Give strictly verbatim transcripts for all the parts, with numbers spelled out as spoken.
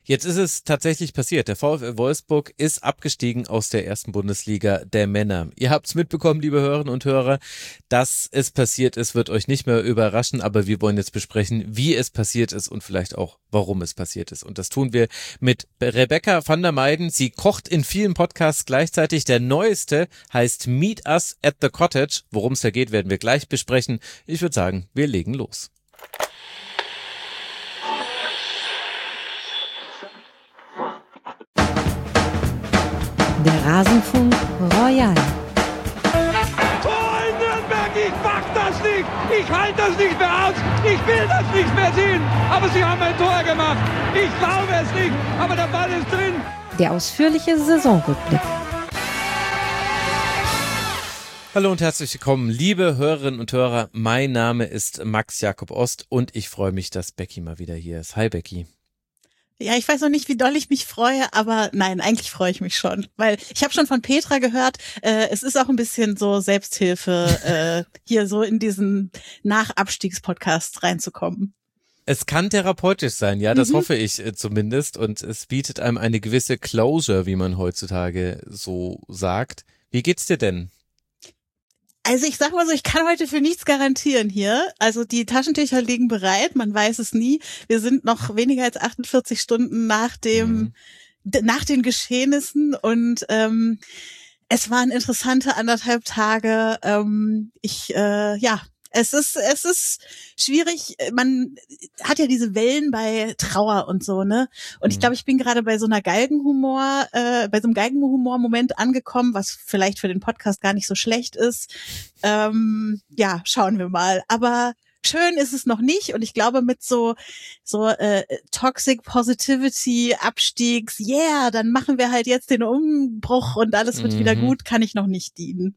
Jetzt ist es tatsächlich passiert. Der VfL Wolfsburg ist abgestiegen aus der ersten Bundesliga der Männer. Ihr habt es mitbekommen, liebe Hörerinnen und Hörer, dass es passiert ist, wird euch nicht mehr überraschen, aber wir wollen jetzt besprechen, wie es passiert ist und vielleicht auch, warum es passiert ist. Und das tun wir mit Rebecca van der Meiden. Sie kocht in vielen Podcasts gleichzeitig. Der neueste heißt Meet Us at the Cottage. Worum es da geht, werden wir gleich besprechen. Ich würde sagen, wir legen los. Der Rasenfunk Royal. Tor in Nürnberg, ich mach das nicht! Ich halte das nicht mehr aus! Ich will das nicht mehr sehen! Aber sie haben ein Tor gemacht! Ich glaube es nicht, aber der Ball ist drin! Der ausführliche Saisonrückblick. Hallo und herzlich willkommen, liebe Hörerinnen und Hörer. Mein Name ist Max Jakob Ost und ich freue mich, dass Becky mal wieder hier ist. Hi Becky. Ja, ich weiß noch nicht, wie doll ich mich freue, aber nein, eigentlich freue ich mich schon, weil ich habe schon von Petra gehört, äh, es ist auch ein bisschen so Selbsthilfe, äh, hier so in diesen Nachabstiegspodcast reinzukommen. Es kann therapeutisch sein, ja, das Mhm. hoffe ich äh, zumindest, und es bietet einem eine gewisse Closure, wie man heutzutage so sagt. Wie geht's dir denn? Also ich sag mal so, ich kann heute für nichts garantieren hier. Also die Taschentücher liegen bereit, man weiß es nie. Wir sind noch weniger als achtundvierzig Stunden nach dem, Mhm. d- nach den Geschehnissen und ähm, es waren interessante anderthalb Tage. Ähm, ich, äh, ja, es ist, es ist schwierig. Man hat ja diese Wellen bei Trauer und so, ne? Und ich Mhm. glaube, ich bin gerade bei so einer Galgenhumor, äh, bei so einem Galgenhumor-Moment angekommen, was vielleicht für den Podcast gar nicht so schlecht ist. Ähm, ja, schauen wir mal. Aber schön ist es noch nicht. Und ich glaube, mit so, so äh, Toxic Positivity, Abstiegs, yeah, dann machen wir halt jetzt den Umbruch und alles wird Mhm. wieder gut, kann ich noch nicht dienen.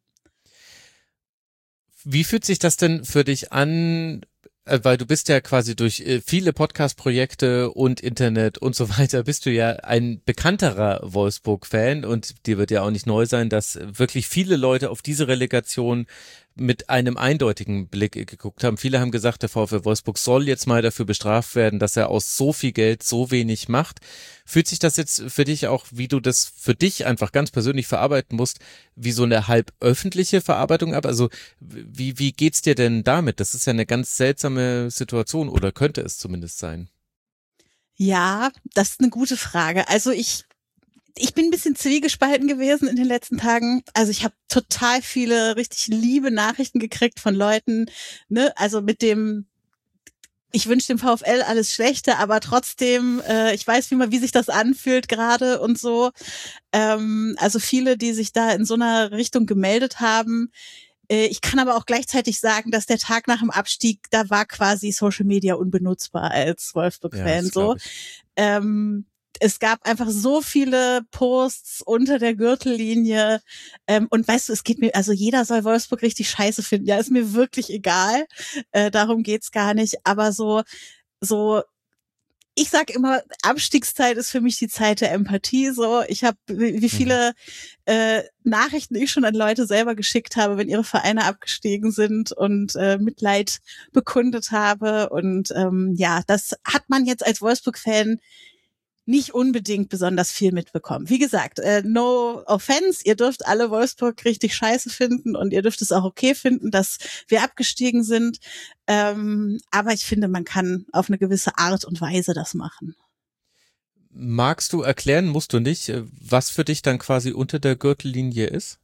Wie fühlt sich das denn für dich an, äh, weil du bist ja quasi durch äh, viele Podcast-Projekte und Internet und so weiter, bist du ja ein bekannterer Wolfsburg-Fan, und dir wird ja auch nicht neu sein, dass wirklich viele Leute auf diese Relegation mit einem eindeutigen Blick geguckt haben. Viele haben gesagt, der VfL Wolfsburg soll jetzt mal dafür bestraft werden, dass er aus so viel Geld so wenig macht. Fühlt sich das jetzt für dich auch, wie du das für dich einfach ganz persönlich verarbeiten musst, wie so eine halb öffentliche Verarbeitung ab? Also wie, wie geht's dir denn damit? Das ist ja eine ganz seltsame Situation, oder könnte es zumindest sein. Ja, das ist eine gute Frage. Also ich Ich bin ein bisschen zwiegespalten gewesen in den letzten Tagen. Also ich habe total viele richtig liebe Nachrichten gekriegt von Leuten, ne, also mit dem, ich wünsche dem VfL alles Schlechte, aber trotzdem, äh, ich weiß, wie man, wie sich das anfühlt gerade und so. Ähm, also viele, die sich da in so einer Richtung gemeldet haben. Äh, ich kann aber auch gleichzeitig sagen, dass der Tag nach dem Abstieg, da war quasi Social Media unbenutzbar als Wolfsburg-Fan, das so. glaub ich. Ähm, es gab einfach so viele Posts unter der Gürtellinie. Ähm, und weißt du, es geht mir, also jeder soll Wolfsburg richtig scheiße finden. Ja, ist mir wirklich egal. Äh, darum geht's gar nicht. Aber so, so, ich sag immer, Abstiegszeit ist für mich die Zeit der Empathie. So, ich habe, wie viele äh, Nachrichten ich schon an Leute selber geschickt habe, wenn ihre Vereine abgestiegen sind und äh, Mitleid bekundet habe. Und ähm, ja, das hat man jetzt als Wolfsburg-Fan nicht unbedingt besonders viel mitbekommen. Wie gesagt, äh, no offense, ihr dürft alle Wolfsburg richtig scheiße finden und ihr dürft es auch okay finden, dass wir abgestiegen sind. Ähm, aber ich finde, man kann auf eine gewisse Art und Weise das machen. Magst du erklären, musst du nicht, äh, was für dich dann quasi unter der Gürtellinie ist?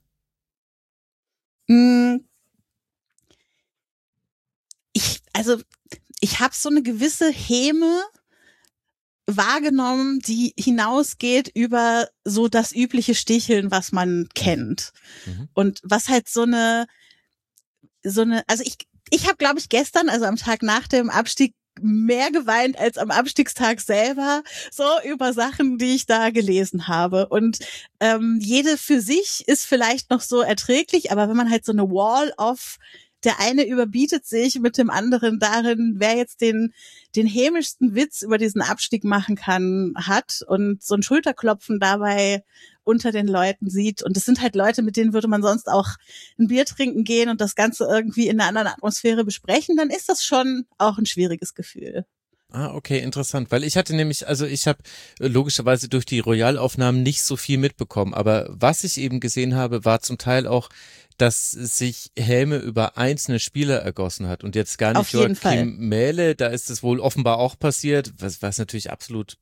Hm, Ich, also, ich habe so eine gewisse Häme wahrgenommen, die hinausgeht über so das übliche Sticheln, was man kennt. Mhm. Und was halt so eine, so eine, also ich, ich habe, glaube ich, gestern, also am Tag nach dem Abstieg, mehr geweint als am Abstiegstag selber, so über Sachen, die ich da gelesen habe. Und ähm, jede für sich ist vielleicht noch so erträglich, aber wenn man halt so eine Wall of, der eine überbietet sich mit dem anderen darin, wer jetzt den den hämischsten Witz über diesen Abstieg machen kann, hat und so ein Schulterklopfen dabei unter den Leuten sieht. Und es sind halt Leute, mit denen würde man sonst auch ein Bier trinken gehen und das Ganze irgendwie in einer anderen Atmosphäre besprechen, dann ist das schon auch ein schwieriges Gefühl. Ah, okay, interessant, weil ich hatte nämlich, also ich habe logischerweise durch die Royal-Aufnahmen nicht so viel mitbekommen, aber was ich eben gesehen habe, war zum Teil auch, dass sich Häme über einzelne Spieler ergossen hat und jetzt gar nicht Joachim Mähle, da ist es wohl offenbar auch passiert, was, was natürlich absolut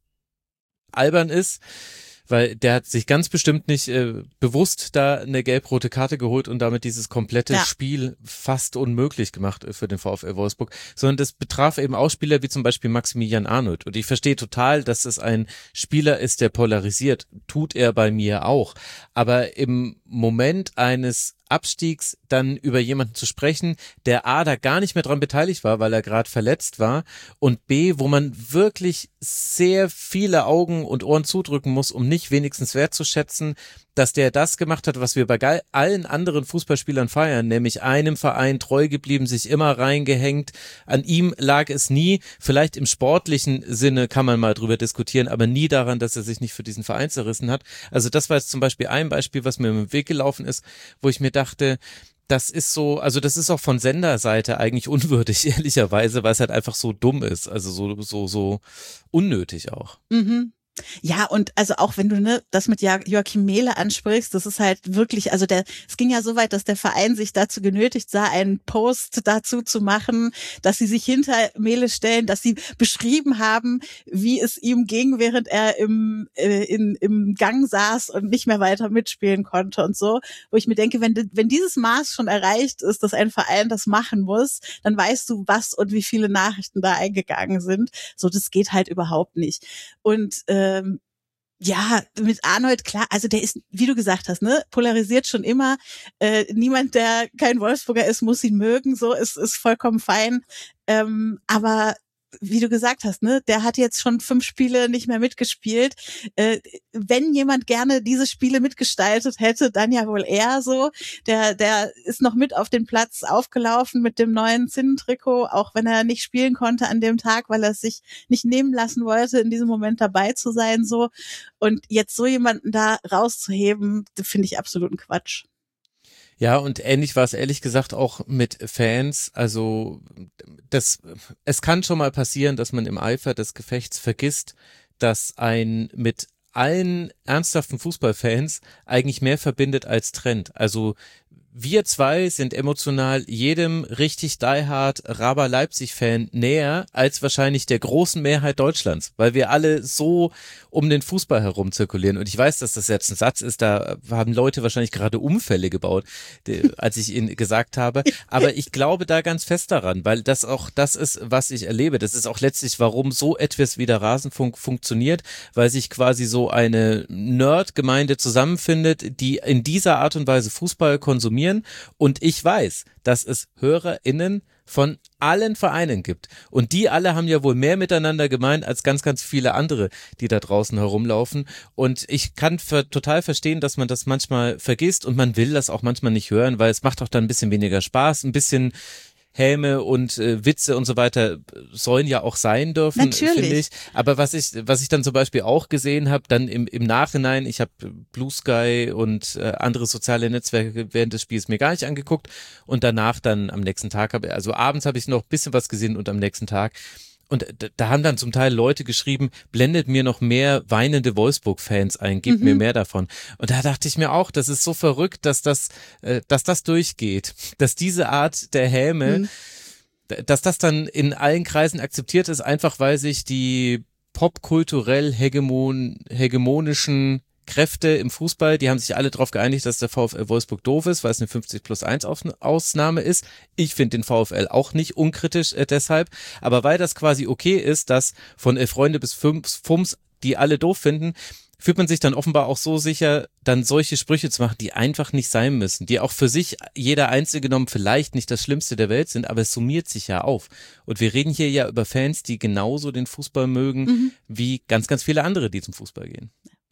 albern ist, weil der hat sich ganz bestimmt nicht äh, bewusst da eine gelb-rote Karte geholt und damit dieses komplette ja. Spiel fast unmöglich gemacht für den VfL Wolfsburg, sondern das betraf eben auch Spieler wie zum Beispiel Maximilian Arnold. Und ich verstehe total, dass es ein Spieler ist, der polarisiert. Tut er bei mir auch. Aber im Moment eines Abstiegs dann über jemanden zu sprechen, der A, da gar nicht mehr dran beteiligt war, weil er gerade verletzt war, und B, wo man wirklich sehr viele Augen und Ohren zudrücken muss, um nicht wenigstens wertzuschätzen, dass der das gemacht hat, was wir bei allen anderen Fußballspielern feiern, nämlich einem Verein treu geblieben, sich immer reingehängt. An ihm lag es nie, vielleicht im sportlichen Sinne kann man mal drüber diskutieren, aber nie daran, dass er sich nicht für diesen Verein zerrissen hat. Also das war jetzt zum Beispiel ein Beispiel, was mir im Weg gelaufen ist, wo ich mir dachte, das ist so, also das ist auch von Senderseite eigentlich unwürdig, ehrlicherweise, weil es halt einfach so dumm ist, also so, so, so unnötig auch. Mhm. Ja, und also auch wenn du ne das mit Joachim Mähle ansprichst, das ist halt wirklich, also der, es ging ja so weit, dass der Verein sich dazu genötigt sah, einen Post dazu zu machen, dass sie sich hinter Mähle stellen, dass sie beschrieben haben, wie es ihm ging, während er im äh, in, im Gang saß und nicht mehr weiter mitspielen konnte und so, wo ich mir denke, wenn wenn dieses Maß schon erreicht ist, dass ein Verein das machen muss, dann weißt du, was und wie viele Nachrichten da eingegangen sind. So, das geht halt überhaupt nicht. Und äh, Ähm, ja, mit Arnold, klar, also der ist, wie du gesagt hast, ne, polarisiert schon immer. Äh, niemand, der kein Wolfsburger ist, muss ihn mögen, so ist ist vollkommen fein. Ähm, aber wie du gesagt hast, ne, der hat jetzt schon fünf Spiele nicht mehr mitgespielt. Äh, wenn jemand gerne diese Spiele mitgestaltet hätte, dann ja wohl er so. Der, der ist noch mit auf den Platz aufgelaufen mit dem neuen Zinnentrikot, auch wenn er nicht spielen konnte an dem Tag, weil er es sich nicht nehmen lassen wollte, in diesem Moment dabei zu sein, so. Und jetzt so jemanden da rauszuheben, finde ich absoluten Quatsch. Ja, und ähnlich war es ehrlich gesagt auch mit Fans. Also das, es kann schon mal passieren, dass man im Eifer des Gefechts vergisst, dass ein mit allen ernsthaften Fußballfans eigentlich mehr verbindet als trennt. Also wir zwei sind emotional jedem richtig diehard Raber Leipzig-Fan näher als wahrscheinlich der großen Mehrheit Deutschlands, weil wir alle so um den Fußball herum zirkulieren. Und ich weiß, dass das jetzt ein Satz ist, da haben Leute wahrscheinlich gerade Unfälle gebaut, als ich ihn gesagt habe. Aber ich glaube da ganz fest daran, weil das auch das ist, was ich erlebe. Das ist auch letztlich, warum so etwas wie der Rasenfunk funktioniert, weil sich quasi so eine Nerd-Gemeinde zusammenfindet, die in dieser Art und Weise Fußball konsumieren. Und ich weiß, dass es HörerInnen von allen Vereinen gibt. Und die alle haben ja wohl mehr miteinander gemeint als ganz, ganz viele andere, die da draußen herumlaufen. Und ich kann für, total verstehen, dass man das manchmal vergisst und man will das auch manchmal nicht hören, weil es macht auch dann ein bisschen weniger Spaß, ein bisschen Häme und äh, Witze und so weiter sollen ja auch sein dürfen, finde ich. Aber was ich, was ich dann zum Beispiel auch gesehen habe, dann im, im Nachhinein, ich habe Blue Sky und äh, andere soziale Netzwerke während des Spiels mir gar nicht angeguckt und danach dann am nächsten Tag, hab, also abends habe ich noch ein bisschen was gesehen und am nächsten Tag. Und da haben dann zum Teil Leute geschrieben, blendet mir noch mehr weinende Wolfsburg-Fans ein, gebt mhm. mir mehr davon. Und da dachte ich mir auch, das ist so verrückt, dass das, äh, dass das durchgeht, dass diese Art der Häme, mhm. dass das dann in allen Kreisen akzeptiert ist, einfach weil sich die popkulturell hegemon, hegemonischen Kräfte im Fußball, die haben sich alle darauf geeinigt, dass der VfL Wolfsburg doof ist, weil es eine fünfzig plus eins Ausnahme ist. Ich finde den VfL auch nicht unkritisch äh, deshalb, aber weil das quasi okay ist, dass von elf Freunde bis fünf Fums, die alle doof finden, fühlt man sich dann offenbar auch so sicher, dann solche Sprüche zu machen, die einfach nicht sein müssen, die auch für sich jeder Einzelne genommen vielleicht nicht das Schlimmste der Welt sind, aber es summiert sich ja auf. Und wir reden hier ja über Fans, die genauso den Fußball mögen, mhm. wie ganz, ganz viele andere, die zum Fußball gehen.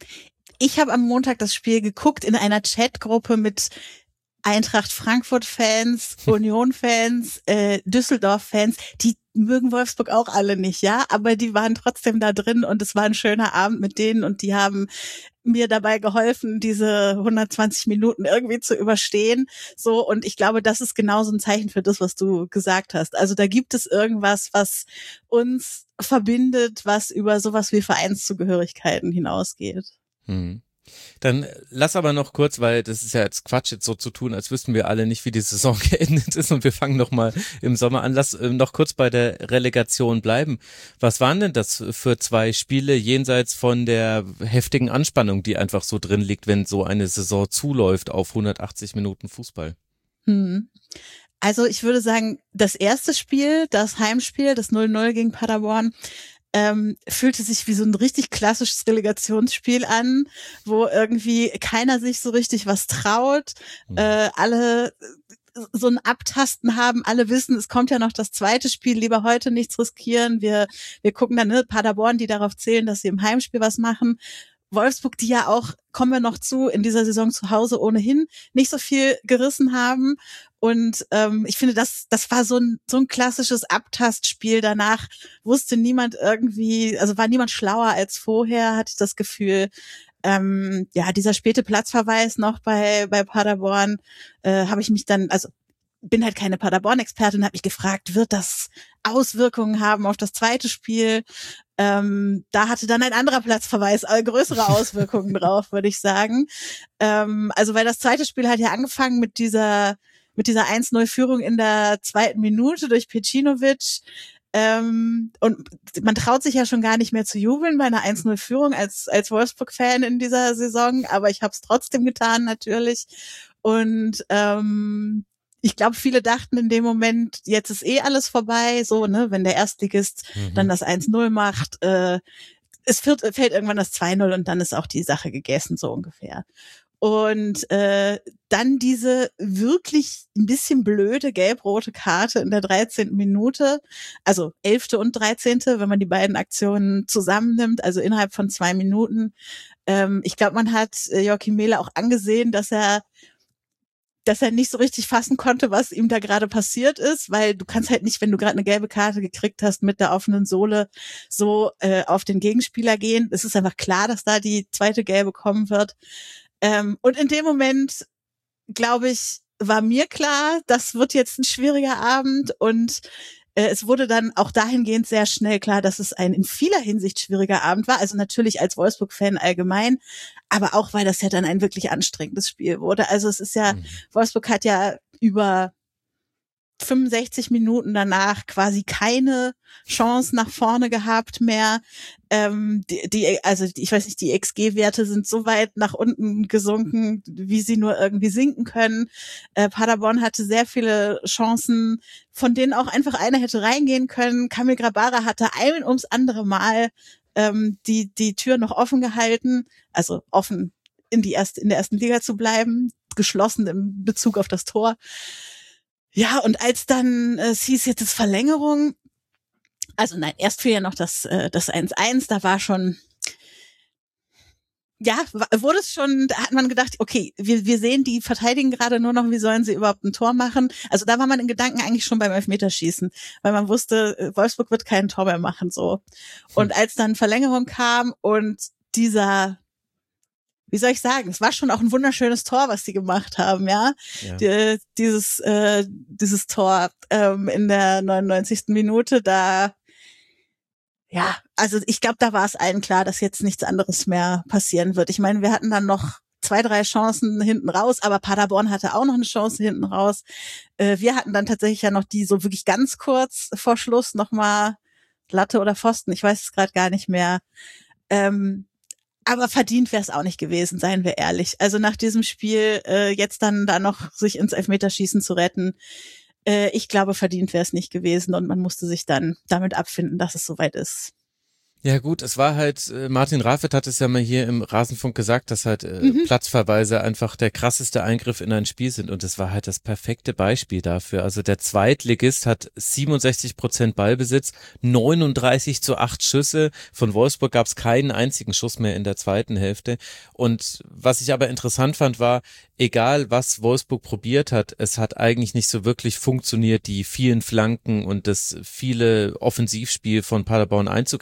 Ich habe am Montag das Spiel geguckt in einer Chatgruppe mit Eintracht Frankfurt-Fans, Union-Fans, äh, Düsseldorf-Fans, die mögen Wolfsburg auch alle nicht, ja, aber die waren trotzdem da drin und es war ein schöner Abend mit denen und die haben mir dabei geholfen, diese hundertzwanzig Minuten irgendwie zu überstehen. So, und ich glaube, das ist genauso ein Zeichen für das, was du gesagt hast. Also da gibt es irgendwas, was uns verbindet, was über sowas wie Vereinszugehörigkeiten hinausgeht. Hm. Dann lass aber noch kurz, weil das ist ja jetzt Quatsch, jetzt so zu tun, als wüssten wir alle nicht, wie die Saison geendet ist und wir fangen noch mal im Sommer an. Lass äh, noch kurz bei der Relegation bleiben. Was waren denn das für zwei Spiele jenseits von der heftigen Anspannung, die einfach so drin liegt, wenn so eine Saison zuläuft auf hundertachtzig Minuten Fußball? Hm. Also ich würde sagen, das erste Spiel, das Heimspiel, das null null gegen Paderborn, Ähm, fühlte sich wie so ein richtig klassisches Relegationsspiel an, wo irgendwie keiner sich so richtig was traut, mhm. äh, alle so ein Abtasten haben, alle wissen, es kommt ja noch das zweite Spiel, lieber heute nichts riskieren, wir wir gucken dann, ne, Paderborn, die darauf zählen, dass sie im Heimspiel was machen, Wolfsburg, die ja auch, kommen wir noch zu, in dieser Saison zu Hause ohnehin nicht so viel gerissen haben. Und ähm, ich finde, das das war so ein so ein klassisches Abtastspiel. Danach wusste niemand irgendwie, also war niemand schlauer als vorher, hatte ich das Gefühl. Ähm, ja, dieser späte Platzverweis noch bei bei Paderborn, äh, habe ich mich dann, also bin halt keine Paderborn-Expertin, habe mich gefragt, wird das Auswirkungen haben auf das zweite Spiel? Ähm, da hatte dann ein anderer Platzverweis äh, größere Auswirkungen drauf, würde ich sagen. Ähm, also weil das zweite Spiel hat ja angefangen mit dieser mit dieser eins null Führung in der zweiten Minute durch Pecinovic. Ähm, und man traut sich ja schon gar nicht mehr zu jubeln bei einer eins null Führung als als Wolfsburg-Fan in dieser Saison, aber ich habe es trotzdem getan natürlich. Und ähm, ich glaube, viele dachten in dem Moment, jetzt ist eh alles vorbei, so, ne, wenn der Erstligist mhm. dann das eins null macht, äh, es fällt, fällt irgendwann das zwei null und dann ist auch die Sache gegessen, so ungefähr. Und äh, dann diese wirklich ein bisschen blöde gelb-rote Karte in der dreizehnten Minute, also elfte und dreizehnte, wenn man die beiden Aktionen zusammennimmt, also innerhalb von zwei Minuten. Ähm, ich glaube, man hat äh, Joachim Mähle auch angesehen, dass er dass er nicht so richtig fassen konnte, was ihm da gerade passiert ist, weil du kannst halt nicht, wenn du gerade eine gelbe Karte gekriegt hast, mit der offenen Sohle so äh, auf den Gegenspieler gehen. Es ist einfach klar, dass da die zweite gelbe kommen wird. Ähm, und in dem Moment, glaube ich, war mir klar, das wird jetzt ein schwieriger Abend und äh, es wurde dann auch dahingehend sehr schnell klar, dass es ein in vieler Hinsicht schwieriger Abend war. Also natürlich als Wolfsburg-Fan allgemein, aber auch, weil das ja dann ein wirklich anstrengendes Spiel wurde. Also es ist ja, mhm. Wolfsburg hat ja über fünfundsechzig Minuten danach quasi keine Chance nach vorne gehabt mehr. Ähm, die, die, also die, ich weiß nicht, die X G-Werte sind so weit nach unten gesunken, wie sie nur irgendwie sinken können. Äh, Paderborn hatte sehr viele Chancen, von denen auch einfach einer hätte reingehen können. Kamil Grabara hatte ein ums andere Mal ähm, die die Tür noch offen gehalten, also offen in die erste in der ersten Liga zu bleiben, geschlossen im Bezug auf das Tor. Ja, und als dann äh, es hieß jetzt ist Verlängerung, also nein, erst fiel ja noch das äh, das eins eins, da war schon, ja, wurde es schon, da hat man gedacht, okay, wir wir sehen, die verteidigen gerade nur noch, wie sollen sie überhaupt ein Tor machen? Also da war man in Gedanken eigentlich schon beim Elfmeterschießen, weil man wusste, Wolfsburg wird kein Tor mehr machen, so. Und als dann Verlängerung kam und dieser, wie soll ich sagen, es war schon auch ein wunderschönes Tor, was die gemacht haben, ja. ja. Die, dieses äh, dieses Tor ähm, in der neunundneunzigsten Minute, da, ja, also ich glaube, da war es allen klar, dass jetzt nichts anderes mehr passieren wird. Ich meine, wir hatten dann noch zwei, drei Chancen hinten raus, aber Paderborn hatte auch noch eine Chance hinten raus. Äh, wir hatten dann tatsächlich ja noch die so wirklich ganz kurz vor Schluss nochmal Latte oder Pfosten, ich weiß es gerade gar nicht mehr. Ähm, Aber verdient wäre es auch nicht gewesen, seien wir ehrlich. Also nach diesem Spiel äh, jetzt dann da noch sich ins Elfmeterschießen zu retten, äh, ich glaube, verdient wäre es nicht gewesen und man musste sich dann damit abfinden, dass es soweit ist. Ja gut, es war halt, äh, Martin Rafet hat es ja mal hier im Rasenfunk gesagt, dass halt äh, mhm. Platzverweise einfach der krasseste Eingriff in ein Spiel sind und es war halt das perfekte Beispiel dafür. Also der Zweitligist hat siebenundsechzig Prozent Ballbesitz, neununddreißig zu acht Schüsse. Von Wolfsburg gab es keinen einzigen Schuss mehr in der zweiten Hälfte. Und was ich aber interessant fand, war, egal was Wolfsburg probiert hat, es hat eigentlich nicht so wirklich funktioniert, die vielen Flanken und das viele Offensivspiel von Paderborn einzugrenzen. Also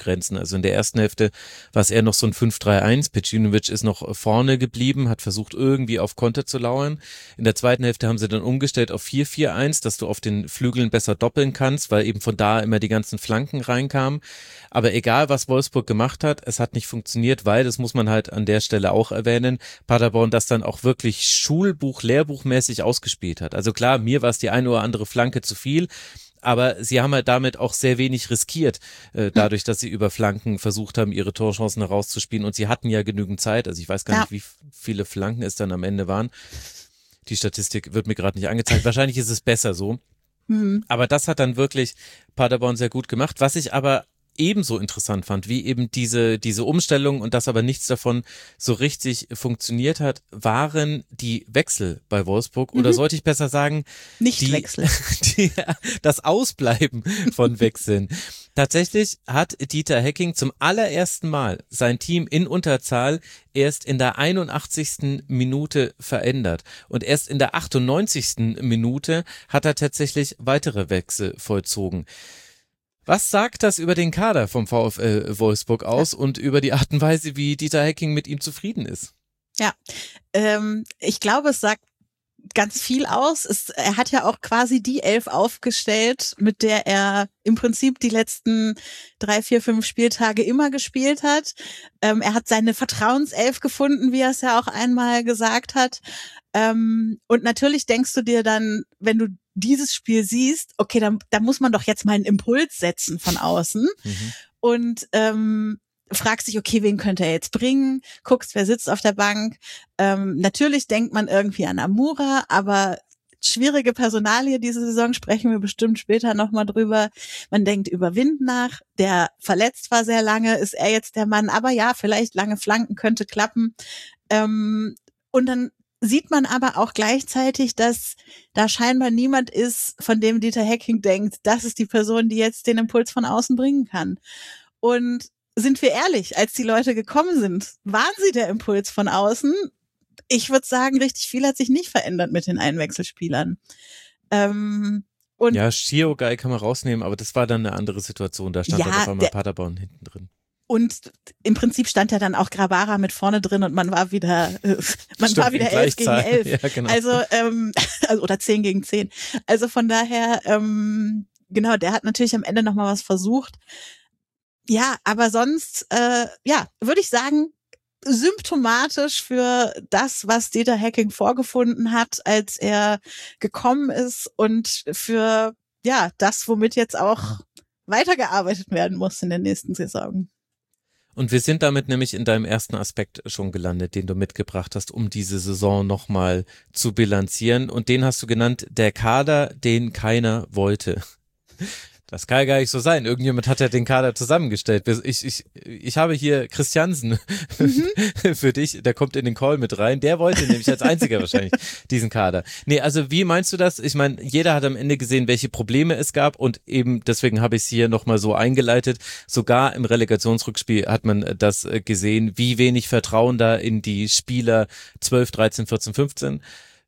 Also in der ersten Hälfte war es eher noch so ein fünf drei eins. Pecinovic ist noch vorne geblieben, hat versucht irgendwie auf Konter zu lauern. In der zweiten Hälfte haben sie dann umgestellt auf vier vier eins, dass du auf den Flügeln besser doppeln kannst, weil eben von da immer die ganzen Flanken reinkamen. Aber egal, was Wolfsburg gemacht hat, es hat nicht funktioniert, weil, das muss man halt an der Stelle auch erwähnen, Paderborn das dann auch wirklich Schulbuch, Lehrbuchmäßig ausgespielt hat. Also klar, mir war es die eine oder andere Flanke zu viel, aber sie haben halt damit auch sehr wenig riskiert, äh, dadurch, dass sie über Flanken versucht haben, ihre Torchancen herauszuspielen, und sie hatten ja genügend Zeit. Also ich weiß gar ja. nicht, wie viele Flanken es dann am Ende waren. Die Statistik wird mir gerade nicht angezeigt. Wahrscheinlich ist es besser so. Mhm. Aber das hat dann wirklich Paderborn sehr gut gemacht. Was ich aber ebenso interessant fand, wie eben diese diese Umstellung und dass aber nichts davon so richtig funktioniert hat, waren die Wechsel bei Wolfsburg, oder mhm. sollte ich besser sagen, nicht die, Wechsel. Die, das Ausbleiben von Wechseln. Tatsächlich hat Dieter Hecking zum allerersten Mal sein Team in Unterzahl erst in der einundachtzigsten Minute verändert, und erst in der achtundneunzigsten Minute hat er tatsächlich weitere Wechsel vollzogen. Was sagt das über den Kader vom VfL Wolfsburg aus und über die Art und Weise, wie Dieter Hecking mit ihm zufrieden ist? Ja, ähm, ich glaube, es sagt ganz viel aus. Es, er hat ja auch quasi die Elf aufgestellt, mit der er im Prinzip die letzten drei, vier, fünf Spieltage immer gespielt hat. Ähm, er hat seine Vertrauenself gefunden, wie er es ja auch einmal gesagt hat. Ähm, und natürlich denkst du dir dann, wenn du dieses Spiel siehst, okay, da, da muss man doch jetzt mal einen Impuls setzen von außen. Mhm. Und ähm, fragst dich, okay, wen könnte er jetzt bringen? Guckst, wer sitzt auf der Bank. Ähm, natürlich denkt man irgendwie an Amura, aber schwierige Personalie diese Saison, sprechen wir bestimmt später nochmal drüber. Man denkt über Wind nach, der verletzt war sehr lange, ist er jetzt der Mann, aber ja, vielleicht lange Flanken könnte klappen. Ähm, und dann sieht man aber auch gleichzeitig, dass da scheinbar niemand ist, von dem Dieter Hecking denkt, das ist die Person, die jetzt den Impuls von außen bringen kann. Und sind wir ehrlich, als die Leute gekommen sind, waren sie der Impuls von außen? Ich würde sagen, richtig viel hat sich nicht verändert mit den Einwechselspielern. Ähm, und ja, Shiogai kann man rausnehmen, aber das war dann eine andere Situation. Da stand ja, dann auf einmal der, Paderborn hinten drin. Und im Prinzip stand ja dann auch Grabara mit vorne drin und man war wieder, äh, man Stimmt, war wieder elf gegen elf. Ja, genau. Also, ähm, also, oder zehn gegen zehn. Also von daher, ähm, genau, der hat natürlich am Ende nochmal was versucht. Ja, aber sonst, äh, ja, würde ich sagen, symptomatisch für das, was Dieter Hecking vorgefunden hat, als er gekommen ist, und für, ja, das, womit jetzt auch weitergearbeitet werden muss in der nächsten Saison. Und wir sind damit nämlich in deinem ersten Aspekt schon gelandet, den du mitgebracht hast, um diese Saison nochmal zu bilanzieren. Und den hast du genannt, der Kader, den keiner wollte. Das kann ja gar nicht so sein. Irgendjemand hat ja den Kader zusammengestellt. Ich, ich, ich habe hier Christiansen mhm. für dich, der kommt in den Call mit rein. Der wollte nämlich als einziger wahrscheinlich diesen Kader. Nee, also wie meinst du das? Ich meine, jeder hat am Ende gesehen, welche Probleme es gab, und eben deswegen habe ich es hier nochmal so eingeleitet. Sogar im Relegationsrückspiel hat man das gesehen, wie wenig Vertrauen da in die Spieler zwölf, dreizehn, vierzehn, fünfzehn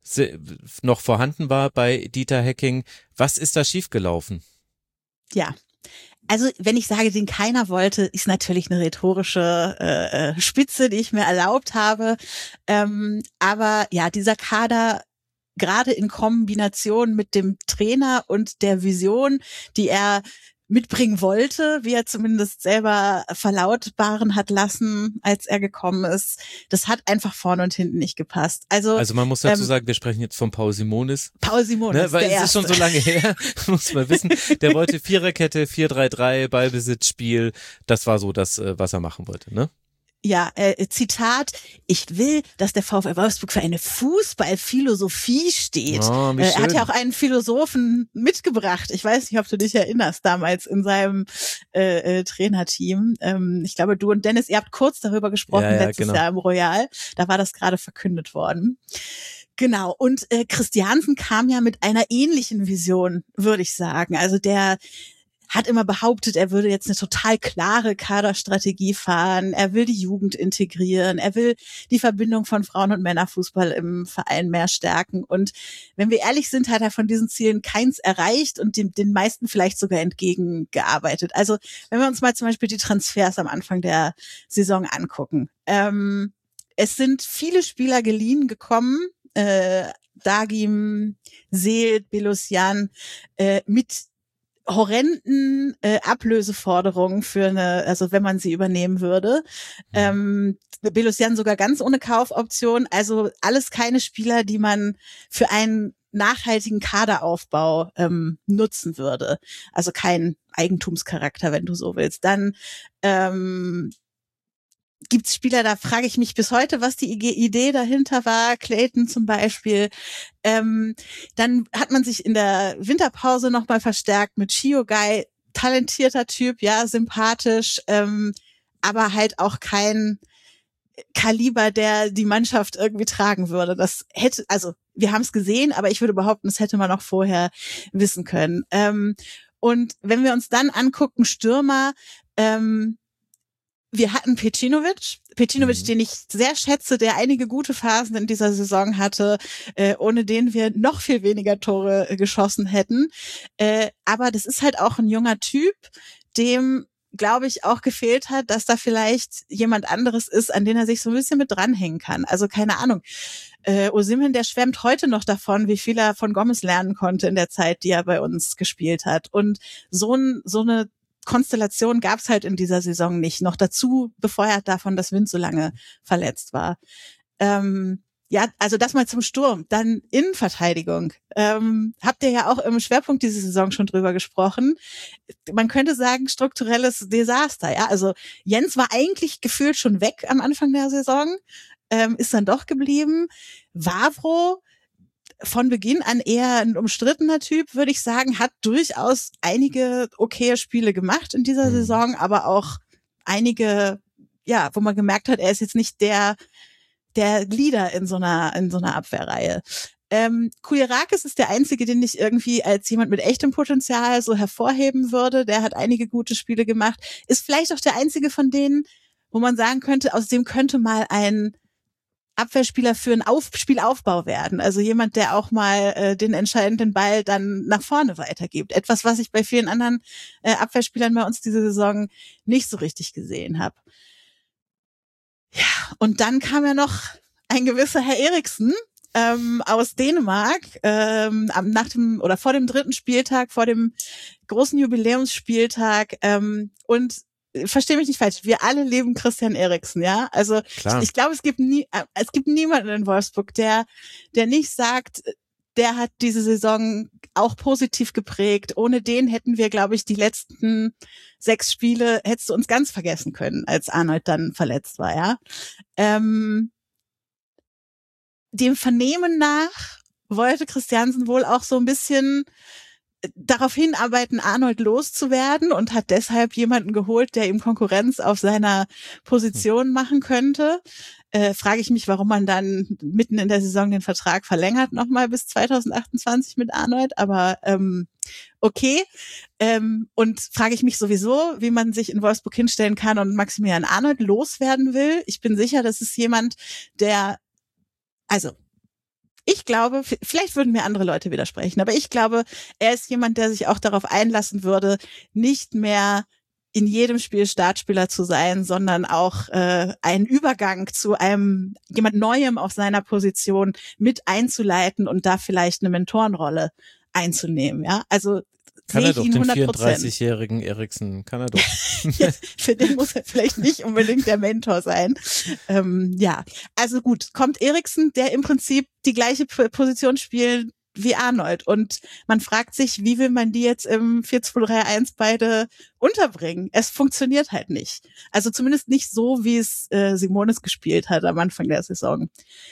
noch vorhanden war bei Dieter Hecking. Was ist da schiefgelaufen? Ja, also wenn ich sage, den keiner wollte, ist natürlich eine rhetorische äh, Spitze, die ich mir erlaubt habe. Ähm, aber ja, dieser Kader, gerade in Kombination mit dem Trainer und der Vision, die er mitbringen wollte, wie er zumindest selber verlautbaren hat lassen, als er gekommen ist. Das hat einfach vorne und hinten nicht gepasst. Also, also man muss dazu ähm, sagen, wir sprechen jetzt von Paul Simonis. Paul Simonis, ne, weil der es ist schon so lange her, muss man wissen. Der wollte Viererkette, vier drei drei, Ballbesitzspiel. Das war so das, was er machen wollte, ne? Ja, äh, Zitat, ich will, dass der VfL Wolfsburg für eine Fußballphilosophie steht. Oh, äh, er hat ja auch einen Philosophen mitgebracht. Ich weiß nicht, ob du dich erinnerst, damals in seinem äh, äh, Trainerteam. Ähm, ich glaube, du und Dennis, ihr habt kurz darüber gesprochen ja, ja, letztes genau. Jahr im Royal. Da war das gerade verkündet worden. Genau, und äh, Christiansen kam ja mit einer ähnlichen Vision, würde ich sagen. Also der hat immer behauptet, er würde jetzt eine total klare Kaderstrategie fahren. Er will die Jugend integrieren. Er will die Verbindung von Frauen- und Männerfußball im Verein mehr stärken. Und wenn wir ehrlich sind, hat er von diesen Zielen keins erreicht und den, den meisten vielleicht sogar entgegengearbeitet. Also wenn wir uns mal zum Beispiel die Transfers am Anfang der Saison angucken. Ähm, es sind viele Spieler geliehen gekommen, äh, Dagim, Seelt, Belosian, äh, mit horrenden äh, Ablöseforderungen für eine, also wenn man sie übernehmen würde. Ähm, Belosian sogar ganz ohne Kaufoption. Also alles keine Spieler, die man für einen nachhaltigen Kaderaufbau ähm, nutzen würde. Also kein Eigentumscharakter, wenn du so willst. Dann ähm, gibt's Spieler, da frage ich mich bis heute, was die Idee dahinter war. Clayton zum Beispiel. Ähm, dann hat man sich in der Winterpause nochmal verstärkt mit Shiogai. Talentierter Typ, ja, sympathisch, ähm, aber halt auch kein Kaliber, der die Mannschaft irgendwie tragen würde. Das hätte, also wir haben es gesehen, aber ich würde behaupten, das hätte man auch vorher wissen können. Ähm, und wenn wir uns dann angucken, Stürmer, ähm, wir hatten Pecinovic, Pecinovic, mhm. den ich sehr schätze, der einige gute Phasen in dieser Saison hatte, äh, ohne den wir noch viel weniger Tore äh, geschossen hätten. Äh, aber das ist halt auch ein junger Typ, dem, glaube ich, auch gefehlt hat, dass da vielleicht jemand anderes ist, an den er sich so ein bisschen mit dranhängen kann. Also keine Ahnung. Äh, Osimhen, der schwärmt heute noch davon, wie viel er von Gomez lernen konnte in der Zeit, die er bei uns gespielt hat. Und so, ein, so eine Konstellation gab's halt in dieser Saison nicht. Noch dazu befeuert davon, dass Wind so lange verletzt war. Ähm, ja, also das mal zum Sturm. Dann Innenverteidigung. Ähm, habt ihr ja auch im Schwerpunkt diese Saison schon drüber gesprochen. Man könnte sagen, strukturelles Desaster. Ja, also Jens war eigentlich gefühlt schon weg am Anfang der Saison, ähm, ist dann doch geblieben. Wavro, von Beginn an eher ein umstrittener Typ, würde ich sagen, hat durchaus einige okaye Spiele gemacht in dieser Saison, aber auch einige, ja, wo man gemerkt hat, er ist jetzt nicht der der Leader in so einer in so einer Abwehrreihe. Ähm, Kouyarakis ist der einzige, den ich irgendwie als jemand mit echtem Potenzial so hervorheben würde. Der hat einige gute Spiele gemacht. Ist vielleicht auch der einzige von denen, wo man sagen könnte, aus dem könnte mal ein Abwehrspieler für einen Auf- Spielaufbau werden. Also jemand, der auch mal äh, den entscheidenden Ball dann nach vorne weitergibt. Etwas, was ich bei vielen anderen äh, Abwehrspielern bei uns diese Saison nicht so richtig gesehen habe. Ja, und dann kam ja noch ein gewisser Herr Eriksen ähm, aus Dänemark ähm, am nach dem oder vor dem dritten Spieltag, vor dem großen Jubiläumsspieltag ähm, und versteh mich nicht falsch, wir alle lieben Christian Eriksen, ja? Also Klar. ich, ich glaube, es gibt nie, es gibt niemanden in Wolfsburg, der, der nicht sagt, der hat diese Saison auch positiv geprägt. Ohne den hätten wir, glaube ich, die letzten sechs Spiele, hättest du uns ganz vergessen können, als Arnold dann verletzt war, ja? Ähm, dem Vernehmen nach wollte Christiansen wohl auch so ein bisschen darauf hinarbeiten, Arnold loszuwerden und hat deshalb jemanden geholt, der ihm Konkurrenz auf seiner Position machen könnte. Äh, frage ich mich, warum man dann mitten in der Saison den Vertrag verlängert, nochmal bis zwanzig achtundzwanzig mit Arnold, aber ähm, okay. Ähm, und frage ich mich sowieso, wie man sich in Wolfsburg hinstellen kann und Maximilian Arnold loswerden will. Ich bin sicher, das ist jemand, der, also ich glaube, vielleicht würden mir andere Leute widersprechen, aber ich glaube, er ist jemand, der sich auch darauf einlassen würde, nicht mehr in jedem Spiel Startspieler zu sein, sondern auch äh, einen Übergang zu einem jemand Neuem auf seiner Position mit einzuleiten und da vielleicht eine Mentorenrolle einzunehmen. Ja, also kann er doch den vierunddreißigjährigen Eriksen, kann er doch. Ja, für den muss er vielleicht nicht unbedingt der Mentor sein. Ähm, ja, also gut, kommt Eriksen, der im Prinzip die gleiche Position spielt wie Arnold. Und man fragt sich, wie will man die jetzt im vier zwei drei eins beide unterbringen? Es funktioniert halt nicht. Also zumindest nicht so, wie es äh, Simonis gespielt hat am Anfang der Saison.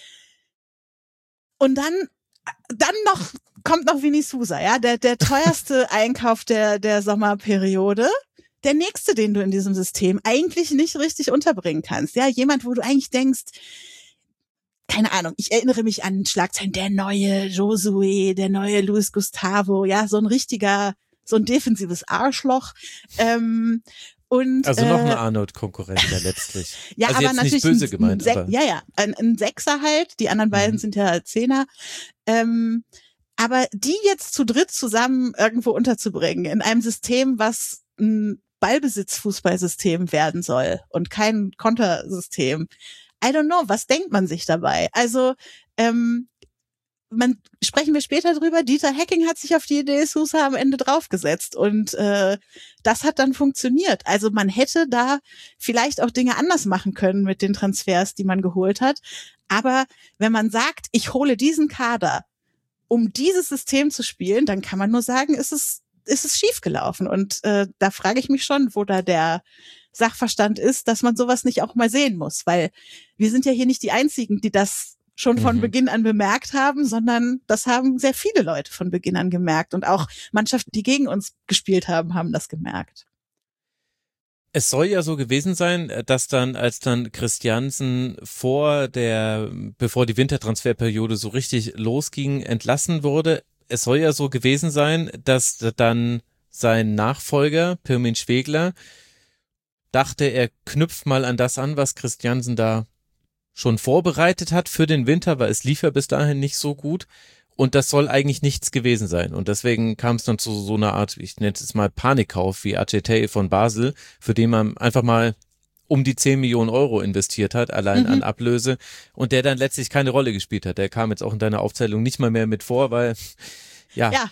Und dann Dann noch kommt noch Vini Sousa, ja, der der teuerste Einkauf der der Sommerperiode, der nächste, den du in diesem System eigentlich nicht richtig unterbringen kannst, ja, jemand, wo du eigentlich denkst, keine Ahnung, ich erinnere mich an Schlagzeilen, der neue Josué, der neue Luis Gustavo, ja, so ein richtiger so ein defensives Arschloch. Ähm, Und, also noch äh, eine Arnold-Konkurrenz ja letztlich. ja, also aber jetzt natürlich nicht böse ein, gemeint. ein aber ja, ja, ein, ein Sechser halt. Die anderen beiden Mhm. sind ja Zehner. Ähm, aber die jetzt zu dritt zusammen irgendwo unterzubringen in einem System, was ein Ballbesitz-Fußballsystem werden soll und kein Kontersystem. I don't know, was denkt man sich dabei? Also, ähm, man sprechen wir später drüber. Dieter Hecking hat sich auf die Idee Sousa am Ende draufgesetzt und äh, das hat dann funktioniert. Also man hätte da vielleicht auch Dinge anders machen können mit den Transfers, die man geholt hat. Aber wenn man sagt, ich hole diesen Kader, um dieses System zu spielen, dann kann man nur sagen, ist es ist es schiefgelaufen. Und äh, da frage ich mich schon, wo da der Sachverstand ist, dass man sowas nicht auch mal sehen muss, weil wir sind ja hier nicht die Einzigen, die das schon von mhm. Beginn an bemerkt haben, sondern das haben sehr viele Leute von Beginn an gemerkt und auch Mannschaften, die gegen uns gespielt haben, haben das gemerkt. Es soll ja so gewesen sein, dass dann, als dann Christiansen vor der, bevor die Wintertransferperiode so richtig losging, entlassen wurde, es soll ja so gewesen sein, dass dann sein Nachfolger, Pirmin Schwegler, dachte, er knüpft mal an das an, was Christiansen da schon vorbereitet hat für den Winter, weil es lief ja bis dahin nicht so gut und das soll eigentlich nichts gewesen sein und deswegen kam es dann zu so einer Art, ich nenne es jetzt mal Panikkauf wie Acetei von Basel, für den man einfach mal um die zehn Millionen Euro investiert hat, allein mhm. an Ablöse und der dann letztlich keine Rolle gespielt hat. Der kam jetzt auch in deiner Aufzählung nicht mal mehr mit vor, weil ja, ja.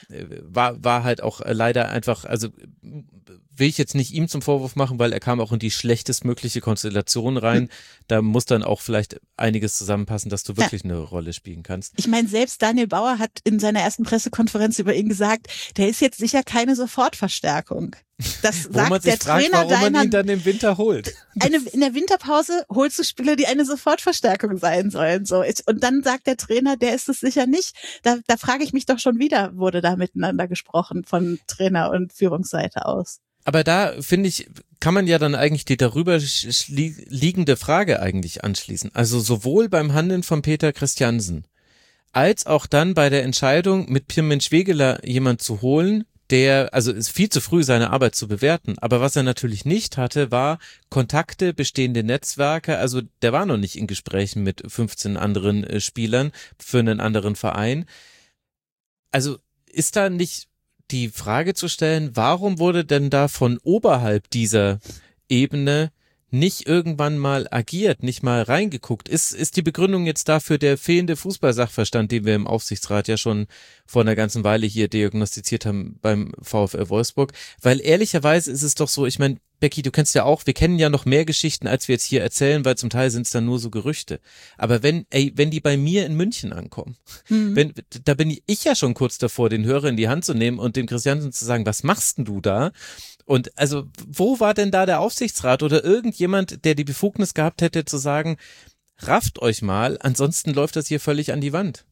war war halt auch leider einfach, also will ich jetzt nicht ihm zum Vorwurf machen, weil er kam auch in die schlechtestmögliche Konstellation rein. Da muss dann auch vielleicht einiges zusammenpassen, dass du wirklich ja. eine Rolle spielen kannst. Ich meine, selbst Daniel Bauer hat in seiner ersten Pressekonferenz über ihn gesagt, der ist jetzt sicher keine Sofortverstärkung. Das Wo sagt man sich der fragt, Trainer warum deiner, man ihn dann im Winter holt. Eine, in der Winterpause holst du Spieler, die eine Sofortverstärkung sein sollen. So. Und dann sagt der Trainer, der ist es sicher nicht. Da, da frage ich mich doch schon wieder, wurde da miteinander gesprochen von Trainer- und Führungsseite aus. Aber da, finde ich, kann man ja dann eigentlich die darüber liegende Frage eigentlich anschließen. Also sowohl beim Handeln von Peter Christiansen als auch dann bei der Entscheidung, mit Pirmin Schwegler jemand zu holen, der, also ist viel zu früh, seine Arbeit zu bewerten. Aber was er natürlich nicht hatte, war Kontakte, bestehende Netzwerke. Also der war noch nicht in Gesprächen mit fünfzehn anderen äh, Spielern für einen anderen Verein. Also ist da nicht die Frage zu stellen, warum wurde denn da von oberhalb dieser Ebene nicht irgendwann mal agiert, nicht mal reingeguckt? Ist, ist die Begründung jetzt dafür der fehlende Fußballsachverstand, den wir im Aufsichtsrat ja schon vor einer ganzen Weile hier diagnostiziert haben beim VfL Wolfsburg? Weil ehrlicherweise ist es doch so, ich meine, Becky, du kennst ja auch, wir kennen ja noch mehr Geschichten, als wir jetzt hier erzählen, weil zum Teil sind es dann nur so Gerüchte. Aber wenn, ey, wenn die bei mir in München ankommen, mhm. wenn, da bin ich ja schon kurz davor, den Hörer in die Hand zu nehmen und dem Christiansen zu sagen, was machst denn du da? Und also, wo war denn da der Aufsichtsrat oder irgendjemand, der die Befugnis gehabt hätte zu sagen, rafft euch mal, ansonsten läuft das hier völlig an die Wand?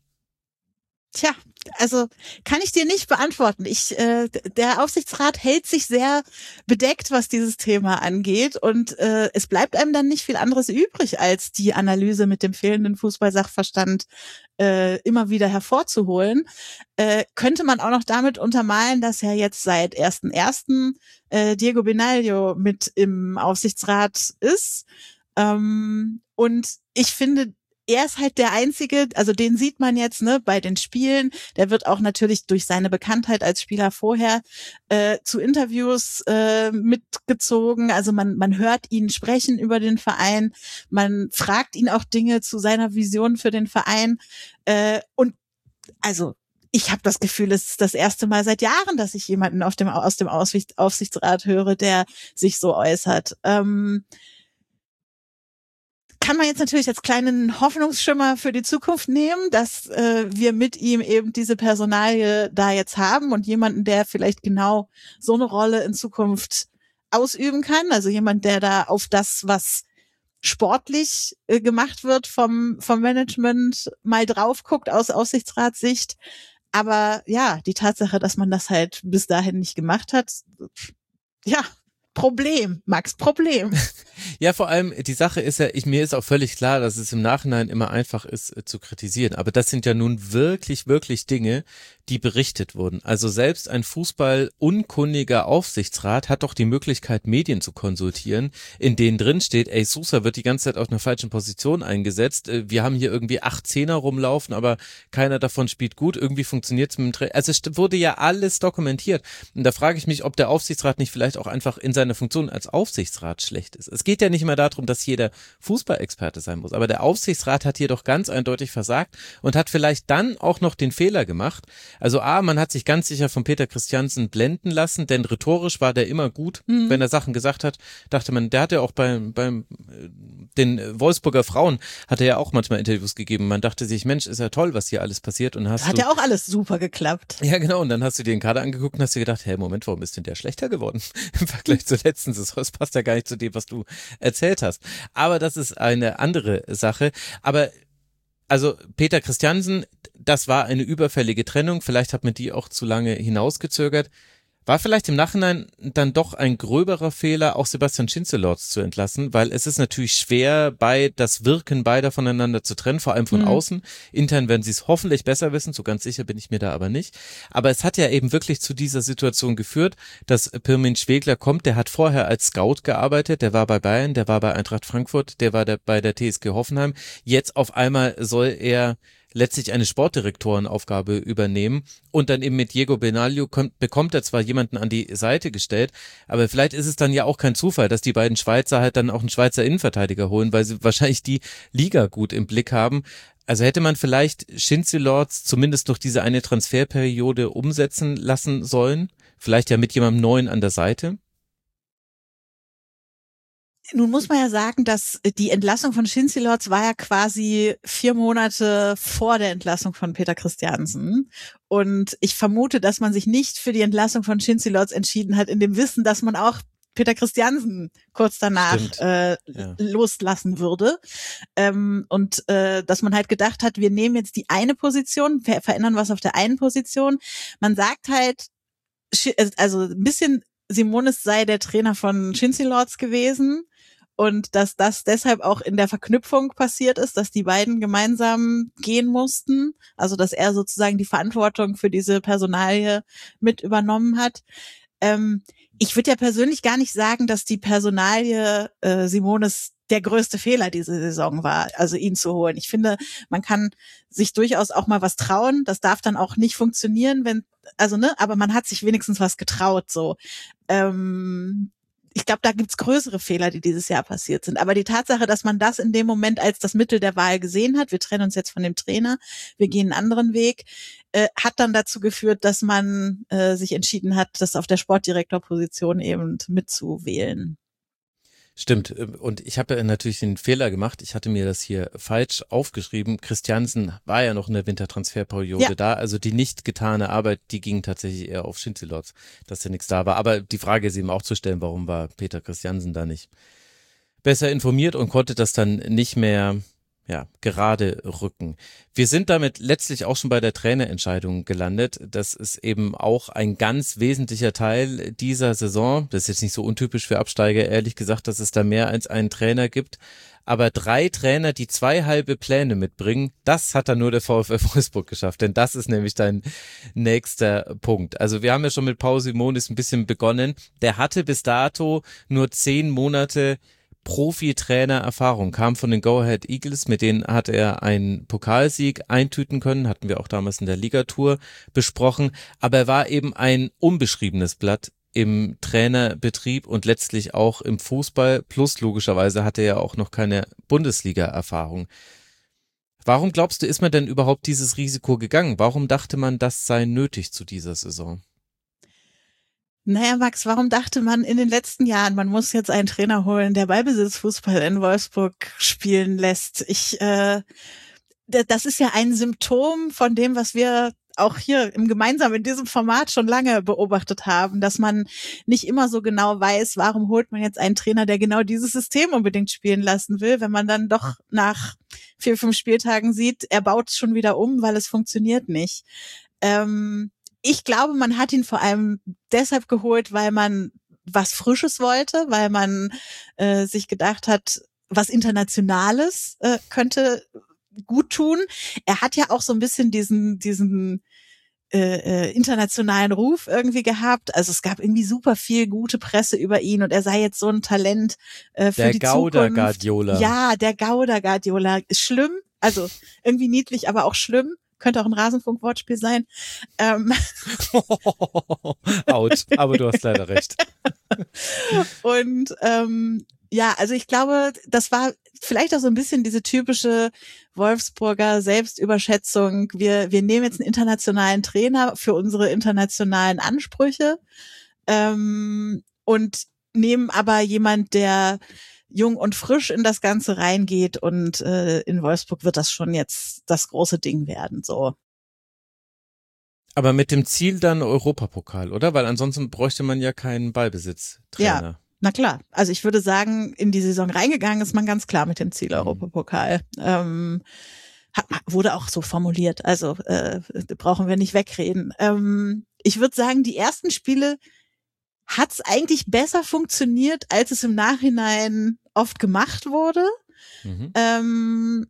Tja, also kann ich dir nicht beantworten. Ich, äh, der Aufsichtsrat hält sich sehr bedeckt, was dieses Thema angeht und äh, es bleibt einem dann nicht viel anderes übrig, als die Analyse mit dem fehlenden Fußballsachverstand äh, immer wieder hervorzuholen. Äh, könnte man auch noch damit untermalen, dass ja jetzt seit ersten ersten äh, Diego Benaglio mit im Aufsichtsrat ist ähm, und ich finde, er ist halt der Einzige, also den sieht man jetzt ne bei den Spielen, der wird auch natürlich durch seine Bekanntheit als Spieler vorher äh, zu Interviews äh, mitgezogen, also man man hört ihn sprechen über den Verein, man fragt ihn auch Dinge zu seiner Vision für den Verein äh, und also ich habe das Gefühl, es ist das erste Mal seit Jahren, dass ich jemanden auf dem, aus dem Aufsichtsrat höre, der sich so äußert. Ähm, kann man jetzt natürlich als kleinen Hoffnungsschimmer für die Zukunft nehmen, dass äh, wir mit ihm eben diese Personalie da jetzt haben und jemanden, der vielleicht genau so eine Rolle in Zukunft ausüben kann. Also jemand, der da auf das, was sportlich äh, gemacht wird vom vom Management, mal drauf guckt aus Aufsichtsratssicht. Aber ja, die Tatsache, dass man das halt bis dahin nicht gemacht hat, ja, Problem, Max, Problem. Ja, vor allem, die Sache ist ja, ich, mir ist auch völlig klar, dass es im Nachhinein immer einfach ist äh, zu kritisieren, aber das sind ja nun wirklich, wirklich Dinge, die berichtet wurden. Also selbst ein fußballunkundiger Aufsichtsrat hat doch die Möglichkeit, Medien zu konsultieren, in denen drin steht, ey, Sousa wird die ganze Zeit auf einer falschen Position eingesetzt. Wir haben hier irgendwie acht Zehner rumlaufen, aber keiner davon spielt gut. Irgendwie funktioniert es mit dem Trainer. Also es wurde ja alles dokumentiert. Und da frage ich mich, ob der Aufsichtsrat nicht vielleicht auch einfach in seiner Funktion als Aufsichtsrat schlecht ist. Es geht ja nicht immer darum, dass jeder Fußballexperte sein muss, aber der Aufsichtsrat hat hier doch ganz eindeutig versagt und hat vielleicht dann auch noch den Fehler gemacht. Also A, man hat sich ganz sicher von Peter Christiansen blenden lassen, denn rhetorisch war der immer gut, mhm. wenn er Sachen gesagt hat, dachte man, der hat ja auch beim, beim den Wolfsburger Frauen hat er ja auch manchmal Interviews gegeben. Man dachte sich, Mensch, ist ja toll, was hier alles passiert. Und hast hat du, ja auch alles super geklappt. Ja, genau. Und dann hast du dir den Kader angeguckt und hast dir gedacht, hey, Moment, warum ist denn der schlechter geworden im Vergleich zur letzten Saison? Das passt ja gar nicht zu dem, was du erzählt hast. Aber das ist eine andere Sache. Aber also Peter Christiansen, das war eine überfällige Trennung, vielleicht hat man die auch zu lange hinausgezögert. War vielleicht im Nachhinein dann doch ein gröberer Fehler, auch Sebastian Schinzelorz zu entlassen, weil es ist natürlich schwer, bei das Wirken beider voneinander zu trennen, vor allem von mhm. außen. Intern werden sie es hoffentlich besser wissen, so ganz sicher bin ich mir da aber nicht. Aber es hat ja eben wirklich zu dieser Situation geführt, dass Pirmin Schwegler kommt, der hat vorher als Scout gearbeitet, der war bei Bayern, der war bei Eintracht Frankfurt, der war der, bei der T S G Hoffenheim. Jetzt auf einmal soll er letztlich eine Sportdirektorenaufgabe übernehmen und dann eben mit Diego Benaglio kommt, bekommt er zwar jemanden an die Seite gestellt, aber vielleicht ist es dann ja auch kein Zufall, dass die beiden Schweizer halt dann auch einen Schweizer Innenverteidiger holen, weil sie wahrscheinlich die Liga gut im Blick haben. Also hätte man vielleicht Schinzelorz zumindest noch diese eine Transferperiode umsetzen lassen sollen, vielleicht ja mit jemandem Neuen an der Seite? Nun muss man ja sagen, dass die Entlassung von Schinzelorz war ja quasi vier Monate vor der Entlassung von Peter Christiansen. Und ich vermute, dass man sich nicht für die Entlassung von Schinzelorz entschieden hat, in dem Wissen, dass man auch Peter Christiansen kurz danach äh, ja. loslassen würde. Ähm, und äh, dass man halt gedacht hat, wir nehmen jetzt die eine Position, ver- verändern was auf der einen Position. Man sagt halt, also ein bisschen Simonis sei der Trainer von Schinzelorz gewesen. Und dass das deshalb auch in der Verknüpfung passiert ist, dass die beiden gemeinsam gehen mussten. Also dass er sozusagen die Verantwortung für diese Personalie mit übernommen hat. Ähm, ich würde ja persönlich gar nicht sagen, dass die Personalie äh, Simonis der größte Fehler diese Saison war, also ihn zu holen. Ich finde, man kann sich durchaus auch mal was trauen. Das darf dann auch nicht funktionieren, wenn, also ne, aber man hat sich wenigstens was getraut, so. Ähm, Ich glaube, da gibt's größere Fehler, die dieses Jahr passiert sind. Aber die Tatsache, dass man das in dem Moment als das Mittel der Wahl gesehen hat, wir trennen uns jetzt von dem Trainer, wir gehen einen anderen Weg, äh, hat dann dazu geführt, dass man äh, sich entschieden hat, das auf der Sportdirektorposition eben mitzuwählen. Stimmt. Und ich habe ja natürlich den Fehler gemacht. Ich hatte mir das hier falsch aufgeschrieben. Christiansen war ja noch in der Wintertransferperiode ja. da. Also die nicht getane Arbeit, die ging tatsächlich eher auf Schinzelorz, dass ja nichts da war. Aber die Frage ist eben auch zu stellen, warum war Peter Christiansen da nicht besser informiert und konnte das dann nicht mehr ja, gerade rücken. Wir sind damit letztlich auch schon bei der Trainerentscheidung gelandet. Das ist eben auch ein ganz wesentlicher Teil dieser Saison. Das ist jetzt nicht so untypisch für Absteiger, ehrlich gesagt, dass es da mehr als einen Trainer gibt. Aber drei Trainer, die zwei halbe Pläne mitbringen, das hat dann nur der VfL Wolfsburg geschafft. Denn das ist nämlich dein nächster Punkt. Also wir haben ja schon mit Paul Simonis ein bisschen begonnen. Der hatte bis dato nur zehn Monate Profi-Trainer-Erfahrung, kam von den Go-Ahead Eagles, mit denen hat er einen Pokalsieg eintüten können, hatten wir auch damals in der Ligatour besprochen, aber er war eben ein unbeschriebenes Blatt im Trainerbetrieb und letztlich auch im Fußball, plus logischerweise hatte er ja auch noch keine Bundesliga-Erfahrung. Warum glaubst du, ist man denn überhaupt dieses Risiko gegangen? Warum dachte man, das sei nötig zu dieser Saison? Naja, Max, warum dachte man in den letzten Jahren, man muss jetzt einen Trainer holen, der Ballbesitzfußball in Wolfsburg spielen lässt? Ich, äh, das ist ja ein Symptom von dem, was wir auch hier im gemeinsam in diesem Format schon lange beobachtet haben, dass man nicht immer so genau weiß, warum holt man jetzt einen Trainer, der genau dieses System unbedingt spielen lassen will, wenn man dann doch nach vier, fünf Spieltagen sieht, er baut es schon wieder um, weil es funktioniert nicht. Ähm, Ich glaube, man hat ihn vor allem deshalb geholt, weil man was Frisches wollte, weil man äh, sich gedacht hat, was Internationales äh, könnte gut tun. Er hat ja auch so ein bisschen diesen diesen äh, internationalen Ruf irgendwie gehabt. Also es gab irgendwie super viel gute Presse über ihn und er sei jetzt so ein Talent äh, für der die Gauder Zukunft. Guardiola. Ja, der Gauder Guardiola. Schlimm, also irgendwie niedlich, aber auch schlimm. Könnte auch ein Rasenfunk-Wortspiel sein. Ähm. Out, aber du hast leider recht. Und ähm, ja, also ich glaube, das war vielleicht auch so ein bisschen diese typische Wolfsburger Selbstüberschätzung. Wir wir nehmen jetzt einen internationalen Trainer für unsere internationalen Ansprüche ähm, und nehmen aber jemand, der jung und frisch in das Ganze reingeht und äh, in Wolfsburg wird das schon jetzt das große Ding werden, so. Aber mit dem Ziel dann Europapokal, oder? Weil ansonsten bräuchte man ja keinen Ballbesitztrainer. Ja, na klar. Also ich würde sagen, in die Saison reingegangen ist man ganz klar mit dem Ziel Europapokal. Mhm. Ähm, hat, wurde auch so formuliert, also äh, brauchen wir nicht wegreden. Ähm, ich würde sagen, die ersten Spiele hat's eigentlich besser funktioniert, als es im Nachhinein oft gemacht wurde. Mhm. Ähm,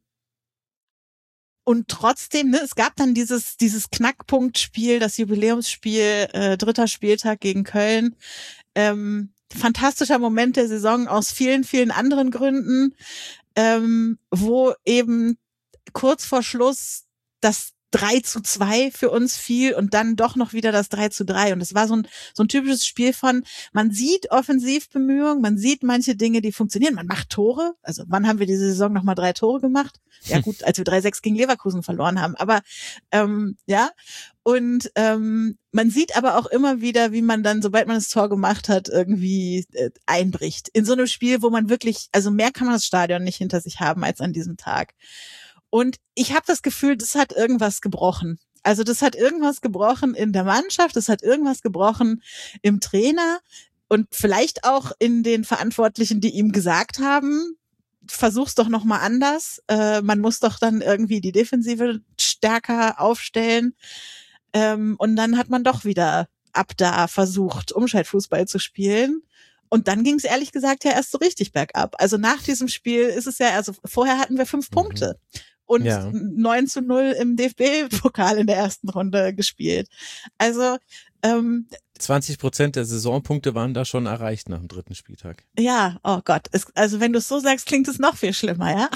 und trotzdem, ne, es gab dann dieses dieses Knackpunktspiel, das Jubiläumsspiel, äh, dritter Spieltag gegen Köln. Ähm, fantastischer Moment der Saison aus vielen, vielen anderen Gründen, ähm, wo eben kurz vor Schluss das drei zu zwei für uns fiel und dann doch noch wieder das drei zu drei. Und es war so ein, so ein typisches Spiel von, man sieht Offensivbemühungen, man sieht manche Dinge, die funktionieren, man macht Tore. Also wann haben wir diese Saison nochmal drei Tore gemacht? Ja gut, als wir drei sechs gegen Leverkusen verloren haben. Aber ähm, ja, und ähm, man sieht aber auch immer wieder, wie man dann, sobald man das Tor gemacht hat, irgendwie äh, einbricht. In so einem Spiel, wo man wirklich, also mehr kann man das Stadion nicht hinter sich haben als an diesem Tag. Und ich habe das Gefühl, das hat irgendwas gebrochen. Also das hat irgendwas gebrochen in der Mannschaft, das hat irgendwas gebrochen im Trainer und vielleicht auch in den Verantwortlichen, die ihm gesagt haben, versuch's doch noch mal anders. Äh, man muss doch dann irgendwie die Defensive stärker aufstellen. Ähm, und dann hat man doch wieder ab da versucht, Umschaltfußball zu spielen. Und dann ging es ehrlich gesagt ja erst so richtig bergab. Also nach diesem Spiel ist es ja, also vorher hatten wir fünf mhm. Punkte. Und ja. neun zu null im D F B-Pokal in der ersten Runde gespielt. Also ähm, zwanzig Prozent der Saisonpunkte waren da schon erreicht nach dem dritten Spieltag. Ja, oh Gott. Es, also wenn du es so sagst, klingt es noch viel schlimmer, ja?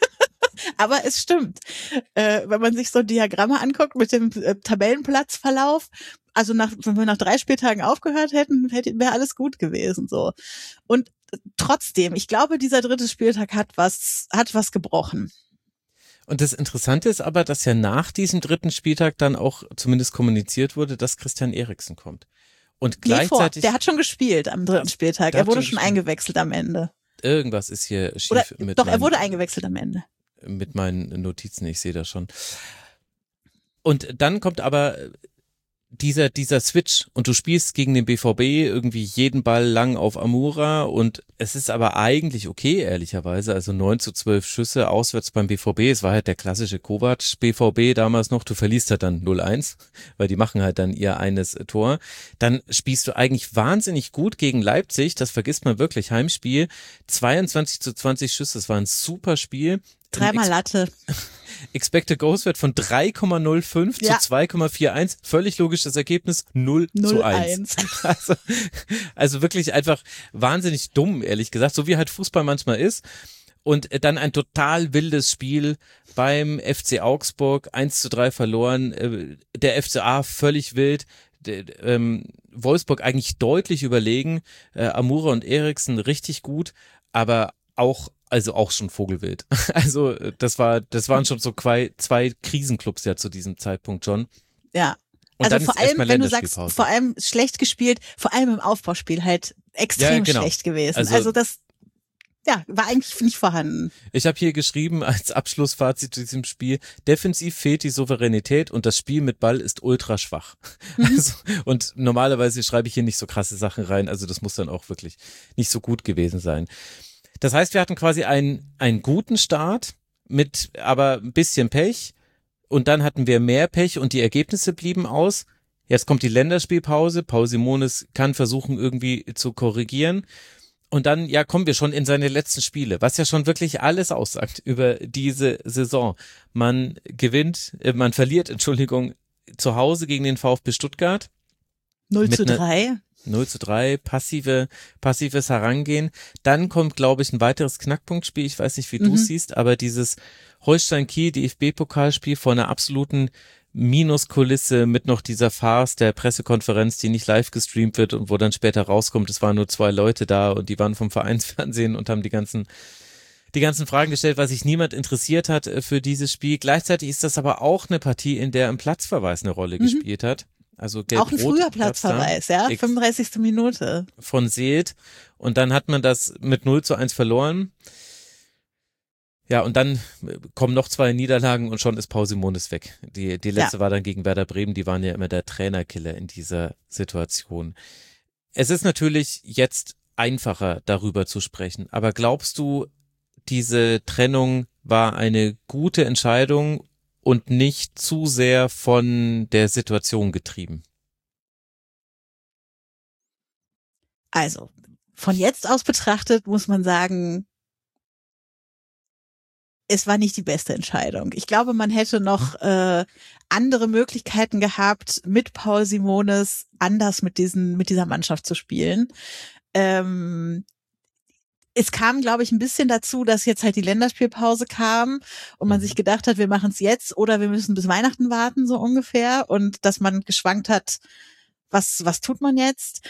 Aber es stimmt. Äh, wenn man sich so Diagramme anguckt mit dem äh, Tabellenplatzverlauf, also nach, wenn wir nach drei Spieltagen aufgehört hätten, hätte wäre alles gut gewesen, so. Und trotzdem, ich glaube, dieser dritte Spieltag hat was, hat was gebrochen. Und das Interessante ist aber, dass ja nach diesem dritten Spieltag dann auch zumindest kommuniziert wurde, dass Christian Eriksen kommt. Und gleichzeitig. Der hat schon gespielt am dritten Spieltag. Er wurde schon eingewechselt am Ende. Irgendwas ist hier schief. Oder, mit doch, meinen, er wurde eingewechselt am Ende. Mit meinen Notizen, ich sehe das schon. Und dann kommt aber dieser dieser Switch und du spielst gegen den B V B irgendwie jeden Ball lang auf Amura und es ist aber eigentlich okay, ehrlicherweise, also neun zu zwölf Schüsse auswärts beim B V B, es war halt der klassische Kovac B V B damals noch, du verlierst halt dann null eins, weil die machen halt dann ihr eines Tor, dann spielst du eigentlich wahnsinnig gut gegen Leipzig, das vergisst man wirklich, Heimspiel, zweiundzwanzig zu zwanzig Schüsse, das war ein super Spiel. Dreimal Latte. Expected Goals Wert von drei Komma null fünf ja. zu zwei Komma vierundvierzig. Völlig logisches Ergebnis, null zu eins. Also, also wirklich einfach wahnsinnig dumm, ehrlich gesagt, so wie halt Fußball manchmal ist. Und dann ein total wildes Spiel beim F C Augsburg, eins zu drei verloren. Der F C A völlig wild. Der, ähm, Wolfsburg eigentlich deutlich überlegen. Äh, Amura und Eriksen richtig gut, aber auch Also auch schon Vogelwild. Also das war, das waren schon so zwei, zwei Krisenclubs ja zu diesem Zeitpunkt schon. Ja. Und also dann vor allem, wenn du sagst, vor allem schlecht gespielt, vor allem im Aufbauspiel halt extrem ja, genau. schlecht gewesen. Also, also das, ja, war eigentlich nicht vorhanden. Ich habe hier geschrieben als Abschlussfazit zu diesem Spiel, defensiv fehlt die Souveränität und das Spiel mit Ball ist ultra schwach. Mhm. Also, und normalerweise schreibe ich hier nicht so krasse Sachen rein, also das muss dann auch wirklich nicht so gut gewesen sein. Das heißt, wir hatten quasi einen, einen guten Start mit aber ein bisschen Pech und dann hatten wir mehr Pech und die Ergebnisse blieben aus. Jetzt kommt die Länderspielpause, Paul Simonis kann versuchen irgendwie zu korrigieren und dann ja kommen wir schon in seine letzten Spiele, was ja schon wirklich alles aussagt über diese Saison. Man gewinnt, äh, man verliert, Entschuldigung, zu Hause gegen den VfB Stuttgart. null zu drei. null zu drei, passive, passives Herangehen. Dann kommt, glaube ich, ein weiteres Knackpunktspiel. Ich weiß nicht, wie du Mhm. es siehst, aber dieses Holstein-Kiel, D F B-Pokalspiel vor einer absoluten Minuskulisse mit noch dieser Farce der Pressekonferenz, die nicht live gestreamt wird und wo dann später rauskommt, es waren nur zwei Leute da und die waren vom Vereinsfernsehen und haben die ganzen die ganzen Fragen gestellt, was sich niemand interessiert hat für dieses Spiel. Gleichzeitig ist das aber auch eine Partie, in der ein Platzverweis eine Rolle Mhm. gespielt hat. Also Auch ein Gelb-Rot früher gab's da. Platzverweis, ja, Ex- fünfunddreißigste Minute. von Seelt und dann hat man das mit null zu eins verloren. Ja, und dann kommen noch zwei Niederlagen und schon ist Paul Simonis weg. Die, die letzte Ja. war dann gegen Werder Bremen, die waren ja immer der Trainerkiller in dieser Situation. Es ist natürlich jetzt einfacher, darüber zu sprechen, aber glaubst du, diese Trennung war eine gute Entscheidung und nicht zu sehr von der Situation getrieben? Also, von jetzt aus betrachtet muss man sagen, es war nicht die beste Entscheidung. Ich glaube, man hätte noch äh, andere Möglichkeiten gehabt, mit Paul Simonis anders mit diesen mit dieser Mannschaft zu spielen. Ähm, es kam, glaube ich, ein bisschen dazu, dass jetzt halt die Länderspielpause kam und man Mhm. sich gedacht hat, wir machen es jetzt oder wir müssen bis Weihnachten warten, so ungefähr. Und dass man geschwankt hat, was was tut man jetzt?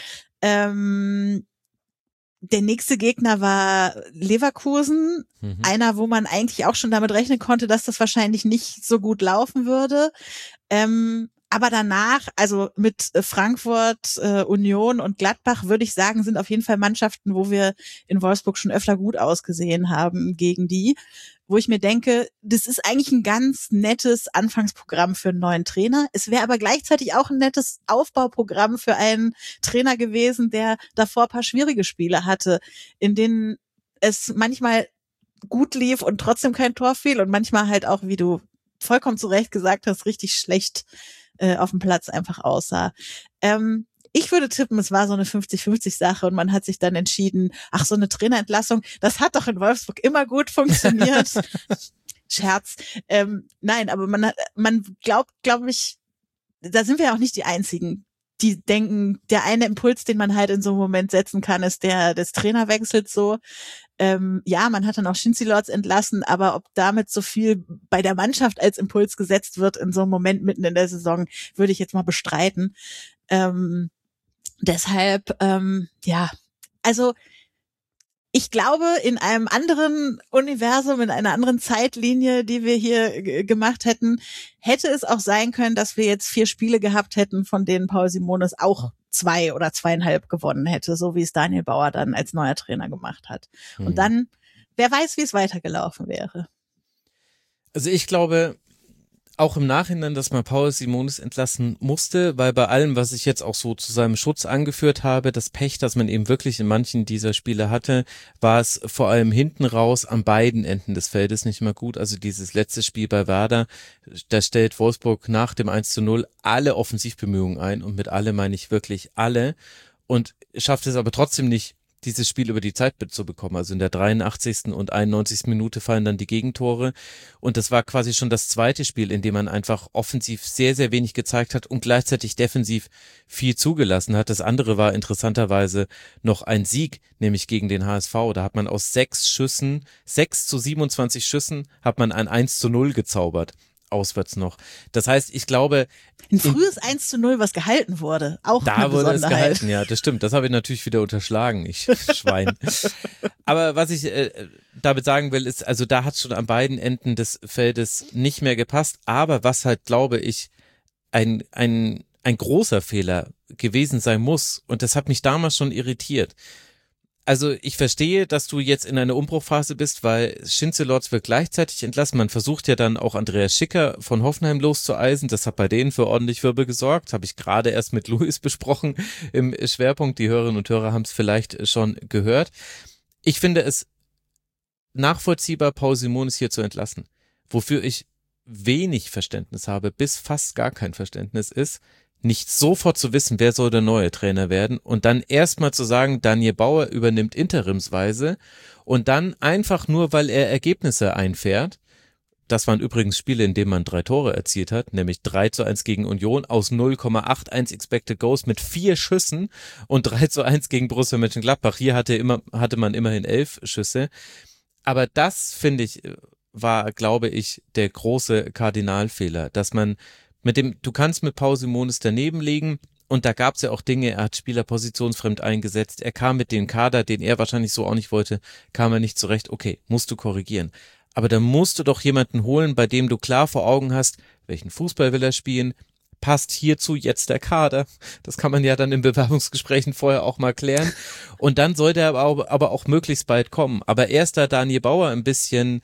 Ähm, der nächste Gegner war Leverkusen, Mhm. einer, wo man eigentlich auch schon damit rechnen konnte, dass das wahrscheinlich nicht so gut laufen würde. Ähm, aber danach, also mit äh, Frankfurt, äh, Union und Gladbach, würde ich sagen, sind auf jeden Fall Mannschaften, wo wir in Wolfsburg schon öfter gut ausgesehen haben gegen die, wo ich mir denke, das ist eigentlich ein ganz nettes Anfangsprogramm für einen neuen Trainer. Es wäre aber gleichzeitig auch ein nettes Aufbauprogramm für einen Trainer gewesen, der davor ein paar schwierige Spiele hatte, in denen es manchmal gut lief und trotzdem kein Tor fiel und manchmal halt auch, wie du vollkommen zu Recht gesagt hast, richtig schlecht äh, auf dem Platz einfach aussah. Ähm, ich würde tippen, es war so eine fünfzig fünfzig Sache und man hat sich dann entschieden, ach, so eine Trainerentlassung, das hat doch in Wolfsburg immer gut funktioniert. Scherz. Ähm, nein, aber man hat, man glaubt, glaube ich, da sind wir ja auch nicht die Einzigen, die denken, der eine Impuls, den man halt in so einem Moment setzen kann, ist der des Trainerwechsels so. Ähm, ja, man hat dann auch Schinzi-Lords entlassen, aber ob damit so viel bei der Mannschaft als Impuls gesetzt wird in so einem Moment mitten in der Saison, würde ich jetzt mal bestreiten. Ähm, deshalb, ähm, ja, also ich glaube, in einem anderen Universum, in einer anderen Zeitlinie, die wir hier g- gemacht hätten, hätte es auch sein können, dass wir jetzt vier Spiele gehabt hätten, von denen Paul Simonis auch zwei oder zweieinhalb gewonnen hätte, so wie es Daniel Bauer dann als neuer Trainer gemacht hat. Mhm. Und dann, wer weiß, wie es weitergelaufen wäre. Also ich glaube auch im Nachhinein, dass man Paul Simonis entlassen musste, weil bei allem, was ich jetzt auch so zu seinem Schutz angeführt habe, das Pech, das man eben wirklich in manchen dieser Spiele hatte, war es vor allem hinten raus an beiden Enden des Feldes nicht mehr gut. Also dieses letzte Spiel bei Werder, da stellt Wolfsburg nach dem eins zu null alle Offensivbemühungen ein und mit alle meine ich wirklich alle und schafft es aber trotzdem nicht, dieses Spiel über die Zeit zu bekommen. Also in der dreiundachtzigsten und einundneunzigsten Minute fallen dann die Gegentore und das war quasi schon das zweite Spiel, in dem man einfach offensiv sehr, sehr wenig gezeigt hat und gleichzeitig defensiv viel zugelassen hat. Das andere war interessanterweise noch ein Sieg, nämlich gegen den H S V. Da hat man aus sechs Schüssen, sechs zu siebenundzwanzig Schüssen, hat man ein eins zu null gezaubert. Auswärts noch. Das heißt, ich glaube, Ein frühes eins zu null, was gehalten wurde, auch da eine wurde es Besonderheit. gehalten, ja, das stimmt. Das habe ich natürlich wieder unterschlagen, ich Schwein. Aber was ich äh, damit sagen will, ist, also da hat es schon an beiden Enden des Feldes nicht mehr gepasst. Aber was halt, glaube ich, ein, ein, ein großer Fehler gewesen sein muss, und das hat mich damals schon irritiert. Also ich verstehe, dass du jetzt in einer Umbruchphase bist, weil Schinzi-Lords wird gleichzeitig entlassen. Man versucht ja dann auch Andreas Schicker von Hoffenheim loszueisen. Das hat bei denen für ordentlich Wirbel gesorgt. Habe ich gerade erst mit Luis besprochen im Schwerpunkt. Die Hörerinnen und Hörer haben es vielleicht schon gehört. Ich finde es nachvollziehbar, Paul Simonis hier zu entlassen. Wofür ich wenig Verständnis habe, bis fast gar kein Verständnis ist, nicht sofort zu wissen, wer soll der neue Trainer werden und dann erstmal zu sagen, Daniel Bauer übernimmt interimsweise und dann einfach nur, weil er Ergebnisse einfährt, das waren übrigens Spiele, in denen man drei Tore erzielt hat, nämlich drei zu eins gegen Union aus null Komma einundachtzig Expected Goals mit vier Schüssen und drei zu eins gegen Borussia Mönchengladbach. Hier hatte immer, hatte man immerhin elf Schüsse. Aber das, finde ich, war, glaube ich, der große Kardinalfehler, dass man mit dem, du kannst mit Paul Simonis daneben liegen, und da gab es ja auch Dinge, er hat Spieler positionsfremd eingesetzt, er kam mit dem Kader, den er wahrscheinlich so auch nicht wollte, kam er nicht zurecht, okay, musst du korrigieren. Aber dann musst du doch jemanden holen, bei dem du klar vor Augen hast, welchen Fußball will er spielen, passt hierzu jetzt der Kader. Das kann man ja dann in Bewerbungsgesprächen vorher auch mal klären. Und dann soll der aber, aber auch möglichst bald kommen. Aber erst da Daniel Bauer ein bisschen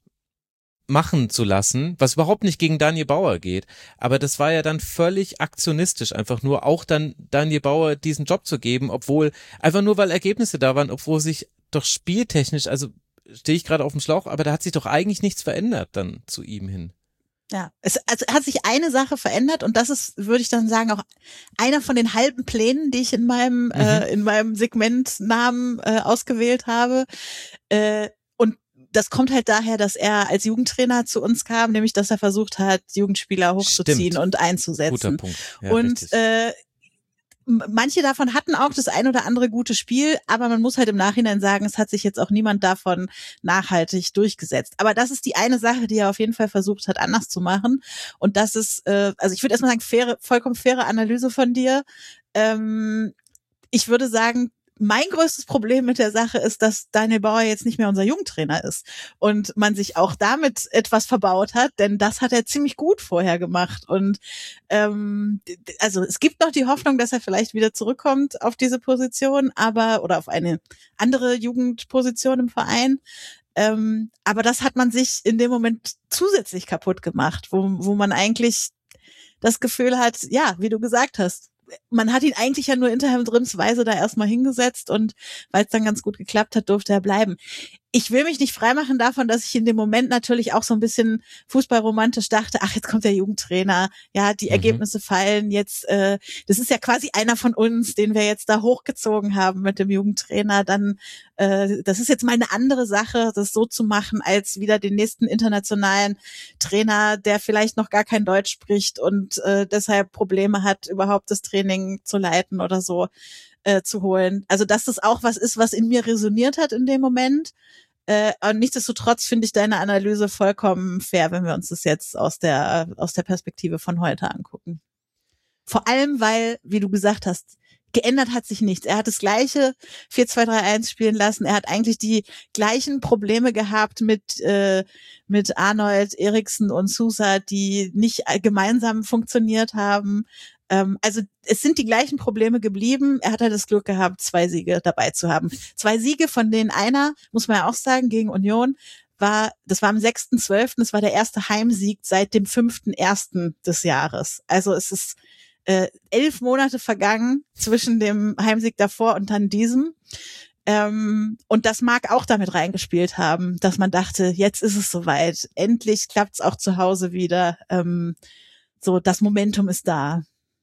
machen zu lassen, was überhaupt nicht gegen Daniel Bauer geht, aber das war ja dann völlig aktionistisch, einfach nur auch dann Daniel Bauer diesen Job zu geben, obwohl, einfach nur weil Ergebnisse da waren, obwohl sich doch spieltechnisch, also stehe ich gerade auf dem Schlauch, aber da hat sich doch eigentlich nichts verändert dann zu ihm hin. Ja, es also hat sich eine Sache verändert und das ist, würde ich dann sagen, auch einer von den halben Plänen, die ich in meinem mhm. äh, in meinem Segmentnamen äh, ausgewählt habe. Äh, und das kommt halt daher, dass er als Jugendtrainer zu uns kam, nämlich dass er versucht hat, Jugendspieler hochzuziehen Stimmt. und einzusetzen. Guter Punkt. Ja, und richtig. äh, manche davon hatten auch das ein oder andere gute Spiel, aber man muss halt im Nachhinein sagen, es hat sich jetzt auch niemand davon nachhaltig durchgesetzt. Aber das ist die eine Sache, die er auf jeden Fall versucht hat, anders zu machen. Und das ist, äh, also ich würde erstmal sagen, faire, vollkommen faire Analyse von dir. Ähm, ich würde sagen, mein größtes Problem mit der Sache ist, dass Daniel Bauer jetzt nicht mehr unser Jugendtrainer ist und man sich auch damit etwas verbaut hat, denn das hat er ziemlich gut vorher gemacht und ähm, also es gibt noch die Hoffnung, dass er vielleicht wieder zurückkommt auf diese Position, aber oder auf eine andere Jugendposition im Verein. Ähm, aber das hat man sich in dem Moment zusätzlich kaputt gemacht, wo, wo man eigentlich das Gefühl hat, ja, wie du gesagt hast, man hat ihn eigentlich ja nur interimsweise da erstmal hingesetzt und weil es dann ganz gut geklappt hat, durfte er bleiben. Ich will mich nicht freimachen davon, dass ich in dem Moment natürlich auch so ein bisschen fußballromantisch dachte, ach, jetzt kommt der Jugendtrainer, ja, die mhm. Ergebnisse fallen jetzt, äh, das ist ja quasi einer von uns, den wir jetzt da hochgezogen haben mit dem Jugendtrainer, dann, äh, das ist jetzt mal eine andere Sache, das so zu machen, als wieder den nächsten internationalen Trainer, der vielleicht noch gar kein Deutsch spricht und äh, deshalb Probleme hat, überhaupt das Training zu leiten oder so. Äh, zu holen. Also dass das auch was ist, was in mir resoniert hat in dem Moment. Äh, und nichtsdestotrotz finde ich deine Analyse vollkommen fair, wenn wir uns das jetzt aus der aus der Perspektive von heute angucken. Vor allem, weil, wie du gesagt hast, geändert hat sich nichts. Er hat das gleiche vier zwei drei eins spielen lassen. Er hat eigentlich die gleichen Probleme gehabt mit äh, mit Arnold, Eriksen und Sousa, die nicht gemeinsam funktioniert haben. Ähm, also es sind die gleichen Probleme geblieben. Er hat halt das Glück gehabt, zwei Siege dabei zu haben. Zwei Siege, von denen einer, muss man ja auch sagen, gegen Union, war, das war am sechsten zwölften Das war der erste Heimsieg seit dem fünften ersten des Jahres. Also es ist äh, elf Monate vergangen zwischen dem Heimsieg davor und dann diesem. Ähm, und das mag auch damit reingespielt haben, dass man dachte, jetzt ist es soweit. Endlich klappt's auch zu Hause wieder. Ähm, so, das Momentum ist da.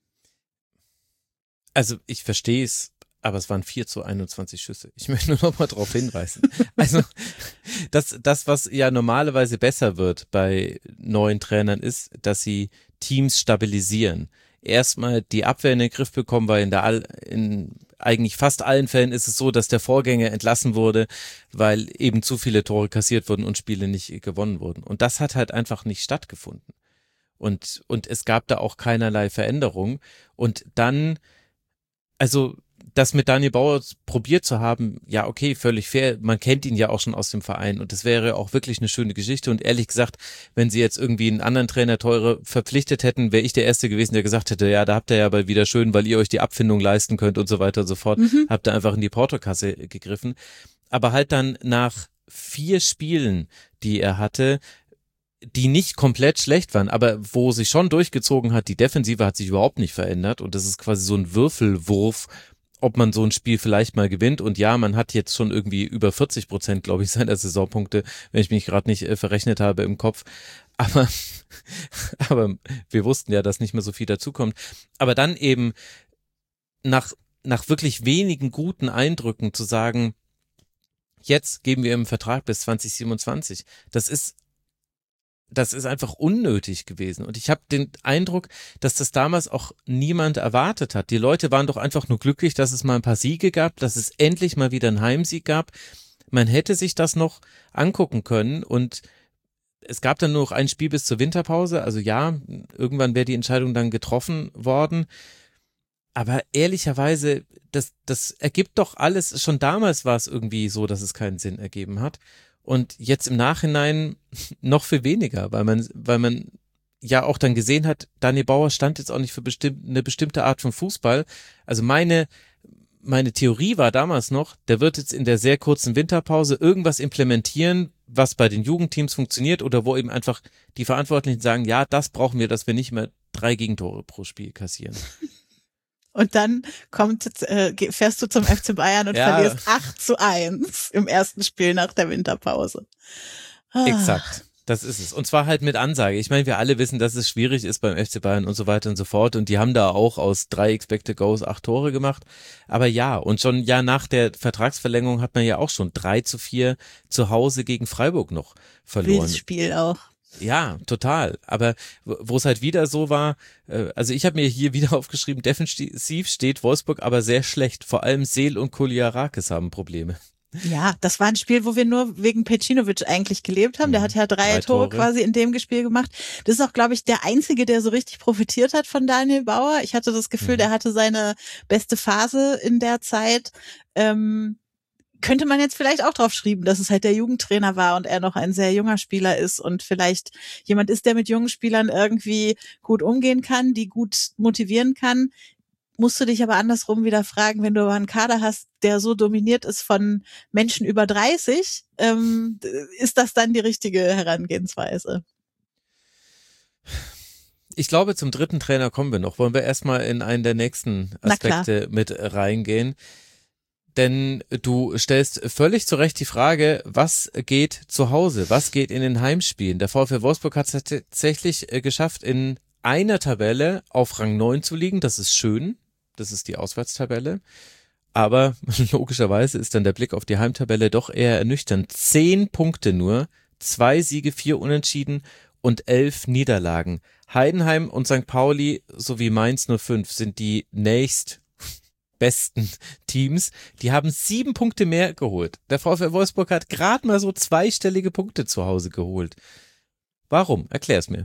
Also ich verstehe es, aber es waren vier zu einundzwanzig Schüsse. Ich möchte nur noch mal darauf hinweisen. Also das, das, was ja normalerweise besser wird bei neuen Trainern ist, dass sie Teams stabilisieren. Erstmal die Abwehr in den Griff bekommen, weil in der All, in eigentlich fast allen Fällen ist es so, dass der Vorgänger entlassen wurde, weil eben zu viele Tore kassiert wurden und Spiele nicht gewonnen wurden. Und das hat halt einfach nicht stattgefunden. Und, und es gab da auch keinerlei Veränderung. Und dann Also das mit Daniel Bauer probiert zu haben, ja okay, völlig fair, man kennt ihn ja auch schon aus dem Verein und das wäre auch wirklich eine schöne Geschichte und ehrlich gesagt, wenn sie jetzt irgendwie einen anderen Trainer teure verpflichtet hätten, wäre ich der Erste gewesen, der gesagt hätte, ja, da habt ihr ja bald wieder schön, weil ihr euch die Abfindung leisten könnt und so weiter und so fort, mhm. habt ihr einfach in die Portokasse gegriffen, aber halt dann nach vier Spielen, die er hatte, die nicht komplett schlecht waren, aber wo sich schon durchgezogen hat, die Defensive hat sich überhaupt nicht verändert und das ist quasi so ein Würfelwurf, ob man so ein Spiel vielleicht mal gewinnt und ja, man hat jetzt schon irgendwie über vierzig Prozent, glaube ich, seiner Saisonpunkte, wenn ich mich gerade nicht äh, verrechnet habe im Kopf, aber aber wir wussten ja, dass nicht mehr so viel dazukommt, aber dann eben nach nach wirklich wenigen guten Eindrücken zu sagen, jetzt geben wir ihm einen Vertrag bis zwanzig siebenundzwanzig, das ist das ist einfach unnötig gewesen. Und ich habe den Eindruck, dass das damals auch niemand erwartet hat. Die Leute waren doch einfach nur glücklich, dass es mal ein paar Siege gab, dass es endlich mal wieder einen Heimsieg gab. Man hätte sich das noch angucken können und es gab dann nur noch ein Spiel bis zur Winterpause. Also ja, irgendwann wäre die Entscheidung dann getroffen worden. Aber ehrlicherweise, das, das ergibt doch alles, schon damals war es irgendwie so, dass es keinen Sinn ergeben hat. Und jetzt im Nachhinein noch viel weniger, weil man, weil man ja auch dann gesehen hat, Daniel Bauer stand jetzt auch nicht für bestimmt, eine bestimmte Art von Fußball. Also meine, meine Theorie war damals noch, der wird jetzt in der sehr kurzen Winterpause irgendwas implementieren, was bei den Jugendteams funktioniert oder wo eben einfach die Verantwortlichen sagen, ja, das brauchen wir, dass wir nicht mehr drei Gegentore pro Spiel kassieren. Und dann kommt, äh, fährst du zum F C Bayern und ja. verlierst acht zu eins im ersten Spiel nach der Winterpause. Ah. Exakt, das ist es. Und zwar halt mit Ansage. Ich meine, wir alle wissen, dass es schwierig ist beim F C Bayern und so weiter und so fort. Und die haben da auch aus drei Expected Goals acht Tore gemacht. Aber ja, und schon ja nach der Vertragsverlängerung hat man ja auch schon drei zu vier zu Hause gegen Freiburg noch verloren. Wildes Spiel auch. Ja, total. Aber wo es halt wieder so war, also ich habe mir hier wieder aufgeschrieben, defensiv steht Wolfsburg aber sehr schlecht. Vor allem Seel und Koliarakis haben Probleme. Ja, das war ein Spiel, wo wir nur wegen Pecinovic eigentlich gelebt haben. Der hat ja drei, drei Tore, Tore quasi in dem Spiel gemacht. Das ist auch, glaube ich, der Einzige, der so richtig profitiert hat von Daniel Bauer. Ich hatte das Gefühl, mhm. der hatte seine beste Phase in der Zeit. Ähm, könnte man jetzt vielleicht auch drauf schreiben, dass es halt der Jugendtrainer war und er noch ein sehr junger Spieler ist und vielleicht jemand ist, der mit jungen Spielern irgendwie gut umgehen kann, die gut motivieren kann. Musst du dich aber andersrum wieder fragen, wenn du einen Kader hast, der so dominiert ist von Menschen über dreißig, ähm, ist das dann die richtige Herangehensweise? Ich glaube, zum dritten Trainer kommen wir noch. Wollen wir erstmal in einen der nächsten Aspekte mit reingehen? Denn du stellst völlig zu Recht die Frage, was geht zu Hause? Was geht in den Heimspielen? Der VfL Wolfsburg hat es tatsächlich geschafft, in einer Tabelle auf Rang neun zu liegen. Das ist schön. Das ist die Auswärtstabelle. Aber logischerweise ist dann der Blick auf die Heimtabelle doch eher ernüchternd. Zehn Punkte nur, zwei Siege, vier Unentschieden und elf Niederlagen. Heidenheim und Sankt Pauli sowie Mainz null fünf sind die nächst besten Teams. Die haben sieben Punkte mehr geholt. Der VfL Wolfsburg hat gerade mal so zweistellige Punkte zu Hause geholt. Warum? Erklär's mir.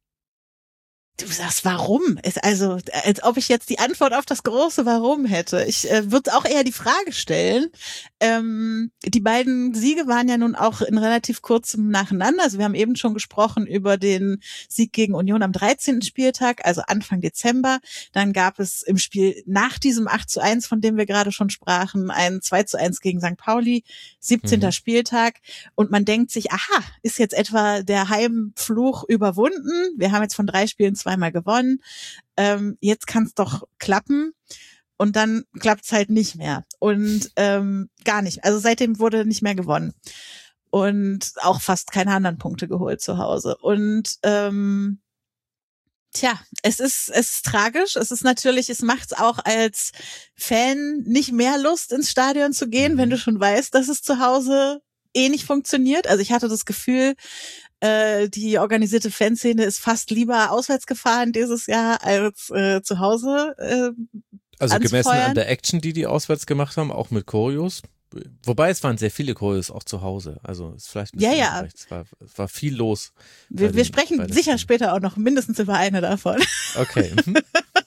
Du sagst, warum? Ist also, als ob ich jetzt die Antwort auf das große Warum hätte. Ich äh, würde auch eher die Frage stellen. Ähm, die beiden Siege waren ja nun auch in relativ kurzem Nacheinander. Also wir haben eben schon gesprochen über den Sieg gegen Union am dreizehnten Spieltag, also Anfang Dezember. Dann gab es im Spiel nach diesem acht zu eins, von dem wir gerade schon sprachen, ein zwei zu eins gegen Sankt Pauli, siebzehnter Mhm. Spieltag. Und man denkt sich, aha, ist jetzt etwa der Heimfluch überwunden? Wir haben jetzt von drei Spielen zweimal gewonnen, ähm, jetzt kann es doch klappen und dann klappt es halt nicht mehr und ähm, gar nicht. Also seitdem wurde nicht mehr gewonnen und auch fast keine anderen Punkte geholt zu Hause und ähm, tja, es ist es ist tragisch. Es ist natürlich, es macht es auch als Fan nicht mehr Lust, ins Stadion zu gehen, wenn du schon weißt, dass es zu Hause eh nicht funktioniert. Also ich hatte das Gefühl, die organisierte Fanszene ist fast lieber auswärts gefahren dieses Jahr als äh, zu Hause äh, Also gemessen an der Action, die die auswärts gemacht haben, auch mit Choreos. Wobei es waren sehr viele Choreos auch zu Hause. Also es ist vielleicht ein ja, bisschen ja. Es war, es war viel los. Wir, den, wir sprechen sicher Team. Später auch noch mindestens über eine davon. Okay. Mhm.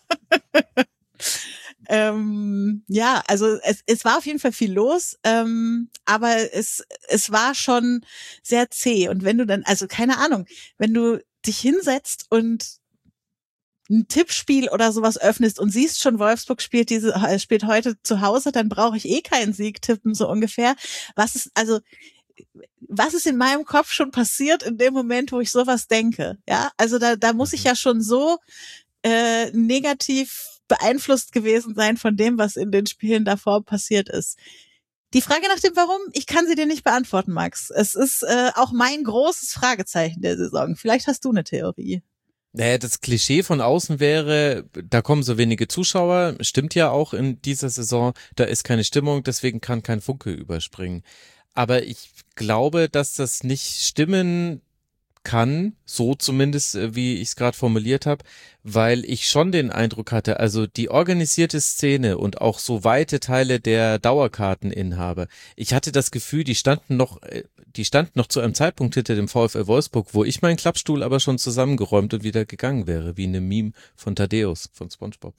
Ähm, ja, also es, es war auf jeden Fall viel los, ähm, aber es, es war schon sehr zäh. Und wenn du dann, also keine Ahnung, wenn du dich hinsetzt und ein Tippspiel oder sowas öffnest und siehst schon, Wolfsburg spielt diese, spielt heute zu Hause, dann brauche ich eh keinen Sieg tippen, so ungefähr. Was ist, also, was ist in meinem Kopf schon passiert in dem Moment, wo ich sowas denke? Ja, also da, da muss ich ja schon so äh, negativ beeinflusst gewesen sein von dem, was in den Spielen davor passiert ist. Die Frage nach dem Warum, ich kann sie dir nicht beantworten, Max. Es ist äh, auch mein großes Fragezeichen der Saison. Vielleicht hast du eine Theorie. Naja, das Klischee von außen wäre, da kommen so wenige Zuschauer, stimmt ja auch in dieser Saison, da ist keine Stimmung, deswegen kann kein Funke überspringen. Aber ich glaube, dass das nicht stimmen kann, so zumindest, wie ich es gerade formuliert habe, weil ich schon den Eindruck hatte, also die organisierte Szene und auch so weite Teile der Dauerkarteninhaber, ich hatte das Gefühl, die standen noch, die standen noch zu einem Zeitpunkt hinter dem VfL Wolfsburg, wo ich meinen Klappstuhl aber schon zusammengeräumt und wieder gegangen wäre, wie in einem Meme von Thaddeus von SpongeBob.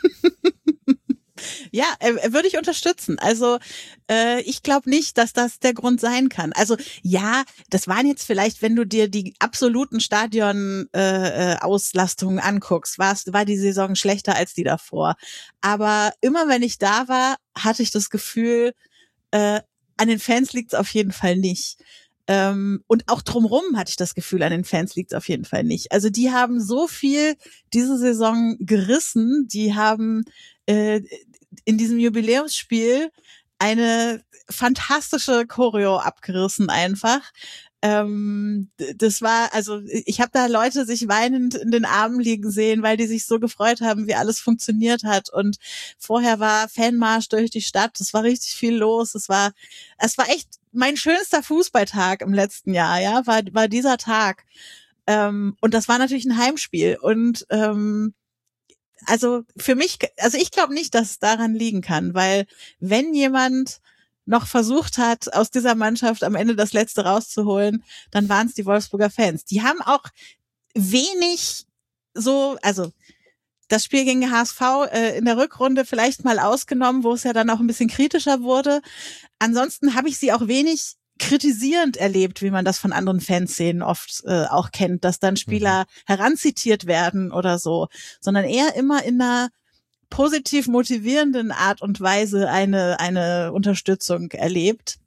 Ja, äh, würde ich unterstützen. Also äh, ich glaube nicht, dass das der Grund sein kann. Also ja, das waren jetzt vielleicht, wenn du dir die absoluten Stadion-Auslastungen äh, anguckst, war's, war die Saison schlechter als die davor. Aber immer wenn ich da war, hatte ich das Gefühl, äh, an den Fans liegt's auf jeden Fall nicht. Ähm, und auch drumrum hatte ich das Gefühl, an den Fans liegt's auf jeden Fall nicht. Also die haben so viel diese Saison gerissen, die haben äh, in diesem Jubiläumsspiel eine fantastische Choreo abgerissen einfach. Ähm, das war, also ich habe da Leute sich weinend in den Armen liegen sehen, weil die sich so gefreut haben, wie alles funktioniert hat. Und vorher war Fanmarsch durch die Stadt, es war richtig viel los. Es war, es war echt mein schönster Fußballtag im letzten Jahr, ja, war war dieser Tag. Ähm, und das war natürlich ein Heimspiel. Und ähm, also für mich, also ich glaube nicht, dass es daran liegen kann, weil wenn jemand noch versucht hat, aus dieser Mannschaft am Ende das Letzte rauszuholen, dann waren es die Wolfsburger Fans. Die haben auch wenig so, also das Spiel gegen H S V äh, in der Rückrunde vielleicht mal ausgenommen, wo es ja dann auch ein bisschen kritischer wurde. Ansonsten habe ich sie auch wenig kritisierend erlebt, wie man das von anderen Fanszenen oft äh, auch kennt, dass dann Spieler mhm. heranzitiert werden oder so, sondern eher immer in einer positiv motivierenden Art und Weise eine eine Unterstützung erlebt.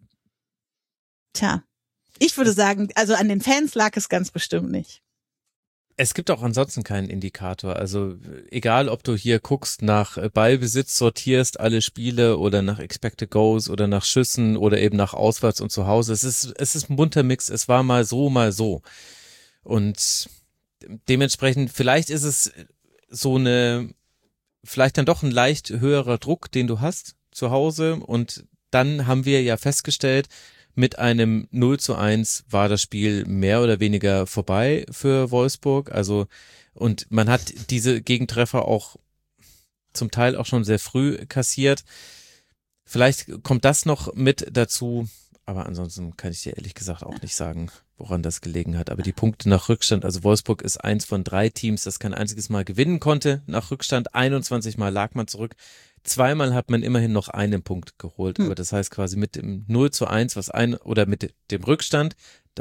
Tja, ich würde sagen, also an den Fans lag es ganz bestimmt nicht. Es gibt auch ansonsten keinen Indikator. Also egal, ob du hier guckst, nach Ballbesitz sortierst alle Spiele oder nach Expected Goals oder nach Schüssen oder eben nach Auswärts und zu Hause. Es ist, es ist ein bunter Mix. Es war mal so, mal so. Und dementsprechend, vielleicht ist es so eine, vielleicht dann doch ein leicht höherer Druck, den du hast zu Hause. Und dann haben wir ja festgestellt, mit einem null zu eins war das Spiel mehr oder weniger vorbei für Wolfsburg. Also, und man hat diese Gegentreffer auch zum Teil auch schon sehr früh kassiert. Vielleicht kommt das noch mit dazu, aber ansonsten kann ich dir ehrlich gesagt auch nicht sagen, woran das gelegen hat. Aber die Punkte nach Rückstand, also Wolfsburg ist eins von drei Teams, das kein einziges Mal gewinnen konnte nach Rückstand. einundzwanzig Mal lag man zurück. Zweimal hat man immerhin noch einen Punkt geholt, hm. aber das heißt quasi mit dem null zu eins, was ein, oder mit dem Rückstand,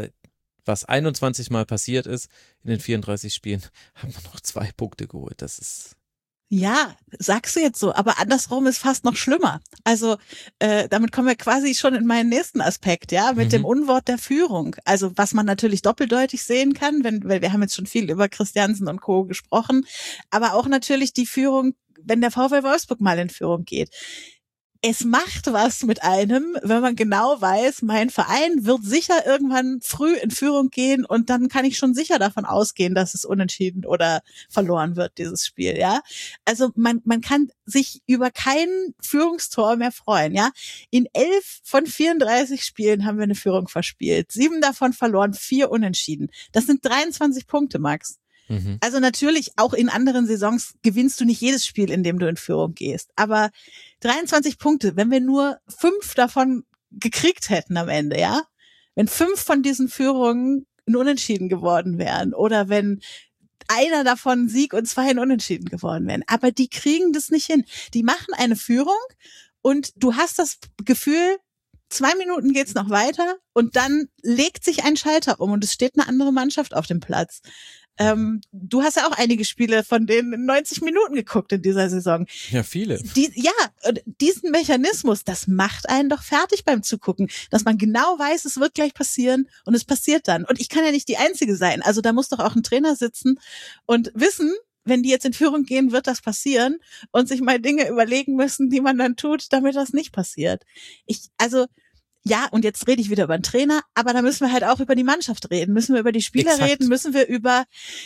was einundzwanzig Mal passiert ist in den vierunddreißig Spielen, haben wir noch zwei Punkte geholt. Das ist Ja, sagst du jetzt so, aber andersrum ist fast noch schlimmer. Also äh, damit kommen wir quasi schon in meinen nächsten Aspekt, ja, mit mhm. dem Unwort der Führung. Also was man natürlich doppeldeutig sehen kann, wenn, weil wir haben jetzt schon viel über Christiansen und Co. gesprochen, aber auch natürlich die Führung, wenn der VfL Wolfsburg mal in Führung geht. Es macht was mit einem, wenn man genau weiß, mein Verein wird sicher irgendwann früh in Führung gehen und dann kann ich schon sicher davon ausgehen, dass es unentschieden oder verloren wird, dieses Spiel, ja. Also man, man kann sich über kein Führungstor mehr freuen, ja. In elf von vierunddreißig Spielen haben wir eine Führung verspielt. Sieben davon verloren, vier unentschieden. Das sind dreiundzwanzig Punkte, Max. Mhm. Also natürlich, auch in anderen Saisons gewinnst du nicht jedes Spiel, in dem du in Führung gehst. Aber dreiundzwanzig Punkte, wenn wir nur fünf davon gekriegt hätten am Ende, ja? Wenn fünf von diesen Führungen in Unentschieden geworden wären oder wenn einer davon Sieg und zwei in Unentschieden geworden wären. Aber die kriegen das nicht hin. Die machen eine Führung und du hast das Gefühl, zwei Minuten geht's noch weiter und dann legt sich ein Schalter um und es steht eine andere Mannschaft auf dem Platz. Ähm, du hast ja auch einige Spiele von denen in neunzig Minuten geguckt in dieser Saison. Ja, viele. Die, ja, diesen Mechanismus, das macht einen doch fertig beim Zugucken, dass man genau weiß, es wird gleich passieren und es passiert dann. Und ich kann ja nicht die Einzige sein. Also da muss doch auch ein Trainer sitzen und wissen, wenn die jetzt in Führung gehen, wird das passieren und sich mal Dinge überlegen müssen, die man dann tut, damit das nicht passiert. Ich, also, ja, und jetzt rede ich wieder über den Trainer, aber da müssen wir halt auch über die Mannschaft reden, müssen wir über die Spieler Exakt. reden, müssen wir über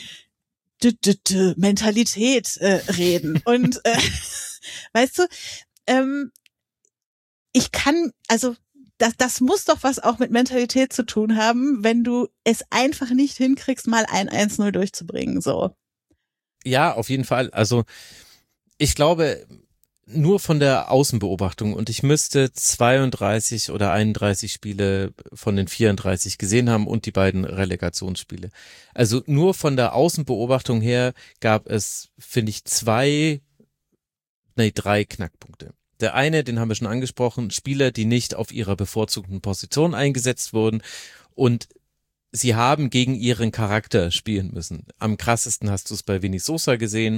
d -d -d Mentalität äh, reden. Und äh, weißt du, ähm, ich kann, also das, das muss doch was auch mit Mentalität zu tun haben, wenn du es einfach nicht hinkriegst, mal ein eins null durchzubringen, so. Ja, auf jeden Fall. Also ich glaube, nur von der Außenbeobachtung, und ich müsste zweiunddreißig oder einunddreißig Spiele von den vierunddreißig gesehen haben und die beiden Relegationsspiele. Also nur von der Außenbeobachtung her gab es, finde ich, zwei, nee, drei Knackpunkte. Der eine, den haben wir schon angesprochen, Spieler, die nicht auf ihrer bevorzugten Position eingesetzt wurden und sie haben gegen ihren Charakter spielen müssen. Am krassesten hast du es bei Vini Sosa gesehen,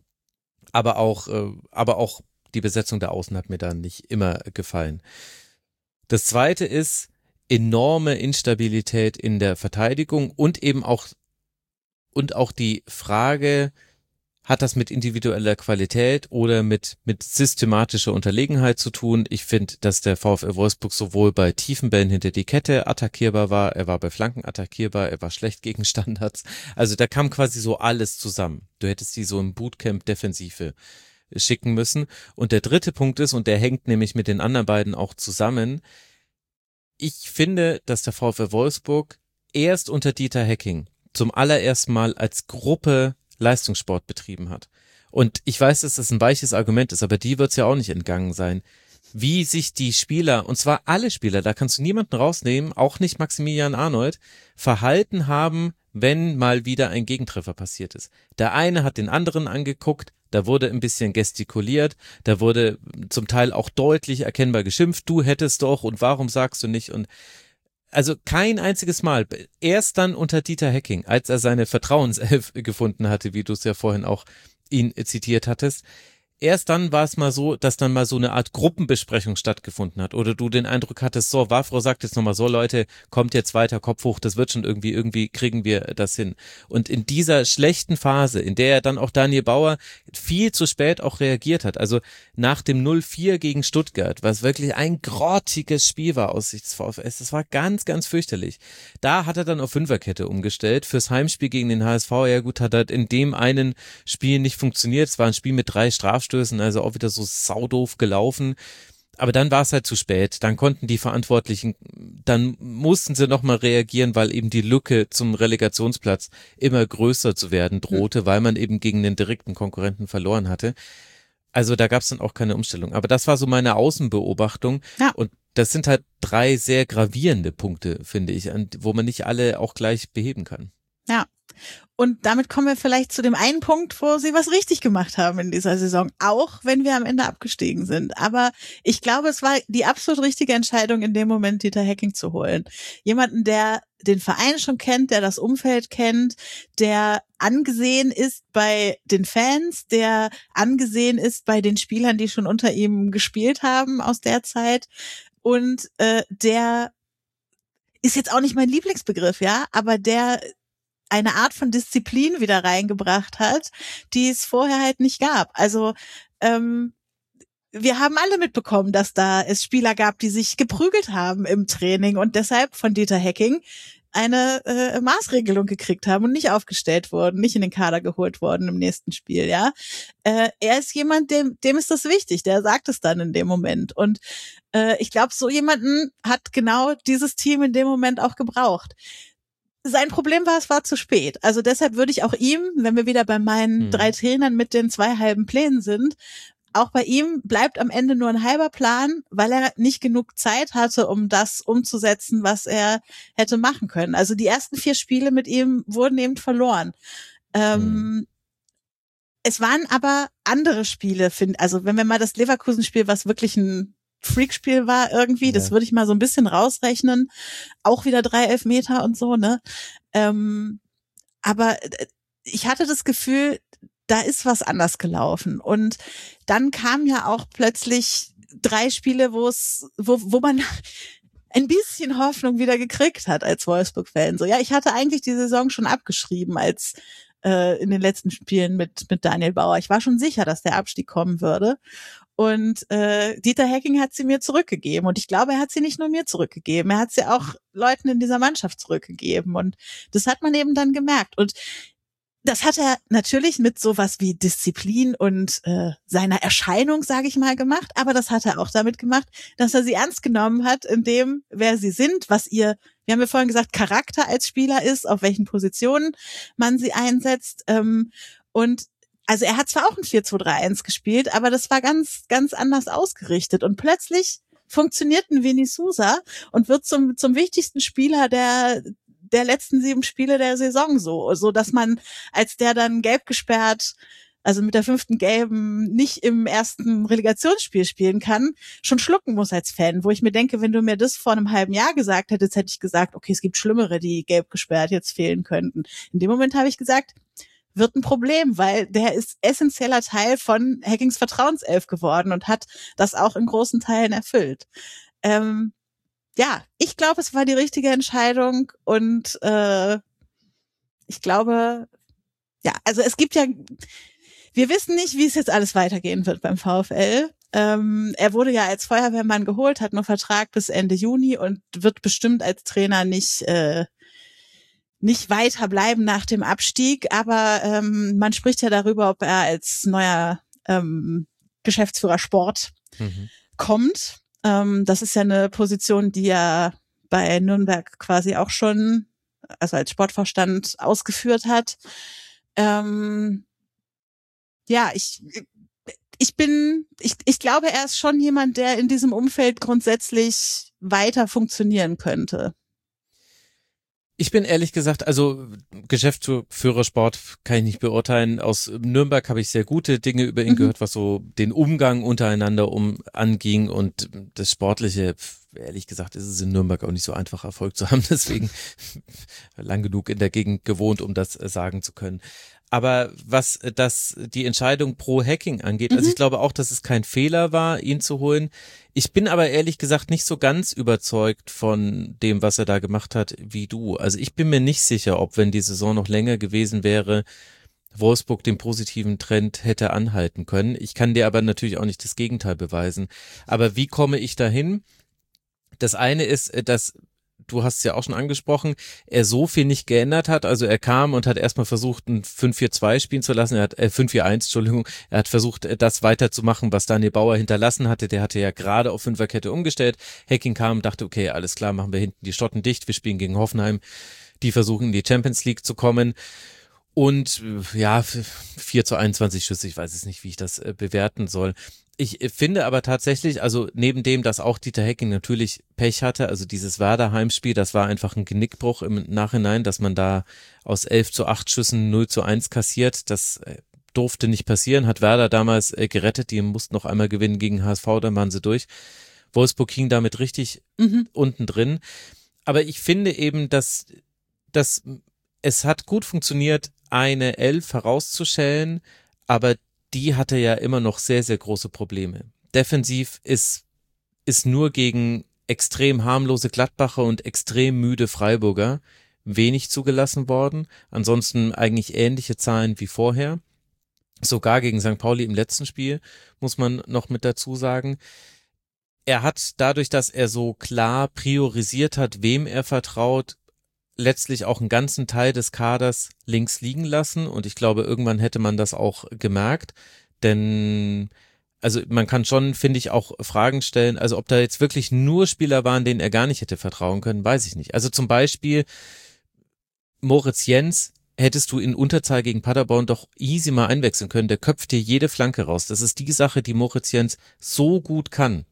aber auch, äh, aber auch die Besetzung der Außen hat mir da nicht immer gefallen. Das zweite ist enorme Instabilität in der Verteidigung und eben auch, und auch die Frage, hat das mit individueller Qualität oder mit, mit systematischer Unterlegenheit zu tun? Ich finde, dass der VfL Wolfsburg sowohl bei tiefen Bällen hinter die Kette attackierbar war, er war bei Flanken attackierbar, er war schlecht gegen Standards. Also da kam quasi so alles zusammen. Du hättest die so im Bootcamp Defensive schicken müssen. Und der dritte Punkt ist, und der hängt nämlich mit den anderen beiden auch zusammen, ich finde, dass der VfL Wolfsburg erst unter Dieter Hecking zum allerersten Mal als Gruppe Leistungssport betrieben hat. Und ich weiß, dass das ein weiches Argument ist, aber die wird es ja auch nicht entgangen sein. Wie sich die Spieler, und zwar alle Spieler, da kannst du niemanden rausnehmen, auch nicht Maximilian Arnold, verhalten haben, wenn mal wieder ein Gegentreffer passiert ist. Der eine hat den anderen angeguckt, da wurde ein bisschen gestikuliert, da wurde zum Teil auch deutlich erkennbar geschimpft, du hättest doch und warum sagst du nicht, und also kein einziges Mal, erst dann unter Dieter Hecking, als er seine Vertrauenself gefunden hatte, wie du es ja vorhin auch ihn zitiert hattest, erst dann war es mal so, dass dann mal so eine Art Gruppenbesprechung stattgefunden hat oder du den Eindruck hattest, so, Wafro sagt jetzt nochmal so, Leute, kommt jetzt weiter, Kopf hoch, das wird schon irgendwie, irgendwie kriegen wir das hin. Und in dieser schlechten Phase, in der ja dann auch Daniel Bauer viel zu spät auch reagiert hat, also nach dem null vier gegen Stuttgart, was wirklich ein grottiges Spiel war aus Sicht des VfS, das war ganz, ganz fürchterlich. Da hat er dann auf Fünferkette umgestellt, fürs Heimspiel gegen den H S V, ja gut, hat er in dem einen Spiel nicht funktioniert, es war ein Spiel mit drei Strafstößen, also auch wieder so saudoof gelaufen. Aber dann war es halt zu spät. Dann konnten die Verantwortlichen, dann mussten sie nochmal reagieren, weil eben die Lücke zum Relegationsplatz immer größer zu werden drohte, mhm. weil man eben gegen den direkten Konkurrenten verloren hatte. Also da gab es dann auch keine Umstellung. Aber das war so meine Außenbeobachtung. Ja. Und das sind halt drei sehr gravierende Punkte, finde ich, wo man nicht alle auch gleich beheben kann. Ja. Und damit kommen wir vielleicht zu dem einen Punkt, wo sie was richtig gemacht haben in dieser Saison, auch wenn wir am Ende abgestiegen sind. Aber ich glaube, es war die absolut richtige Entscheidung, in dem Moment Dieter Hecking zu holen. Jemanden, der den Verein schon kennt, der das Umfeld kennt, der angesehen ist bei den Fans, der angesehen ist bei den Spielern, die schon unter ihm gespielt haben aus der Zeit. Und äh, der ist jetzt auch nicht mein Lieblingsbegriff, ja, aber der eine Art von Disziplin wieder reingebracht hat, die es vorher halt nicht gab. Also ähm, wir haben alle mitbekommen, dass da es Spieler gab, die sich geprügelt haben im Training und deshalb von Dieter Hecking eine äh, Maßregelung gekriegt haben und nicht aufgestellt wurden, nicht in den Kader geholt worden im nächsten Spiel, ja. Äh, er ist jemand, dem, dem ist das wichtig, der sagt es dann in dem Moment. Und äh, ich glaube, so jemanden hat genau dieses Team in dem Moment auch gebraucht. Sein Problem war, es war zu spät. Also deshalb würde ich auch ihm, wenn wir wieder bei meinen hm. drei Trainern mit den zwei halben Plänen sind, auch bei ihm bleibt am Ende nur ein halber Plan, weil er nicht genug Zeit hatte, um das umzusetzen, was er hätte machen können. Also die ersten vier Spiele mit ihm wurden eben verloren. Ähm, hm. Es waren aber andere Spiele, find, also wenn wir mal das Leverkusen-Spiel, was wirklich ein Freakspiel war irgendwie, ja. Das würde ich mal so ein bisschen rausrechnen. Auch wieder drei Elfmeter und so, ne? Ähm, aber ich hatte das Gefühl, da ist was anders gelaufen. Und dann kamen ja auch plötzlich drei Spiele, wo es, wo, wo man ein bisschen Hoffnung wieder gekriegt hat als Wolfsburg-Fan. So, ja, ich hatte eigentlich die Saison schon abgeschrieben als äh, in den letzten Spielen mit mit Daniel Bauer. Ich war schon sicher, dass der Abstieg kommen würde. Und äh, Dieter Hecking hat sie mir zurückgegeben. Und ich glaube, er hat sie nicht nur mir zurückgegeben. Er hat sie auch Leuten in dieser Mannschaft zurückgegeben. Und das hat man eben dann gemerkt. Und das hat er natürlich mit sowas wie Disziplin und äh, seiner Erscheinung, sage ich mal, gemacht. Aber das hat er auch damit gemacht, dass er sie ernst genommen hat, in dem, wer sie sind, was ihr, wir haben ja vorhin gesagt, Charakter als Spieler ist, auf welchen Positionen man sie einsetzt. Ähm, und also er hat zwar auch ein vier zwei drei eins gespielt, aber das war ganz, ganz anders ausgerichtet. Und plötzlich funktioniert ein Vini Sousa und wird zum zum wichtigsten Spieler der der letzten sieben Spiele der Saison, so so dass man, als der dann gelb gesperrt, also mit der fünften Gelben, nicht im ersten Relegationsspiel spielen kann, schon schlucken muss als Fan, wo ich mir denke, wenn du mir das vor einem halben Jahr gesagt hättest, hätte ich gesagt, okay, es gibt Schlimmere, die gelb gesperrt jetzt fehlen könnten. In dem Moment habe ich gesagt, wird ein Problem, weil der ist essentieller Teil von Hackings Vertrauenself geworden und hat das auch in großen Teilen erfüllt. Ähm, ja, ich glaube, es war die richtige Entscheidung und äh, ich glaube, ja, also es gibt ja, wir wissen nicht, wie es jetzt alles weitergehen wird beim VfL. Ähm, er wurde ja als Feuerwehrmann geholt, hat nur Vertrag bis Ende Juni und wird bestimmt als Trainer nicht äh, nicht weiter bleiben nach dem Abstieg, aber ähm, man spricht ja darüber, ob er als neuer ähm, Geschäftsführer Sport mhm. kommt. Ähm, das ist ja eine Position, die er bei Nürnberg quasi auch schon, also als Sportvorstand ausgeführt hat. Ähm, ja, ich ich bin, ich ich glaube, er ist schon jemand, der in diesem Umfeld grundsätzlich weiter funktionieren könnte. Ich bin ehrlich gesagt, also Geschäftsführersport kann ich nicht beurteilen. Aus Nürnberg habe ich sehr gute Dinge über ihn mhm. gehört, was so den Umgang untereinander um anging und das Sportliche. Ehrlich gesagt ist es in Nürnberg auch nicht so einfach, Erfolg zu haben. Deswegen lang genug in der Gegend gewohnt, um das sagen zu können. Aber was das die Entscheidung pro Hacking angeht, mhm. also ich glaube auch, dass es kein Fehler war, ihn zu holen. Ich bin aber ehrlich gesagt nicht so ganz überzeugt von dem, was er da gemacht hat, wie du. Also ich bin mir nicht sicher, ob, wenn die Saison noch länger gewesen wäre, Wolfsburg den positiven Trend hätte anhalten können. Ich kann dir aber natürlich auch nicht das Gegenteil beweisen. Aber wie komme ich dahin? Das eine ist, dass, du hast es ja auch schon angesprochen, er so viel nicht geändert hat. Also er kam und hat erstmal versucht, ein fünf vier zwei spielen zu lassen. Er hat äh, fünf vier eins, Entschuldigung. Er hat versucht, das weiterzumachen, was Daniel Bauer hinterlassen hatte. Der hatte ja gerade auf Fünferkette umgestellt. Hacking kam, dachte, okay, alles klar, machen wir hinten die Schotten dicht. Wir spielen gegen Hoffenheim. Die versuchen in die Champions League zu kommen. Und ja, vier zu einundzwanzig Schüsse, ich weiß es nicht, wie ich das äh, bewerten soll. Ich finde aber tatsächlich, also neben dem, dass auch Dieter Hecking natürlich Pech hatte, also dieses Werder-Heimspiel, das war einfach ein Genickbruch im Nachhinein, dass man da aus elf zu acht Schüssen null zu eins kassiert, das durfte nicht passieren, hat Werder damals gerettet, die mussten noch einmal gewinnen gegen H S V, dann waren sie durch. Wolfsburg hing damit richtig mhm. unten drin, aber ich finde eben, dass, dass es hat gut funktioniert, eine Elf herauszustellen, aber die hatte ja immer noch sehr, sehr große Probleme. Defensiv ist, ist nur gegen extrem harmlose Gladbacher und extrem müde Freiburger wenig zugelassen worden. Ansonsten eigentlich ähnliche Zahlen wie vorher. Sogar gegen Sankt Pauli im letzten Spiel, muss man noch mit dazu sagen. Er hat dadurch, dass er so klar priorisiert hat, wem er vertraut, letztlich auch einen ganzen Teil des Kaders links liegen lassen und ich glaube, irgendwann hätte man das auch gemerkt, denn also man kann schon, finde ich, auch Fragen stellen, also ob da jetzt wirklich nur Spieler waren, denen er gar nicht hätte vertrauen können, weiß ich nicht. Also zum Beispiel Moritz Jens hättest du in Unterzahl gegen Paderborn doch easy mal einwechseln können, der köpft dir jede Flanke raus. Das ist die Sache, die Moritz Jens so gut kann.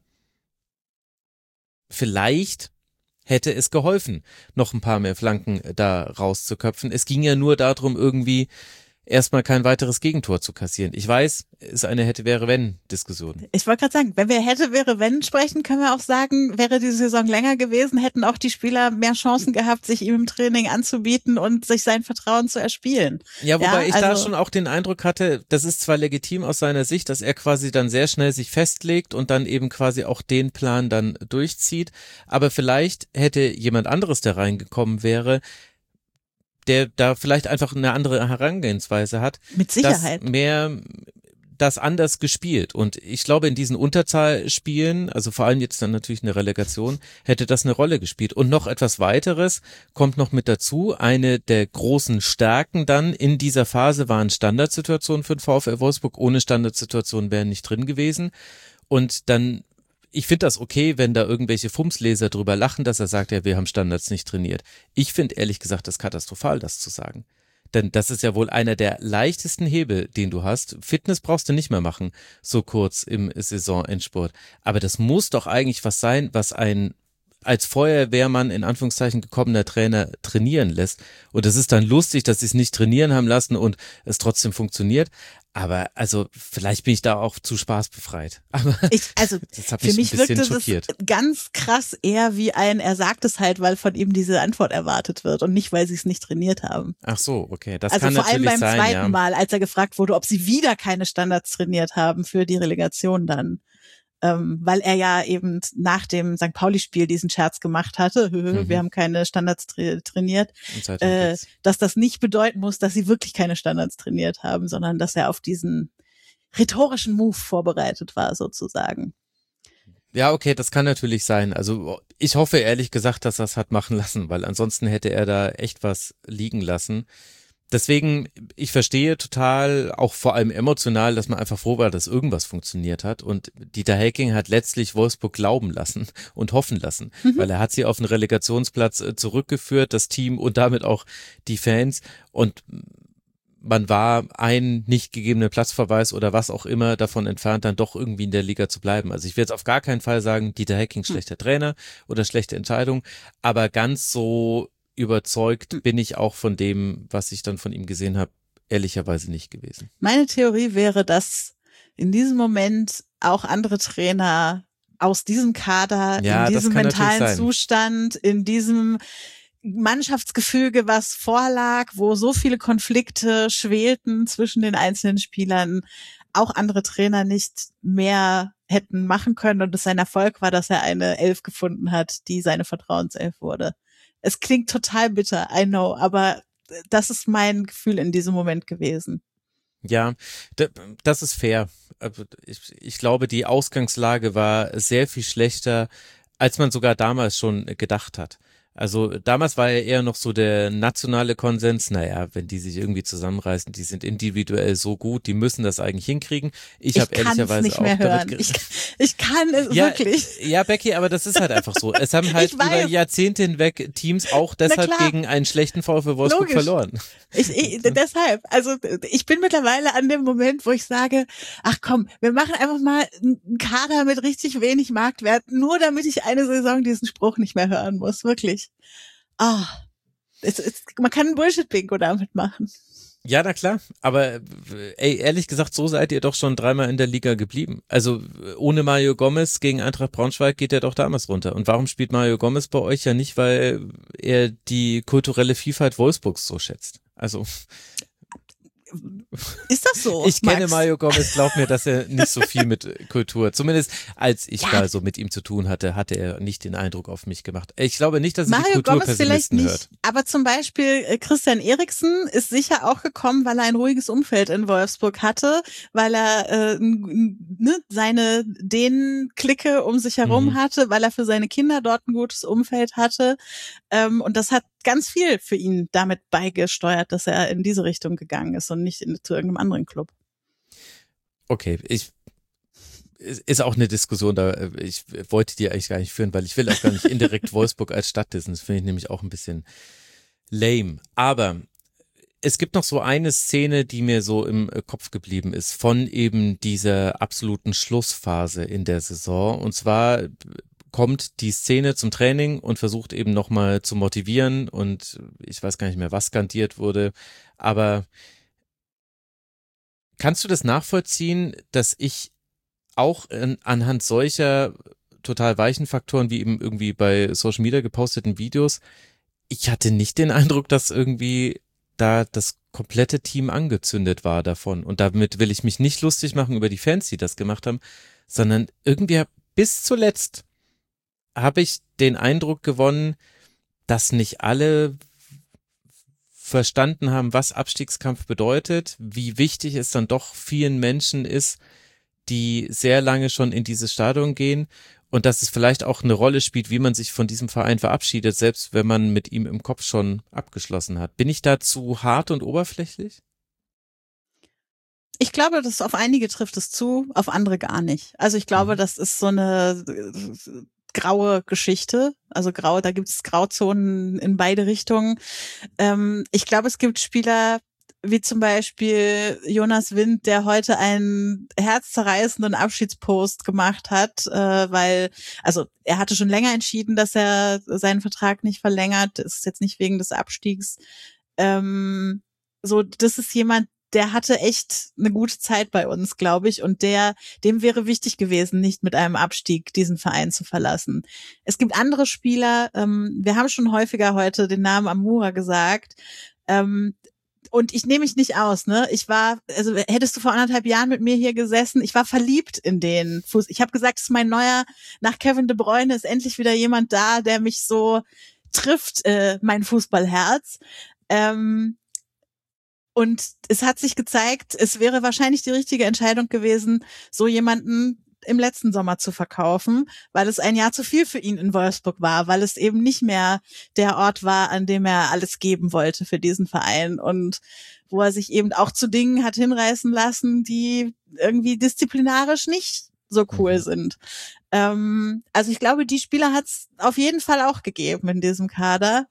Vielleicht hätte es geholfen, noch ein paar mehr Flanken da rauszuköpfen. Es ging ja nur darum, irgendwie erstmal kein weiteres Gegentor zu kassieren. Ich weiß, es ist eine Hätte-Wäre-Wenn-Diskussion. Ich wollte gerade sagen, wenn wir Hätte-Wäre-Wenn sprechen, können wir auch sagen, wäre die Saison länger gewesen, hätten auch die Spieler mehr Chancen gehabt, sich ihm im Training anzubieten und sich sein Vertrauen zu erspielen. Ja, wobei ja, ich also da schon auch den Eindruck hatte, das ist zwar legitim aus seiner Sicht, dass er quasi dann sehr schnell sich festlegt und dann eben quasi auch den Plan dann durchzieht, aber vielleicht hätte jemand anderes, der reingekommen wäre, der da vielleicht einfach eine andere Herangehensweise hat. Mit Sicherheit. Dass mehr das anders gespielt. Und ich glaube, in diesen Unterzahlspielen, also vor allem jetzt dann natürlich eine Relegation, hätte das eine Rolle gespielt. Und noch etwas weiteres kommt noch mit dazu. Eine der großen Stärken dann in dieser Phase waren Standardsituationen für den VfL Wolfsburg. Ohne Standardsituationen wären nicht drin gewesen. Und dann, ich finde das okay, wenn da irgendwelche Fumsleser drüber lachen, dass er sagt, ja, wir haben Standards nicht trainiert. Ich finde ehrlich gesagt das katastrophal, das zu sagen. Denn das ist ja wohl einer der leichtesten Hebel, den du hast. Fitness brauchst du nicht mehr machen, so kurz im Saisonendspurt. Aber das muss doch eigentlich was sein, was ein als Feuerwehrmann in Anführungszeichen gekommener Trainer trainieren lässt. Und es ist dann lustig, dass sie es nicht trainieren haben lassen und es trotzdem funktioniert. Aber also vielleicht bin ich da auch zu spaßbefreit. Aber ich, also das hat für mich mich ein bisschen wirkte schockiert. das ganz krass eher wie ein, er sagt es halt, weil von ihm diese Antwort erwartet wird und nicht, weil sie es nicht trainiert haben. Ach so, okay, das also kann vor allem natürlich beim sein, zweiten ja. Mal, als er gefragt wurde, ob sie wieder keine Standards trainiert haben für die Relegation dann. Ähm, weil er ja eben nach dem Sankt Pauli-Spiel diesen Scherz gemacht hatte, mhm. wir haben keine Standards tra- trainiert, äh, dass das nicht bedeuten muss, dass sie wirklich keine Standards trainiert haben, sondern dass er auf diesen rhetorischen Move vorbereitet war sozusagen. Ja, okay, das kann natürlich sein. Also ich hoffe ehrlich gesagt, dass er es hat machen lassen, weil ansonsten hätte er da echt was liegen lassen. Deswegen, ich verstehe total, auch vor allem emotional, dass man einfach froh war, dass irgendwas funktioniert hat. Und Dieter Hecking hat letztlich Wolfsburg glauben lassen und hoffen lassen, mhm. weil er hat sie auf den Relegationsplatz zurückgeführt, das Team und damit auch die Fans. Und man war ein nicht gegebener Platzverweis oder was auch immer davon entfernt, dann doch irgendwie in der Liga zu bleiben. Also ich will jetzt auf gar keinen Fall sagen, Dieter Hecking schlechter Trainer oder schlechte Entscheidung, aber ganz so überzeugt bin ich auch von dem, was ich dann von ihm gesehen habe, ehrlicherweise nicht gewesen. Meine Theorie wäre, dass in diesem Moment auch andere Trainer aus diesem Kader, ja, in diesem mentalen Zustand, in diesem Mannschaftsgefüge, was vorlag, wo so viele Konflikte schwelten zwischen den einzelnen Spielern, auch andere Trainer nicht mehr hätten machen können und es sein Erfolg war, dass er eine Elf gefunden hat, die seine Vertrauenself wurde. Es klingt total bitter, I know, aber das ist mein Gefühl in diesem Moment gewesen. Ja, das ist fair. Ich, ich glaube, die Ausgangslage war sehr viel schlechter, als man sogar damals schon gedacht hat. Also damals war ja eher noch so der nationale Konsens, naja, wenn die sich irgendwie zusammenreißen, die sind individuell so gut, die müssen das eigentlich hinkriegen. Ich, ich habe ehrlicherweise nicht auch mehr damit hören. Ich, ich kann es ja, wirklich. Ja, Becky, aber das ist halt einfach so. Es haben halt über Jahrzehnte hinweg Teams auch deshalb gegen einen schlechten VfL Wolfsburg Logisch. verloren. Ich, ich, deshalb, also ich bin mittlerweile an dem Moment, wo ich sage, ach komm, wir machen einfach mal einen Kader mit richtig wenig Marktwert, nur damit ich eine Saison diesen Spruch nicht mehr hören muss, wirklich. Ah, es, es, man kann ein Bullshit-Bingo damit machen. Ja, na klar, aber ey, ehrlich gesagt, so seid ihr doch schon dreimal in der Liga geblieben. Also ohne Mario Gomez gegen Eintracht Braunschweig geht er doch damals runter. Und warum spielt Mario Gomez bei euch ja nicht, weil er die kulturelle Vielfalt Wolfsburgs so schätzt? Also ist das so? Ich kenne Max? Mario Gomez, glaub mir, dass er nicht so viel mit Kultur, zumindest als ich ja. mal so mit ihm zu tun hatte, hatte er nicht den Eindruck auf mich gemacht. Ich glaube nicht, dass er Mario die Kulturpessimisten Gomez hört. Nicht, aber zum Beispiel Christian Eriksen ist sicher auch gekommen, weil er ein ruhiges Umfeld in Wolfsburg hatte, weil er äh, ne, seine den Clique um sich herum mhm. hatte, weil er für seine Kinder dort ein gutes Umfeld hatte. Ähm, und das hat ganz viel für ihn damit beigesteuert, dass er in diese Richtung gegangen ist und nicht in, zu irgendeinem anderen Club. Okay, ich ist auch eine Diskussion, da ich wollte die eigentlich gar nicht führen, weil ich will auch gar nicht indirekt Wolfsburg als Stadt dissen. Das finde ich nämlich auch ein bisschen lame. Aber es gibt noch so eine Szene, die mir so im Kopf geblieben ist, von eben dieser absoluten Schlussphase in der Saison. Und zwar kommt die Szene zum Training und versucht eben nochmal zu motivieren und ich weiß gar nicht mehr, was skandiert wurde, aber kannst du das nachvollziehen, dass ich auch in, anhand solcher total weichen Faktoren wie eben irgendwie bei Social Media geposteten Videos, ich hatte nicht den Eindruck, dass irgendwie da das komplette Team angezündet war davon und damit will ich mich nicht lustig machen über die Fans, die das gemacht haben, sondern irgendwie bis zuletzt habe ich den Eindruck gewonnen, dass nicht alle verstanden haben, was Abstiegskampf bedeutet, wie wichtig es dann doch vielen Menschen ist, die sehr lange schon in dieses Stadion gehen und dass es vielleicht auch eine Rolle spielt, wie man sich von diesem Verein verabschiedet, selbst wenn man mit ihm im Kopf schon abgeschlossen hat. Bin ich da zu hart und oberflächlich? Ich glaube, dass auf einige trifft es zu, auf andere gar nicht. Also ich glaube, das ist so eine graue Geschichte. Also grau, da gibt es Grauzonen in beide Richtungen. Ähm, ich glaube, es gibt Spieler wie zum Beispiel Jonas Wind, der heute einen herzzerreißenden Abschiedspost gemacht hat, äh, weil, also er hatte schon länger entschieden, dass er seinen Vertrag nicht verlängert. Das ist jetzt nicht wegen des Abstiegs. Ähm, so, das ist jemand, der hatte echt eine gute Zeit bei uns, glaube ich, und der, dem wäre wichtig gewesen, nicht mit einem Abstieg diesen Verein zu verlassen. Es gibt andere Spieler, ähm, wir haben schon häufiger heute den Namen Amura gesagt, ähm, und ich nehme mich nicht aus, ne? Ich war, also hättest du vor anderthalb Jahren mit mir hier gesessen, ich war verliebt in den Fuß. Ich habe gesagt, das ist mein neuer, nach Kevin De Bruyne ist endlich wieder jemand da, der mich so trifft, äh, mein Fußballherz. Ähm, Und es hat sich gezeigt, es wäre wahrscheinlich die richtige Entscheidung gewesen, so jemanden im letzten Sommer zu verkaufen, weil es ein Jahr zu viel für ihn in Wolfsburg war, weil es eben nicht mehr der Ort war, an dem er alles geben wollte für diesen Verein und wo er sich eben auch zu Dingen hat hinreißen lassen, die irgendwie disziplinarisch nicht so cool sind. Ähm, also ich glaube, die Spieler hat es auf jeden Fall auch gegeben in diesem Kader.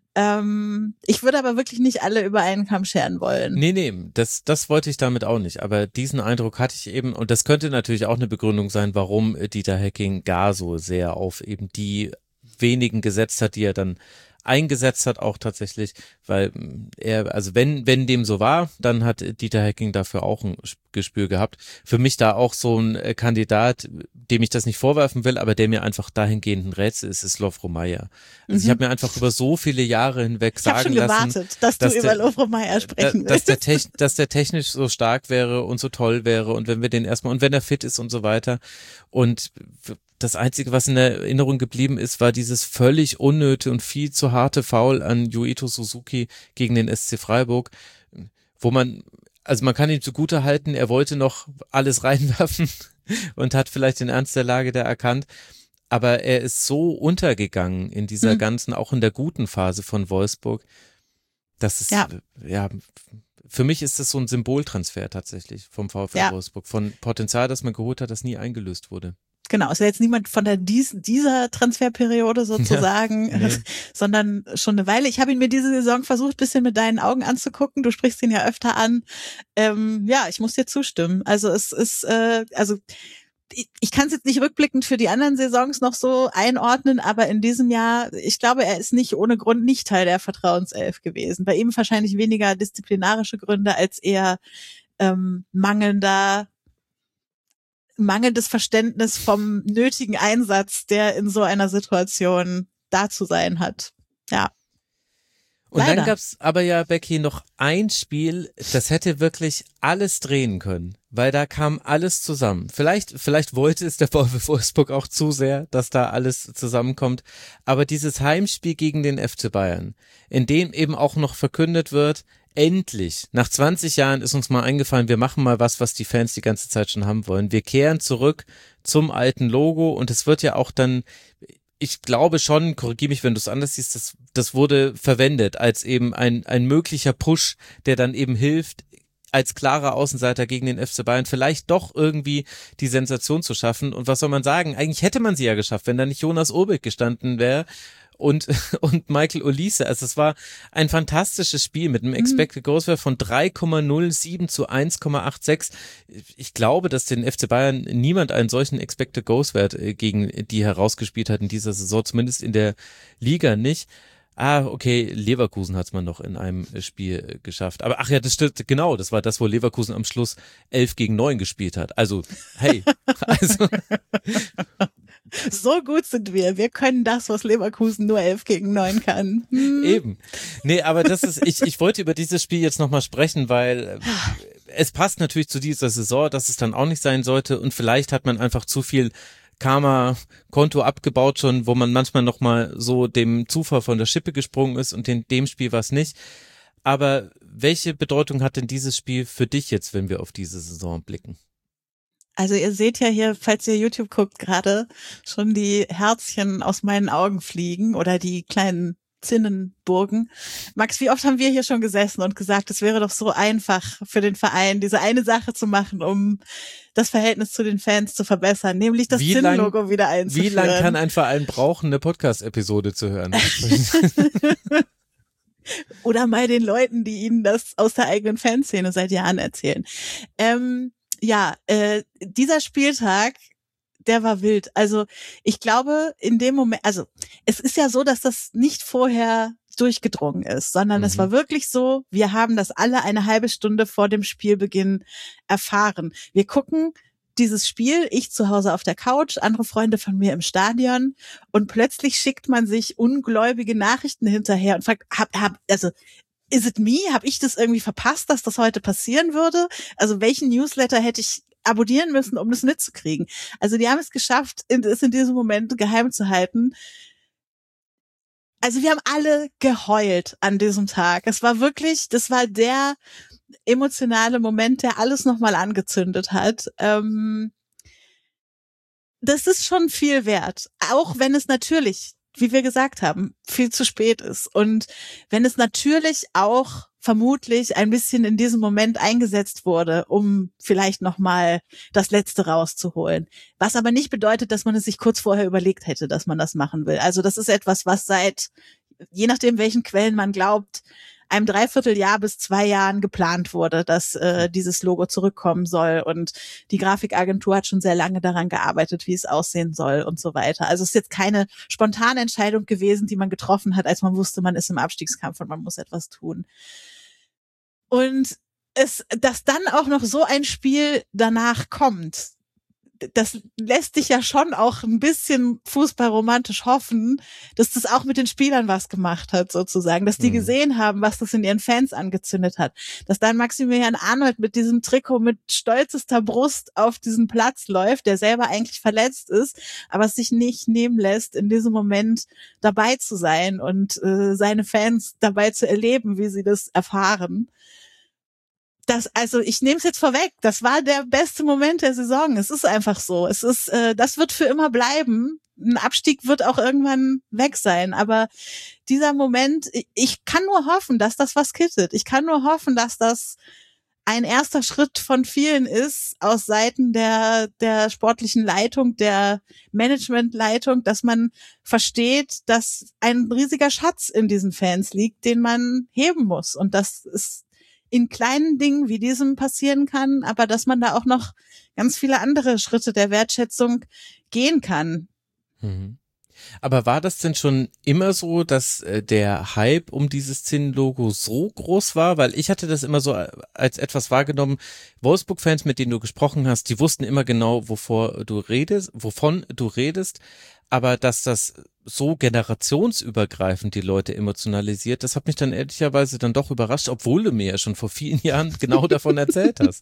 Ähm, ich würde aber wirklich nicht alle über einen Kamm scheren wollen. Nee, nee, das, das wollte ich damit auch nicht. Aber diesen Eindruck hatte ich eben, und das könnte natürlich auch eine Begründung sein, warum Dieter Hecking gar so sehr auf eben die wenigen gesetzt hat, die er dann eingesetzt hat, auch tatsächlich, weil er, also wenn, wenn dem so war, dann hat Dieter Hecking dafür auch ein Gespür gehabt. Für mich da auch so ein Kandidat, dem ich das nicht vorwerfen will, aber der mir einfach dahingehend ein Rätsel ist, ist Lovro Mayer. Also mhm. ich habe mir einfach über so viele Jahre hinweg ich sagen schon lassen, gewartet, dass, dass du der, über Lovro Mayer sprechen da, willst. Dass der, Techn, dass der technisch so stark wäre und so toll wäre und wenn wir den erstmal, und wenn er fit ist und so weiter. Und das Einzige, was in der Erinnerung geblieben ist, war dieses völlig unnötige und viel zu harte Foul an Yuito Suzuki gegen den S C Freiburg, wo man, also man kann ihm zugute halten, er wollte noch alles reinwerfen und hat vielleicht den Ernst der Lage da erkannt, aber er ist so untergegangen in dieser mhm. ganzen, auch in der guten Phase von Wolfsburg, dass es, ja, ja für mich ist es so ein Symboltransfer tatsächlich vom VfL ja. Wolfsburg, von Potenzial, das man geholt hat, das nie eingelöst wurde. Genau, es ist ja jetzt niemand von der dies, dieser Transferperiode sozusagen, ja, nee. sondern schon eine Weile. Ich habe ihn mir diese Saison versucht, bisschen mit deinen Augen anzugucken. Du sprichst ihn ja öfter an. Ähm, ja, ich muss dir zustimmen. Also es ist, äh, also ich, ich kann es jetzt nicht rückblickend für die anderen Saisons noch so einordnen, aber in diesem Jahr, ich glaube, er ist nicht ohne Grund nicht Teil der Vertrauenself gewesen. Bei ihm wahrscheinlich weniger disziplinarische Gründe als eher ähm, mangelnder mangelndes Verständnis vom nötigen Einsatz, der in so einer Situation da zu sein hat. Ja. Und Leider. Dann gab's aber ja, Becky, noch ein Spiel, das hätte wirklich alles drehen können, weil da kam alles zusammen. Vielleicht, vielleicht wollte es der VfL Wolfsburg auch zu sehr, dass da alles zusammenkommt, aber dieses Heimspiel gegen den F C Bayern, in dem eben auch noch verkündet wird, endlich, nach zwanzig Jahren ist uns mal eingefallen, wir machen mal was, was die Fans die ganze Zeit schon haben wollen. Wir kehren zurück zum alten Logo und es wird ja auch dann, ich glaube schon, korrigiere mich, wenn du es anders siehst, das, das wurde verwendet als eben ein, ein möglicher Push, der dann eben hilft, als klarer Außenseiter gegen den F C Bayern vielleicht doch irgendwie die Sensation zu schaffen. Und was soll man sagen? Eigentlich hätte man sie ja geschafft, wenn da nicht Jonas Urbik gestanden wäre und und Michael Olise. Also es war ein fantastisches Spiel mit einem Expected Goals Wert von drei Komma null sieben zu eins Komma sechsundachtzig. Ich glaube, dass den F C Bayern niemand einen solchen Expected Goals Wert gegen die herausgespielt hat in dieser Saison, zumindest in der Liga nicht. Ah, okay, Leverkusen hat's man noch in einem Spiel geschafft. Aber ach ja, das stimmt, genau, das war das, wo Leverkusen am Schluss elf gegen neun gespielt hat. Also, hey, also so gut sind wir. Wir können das, was Leverkusen nur elf gegen neun kann. Hm. Eben. Nee, aber das ist, ich, ich wollte über dieses Spiel jetzt nochmal sprechen, weil es passt natürlich zu dieser Saison, dass es dann auch nicht sein sollte und vielleicht hat man einfach zu viel Karma-Konto abgebaut schon, wo man manchmal nochmal so dem Zufall von der Schippe gesprungen ist und in dem Spiel war es nicht. Aber welche Bedeutung hat denn dieses Spiel für dich jetzt, wenn wir auf diese Saison blicken? Also ihr seht ja hier, falls ihr YouTube guckt, gerade schon die Herzchen aus meinen Augen fliegen oder die kleinen Zinnenburgen. Max, wie oft haben wir hier schon gesessen und gesagt, es wäre doch so einfach für den Verein, diese eine Sache zu machen, um das Verhältnis zu den Fans zu verbessern, nämlich das Zinnenlogo wieder einzuführen. Wie lange kann ein Verein brauchen, eine Podcast-Episode zu hören? Oder mal den Leuten, die ihnen das aus der eigenen Fanszene seit Jahren erzählen. Ähm, ja, äh, dieser Spieltag, der war wild. Also ich glaube, in dem Moment, also es ist ja so, dass das nicht vorher durchgedrungen ist, sondern mhm. es war wirklich so, wir haben das alle eine halbe Stunde vor dem Spielbeginn erfahren. Wir gucken dieses Spiel, ich zu Hause auf der Couch, andere Freunde von mir im Stadion und plötzlich schickt man sich ungläubige Nachrichten hinterher und fragt, hab, hab, also is it me? Habe ich das irgendwie verpasst, dass das heute passieren würde? Also welchen Newsletter hätte ich abonnieren müssen, um das mitzukriegen? Also die haben es geschafft, es in diesem Moment geheim zu halten. Also wir haben alle geheult an diesem Tag. Es war wirklich, das war der emotionale Moment, der alles nochmal angezündet hat. Ähm, das ist schon viel wert, auch wenn es natürlich, wie wir gesagt haben, viel zu spät ist. Und wenn es natürlich auch vermutlich ein bisschen in diesem Moment eingesetzt wurde, um vielleicht nochmal das Letzte rauszuholen. Was aber nicht bedeutet, dass man es sich kurz vorher überlegt hätte, dass man das machen will. Also das ist etwas, was seit, je nachdem welchen Quellen man glaubt, einem Dreivierteljahr bis zwei Jahren geplant wurde, dass äh, dieses Logo zurückkommen soll, und die Grafikagentur hat schon sehr lange daran gearbeitet, wie es aussehen soll und so weiter. Also es ist jetzt keine spontane Entscheidung gewesen, die man getroffen hat, als man wusste, man ist im Abstiegskampf und man muss etwas tun. Und es, dass dann auch noch so ein Spiel danach kommt, das lässt dich ja schon auch ein bisschen fußballromantisch hoffen, dass das auch mit den Spielern was gemacht hat, sozusagen, dass die mhm. gesehen haben, was das in ihren Fans angezündet hat, dass dann Maximilian Arnold mit diesem Trikot mit stolzester Brust auf diesen Platz läuft, der selber eigentlich verletzt ist, aber es sich nicht nehmen lässt, in diesem Moment dabei zu sein und äh, seine Fans dabei zu erleben, wie sie das erfahren. Das, also ich nehme es jetzt vorweg, das war der beste Moment der Saison. Es ist einfach so. Es ist, äh, das wird für immer bleiben. Ein Abstieg wird auch irgendwann weg sein. Aber dieser Moment, ich, ich kann nur hoffen, dass das was kittet. Ich kann nur hoffen, dass das ein erster Schritt von vielen ist aus Seiten der der sportlichen Leitung, der Managementleitung, dass man versteht, dass ein riesiger Schatz in diesen Fans liegt, den man heben muss. Und das ist in kleinen Dingen wie diesem passieren kann, aber dass man da auch noch ganz viele andere Schritte der Wertschätzung gehen kann. Mhm. Aber war das denn schon immer so, dass äh, der Hype um dieses Zinnenlogo so groß war? Weil ich hatte das immer so als etwas wahrgenommen, Wolfsburg-Fans, mit denen du gesprochen hast, die wussten immer genau, wovor du redest, wovon du redest, aber dass das so generationsübergreifend die Leute emotionalisiert, das hat mich dann ehrlicherweise dann doch überrascht, obwohl du mir ja schon vor vielen Jahren genau davon erzählt hast.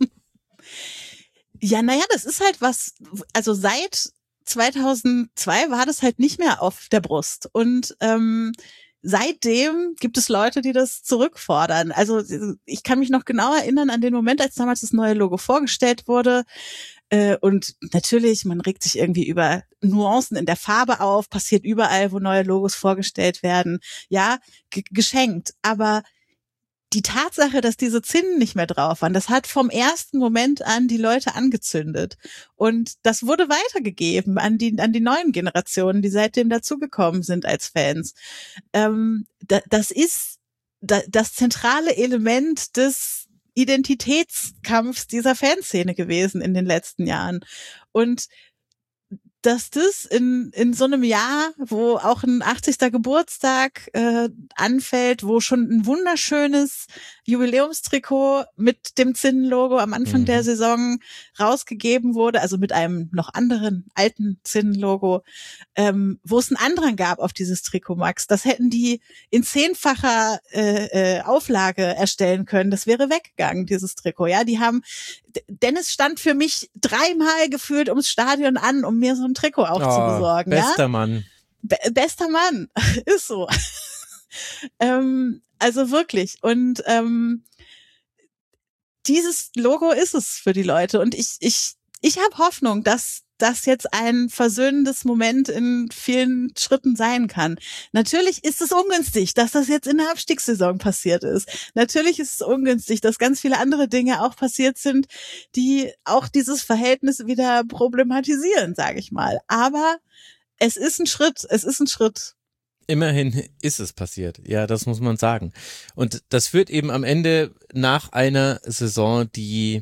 Ja, naja, das ist halt was, also seit zweitausendzwei war das halt nicht mehr auf der Brust, und ähm, seitdem gibt es Leute, die das zurückfordern. Also ich kann mich noch genau erinnern an den Moment, als damals das neue Logo vorgestellt wurde. Äh, und natürlich, man regt sich irgendwie über Nuancen in der Farbe auf, passiert überall, wo neue Logos vorgestellt werden. Ja, g- geschenkt. Aber die Tatsache, dass diese Zinnen nicht mehr drauf waren, das hat vom ersten Moment an die Leute angezündet. Und das wurde weitergegeben an die, an die neuen Generationen, die seitdem dazugekommen sind als Fans. Ähm, da, das ist da, das zentrale Element des Identitätskampfs dieser Fanszene gewesen in den letzten Jahren. Und dass das in in so einem Jahr, wo auch ein achtzigster Geburtstag äh, anfällt, wo schon ein wunderschönes Jubiläumstrikot mit dem Zinnenlogo am Anfang mhm. der Saison rausgegeben wurde, also mit einem noch anderen alten Zinnenlogo, ähm, wo es einen anderen gab auf dieses Trikot, Max. Das hätten die in zehnfacher äh, äh, Auflage erstellen können. Das wäre weggegangen, dieses Trikot. Ja, die haben, Dennis stand für mich dreimal gefühlt ums Stadion an, um mir so ein Trikot auch oh, zu besorgen. Bester ja? Mann. Be- bester Mann, ist so. ähm, Also wirklich. Und ähm, dieses Logo ist es für die Leute. Und ich ich ich habe Hoffnung, dass das jetzt ein versöhnendes Moment in vielen Schritten sein kann. Natürlich ist es ungünstig, dass das jetzt in der Abstiegssaison passiert ist. Natürlich ist es ungünstig, dass ganz viele andere Dinge auch passiert sind, die auch dieses Verhältnis wieder problematisieren, sage ich mal. Aber es ist ein Schritt, es ist ein Schritt. Immerhin ist es passiert. Ja, das muss man sagen. Und das führt eben am Ende nach einer Saison, die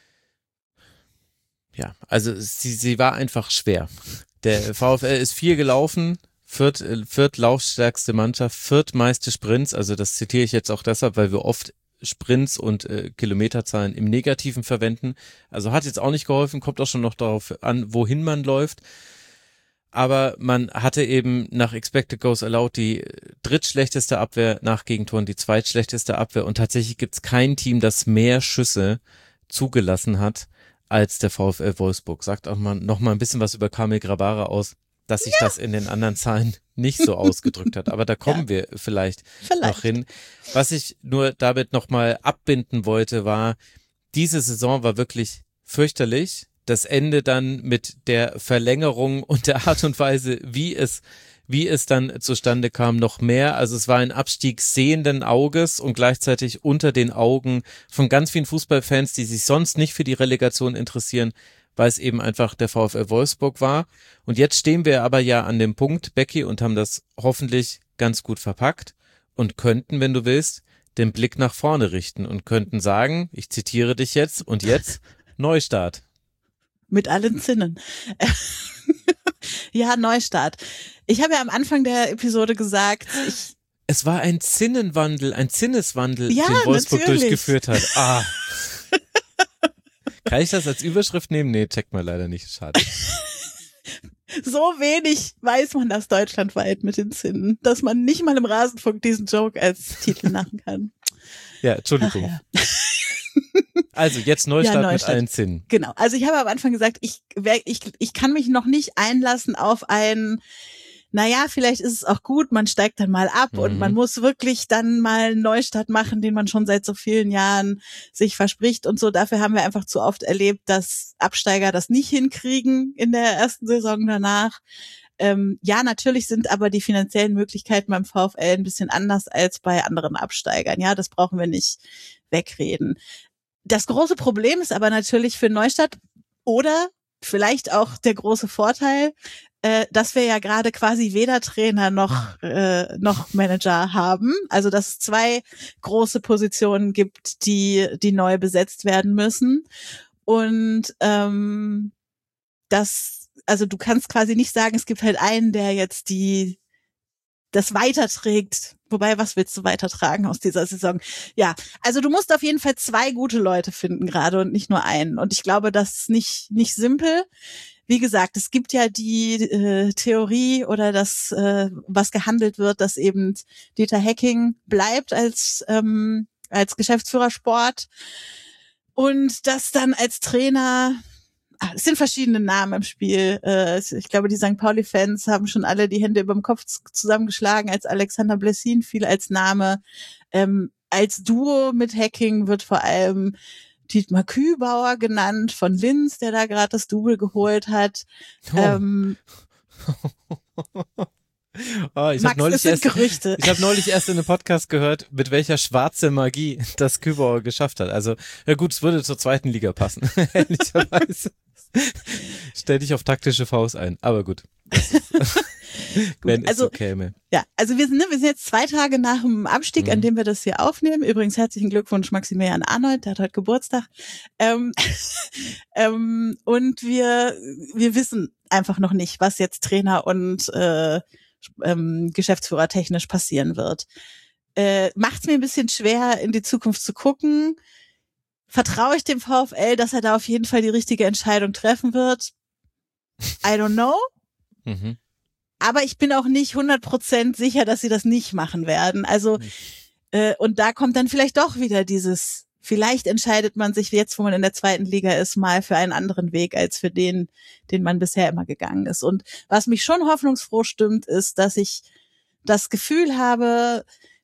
Ja, also sie, sie war einfach schwer. Der VfL ist viel gelaufen, viert, viert laufstärkste Mannschaft, viertmeiste Sprints, also das zitiere ich jetzt auch deshalb, weil wir oft Sprints und äh, Kilometerzahlen im Negativen verwenden. Also hat jetzt auch nicht geholfen, kommt auch schon noch darauf an, wohin man läuft. Aber man hatte eben nach Expected Goals Allowed die drittschlechteste Abwehr, nach Gegentoren die zweitschlechteste Abwehr und tatsächlich gibt's kein Team, das mehr Schüsse zugelassen hat als der VfL Wolfsburg. Sagt auch mal noch mal ein bisschen was über Kamil Grabara aus, dass sich ja. das in den anderen Zahlen nicht so ausgedrückt hat. Aber da kommen ja. wir vielleicht, vielleicht noch hin. Was ich nur damit noch mal abbinden wollte, war, diese Saison war wirklich fürchterlich. Das Ende dann mit der Verlängerung und der Art und Weise, wie es wie es dann zustande kam, noch mehr. Also es war ein Abstieg sehenden Auges und gleichzeitig unter den Augen von ganz vielen Fußballfans, die sich sonst nicht für die Relegation interessieren, weil es eben einfach der VfL Wolfsburg war. Und jetzt stehen wir aber ja an dem Punkt, Becky, und haben das hoffentlich ganz gut verpackt und könnten, wenn du willst, den Blick nach vorne richten und könnten sagen, ich zitiere dich jetzt, und jetzt Neustart. Mit allen Zinnen. Ja, Neustart. Ich habe ja am Anfang der Episode gesagt, ich es war ein Zinnenwandel, ein Sinneswandel, ja, den Wolfsburg natürlich. durchgeführt hat. Ah. Kann ich das als Überschrift nehmen? Nee, checkt mal leider nicht. Schade. So wenig weiß man das deutschlandweit mit den Zinnen, dass man nicht mal im Rasenfunk diesen Joke als Titel machen kann. Ja, Entschuldigung. Ach, ja. Also jetzt Neustart, ja, Neustart mit allen Zinnen. Genau. Also ich habe am Anfang gesagt, ich, ich, ich kann mich noch nicht einlassen auf ein, naja, vielleicht ist es auch gut, man steigt dann mal ab mhm. und man muss wirklich dann mal einen Neustart machen, den man schon seit so vielen Jahren sich verspricht und so. Dafür haben wir einfach zu oft erlebt, dass Absteiger das nicht hinkriegen in der ersten Saison danach. Ähm, ja, natürlich sind aber die finanziellen Möglichkeiten beim VfL ein bisschen anders als bei anderen Absteigern. Ja, das brauchen wir nicht wegreden. Das große Problem ist aber natürlich für Neustadt oder vielleicht auch der große Vorteil, äh, dass wir ja gerade quasi weder Trainer noch äh, noch Manager haben. Also dass es zwei große Positionen gibt, die die neu besetzt werden müssen. Und ähm, das, also du kannst quasi nicht sagen, es gibt halt einen, der jetzt die das weiterträgt. Wobei, was willst du weitertragen aus dieser Saison? Ja, also du musst auf jeden Fall zwei gute Leute finden gerade und nicht nur einen. Und ich glaube, das ist nicht nicht simpel. Wie gesagt, es gibt ja die äh, Theorie oder das, äh, was gehandelt wird, dass eben Dieter Hecking bleibt als ähm, als Geschäftsführer Sport und das dann als Trainer. Es sind verschiedene Namen im Spiel. Ich glaube, die Sankt Pauli-Fans haben schon alle die Hände über dem Kopf zusammengeschlagen, als Alexander Blessin fiel als Name. Ähm, als Duo mit Hecking wird vor allem Dietmar Kübauer genannt von Linz, der da gerade das Double geholt hat. Oh. Ähm, Oh, ich habe neulich, erst, ich hab neulich erst in einem Podcast gehört, mit welcher schwarze Magie das Kübauer geschafft hat. Also, ja gut, es würde zur zweiten Liga passen, ehrlicherweise. Stell dich auf taktische Faust ein, aber gut. Wenn also, es so käme. Ja, also wir sind, ne, wir sind jetzt zwei Tage nach dem Abstieg, mhm. an dem wir das hier aufnehmen. Übrigens herzlichen Glückwunsch Maximilian Arnold, der hat heute Geburtstag. Ähm, ähm, und wir, wir wissen einfach noch nicht, was jetzt Trainer und äh, ähm, Geschäftsführer technisch passieren wird. Äh, macht es mir ein bisschen schwer, in die Zukunft zu gucken. Vertraue ich dem VfL, dass er da auf jeden Fall die richtige Entscheidung treffen wird? I don't know. Mhm. Aber ich bin auch nicht hundert Prozent sicher, dass sie das nicht machen werden. Also, äh, und da kommt dann vielleicht doch wieder dieses, vielleicht entscheidet man sich jetzt, wo man in der zweiten Liga ist, mal für einen anderen Weg als für den, den man bisher immer gegangen ist. Und was mich schon hoffnungsfroh stimmt, ist, dass ich das Gefühl habe,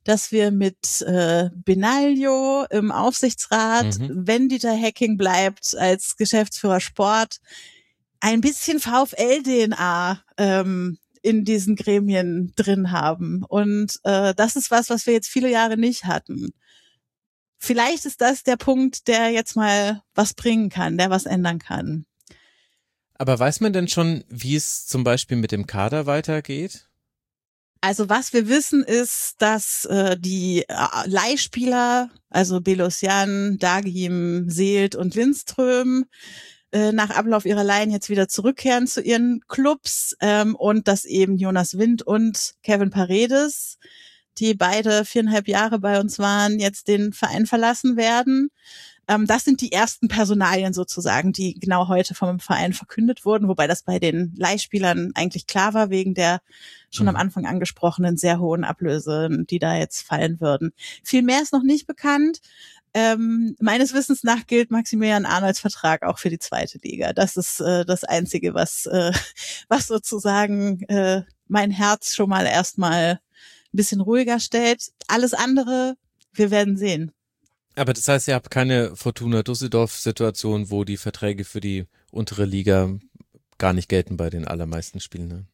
dass wir mit äh, Benaglio im Aufsichtsrat, Mhm. wenn Dieter Hecking bleibt als Geschäftsführer Sport, ein bisschen VfL D N A ähm, in diesen Gremien drin haben. Und äh, das ist was, was wir jetzt viele Jahre nicht hatten. Vielleicht ist das der Punkt, der jetzt mal was bringen kann, der was ändern kann. Aber weiß man denn schon, wie es zum Beispiel mit dem Kader weitergeht? Also was wir wissen ist, dass äh, die äh, Leihspieler, also Belosian, Dagim, Seelt und Lindström, äh, nach Ablauf ihrer Leihen jetzt wieder zurückkehren zu ihren Clubs ähm, und dass eben Jonas Wind und Kevin Paredes, die beide viereinhalb Jahre bei uns waren, jetzt den Verein verlassen werden. Ähm, das sind die ersten Personalien sozusagen, die genau heute vom Verein verkündet wurden, wobei das bei den Leihspielern eigentlich klar war, wegen der schon Mhm. am Anfang angesprochenen sehr hohen Ablöse, die da jetzt fallen würden. Viel mehr ist noch nicht bekannt. Ähm, meines Wissens nach gilt Maximilian Arnolds Vertrag auch für die zweite Liga. Das ist äh, das Einzige, was äh, was sozusagen äh, mein Herz schon mal erstmal ein bisschen ruhiger stellt. Alles andere, wir werden sehen. Aber das heißt, ihr habt keine Fortuna Düsseldorf-Situation, wo die Verträge für die untere Liga gar nicht gelten bei den allermeisten Spielen, ne?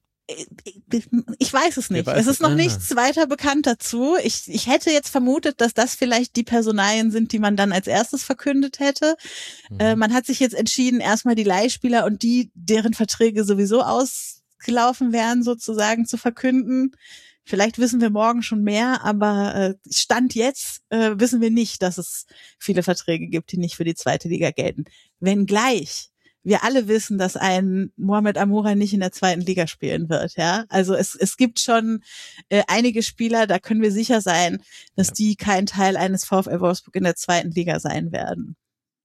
Ich weiß es nicht. Ihr weiß Es ist noch ah. nichts weiter bekannt dazu. Ich, ich hätte jetzt vermutet, dass das vielleicht die Personalien sind, die man dann als erstes verkündet hätte. Mhm. Äh, man hat sich jetzt entschieden, erstmal die Leihspieler und die, deren Verträge sowieso ausgelaufen wären, sozusagen zu verkünden. Vielleicht wissen wir morgen schon mehr, aber äh, Stand jetzt äh, wissen wir nicht, dass es viele Verträge gibt, die nicht für die zweite Liga gelten. Wenngleich wir alle wissen, dass ein Mohamed Amoura nicht in der zweiten Liga spielen wird, ja. Also es es gibt schon äh, einige Spieler, da können wir sicher sein, dass Ja. die kein Teil eines VfL Wolfsburg in der zweiten Liga sein werden.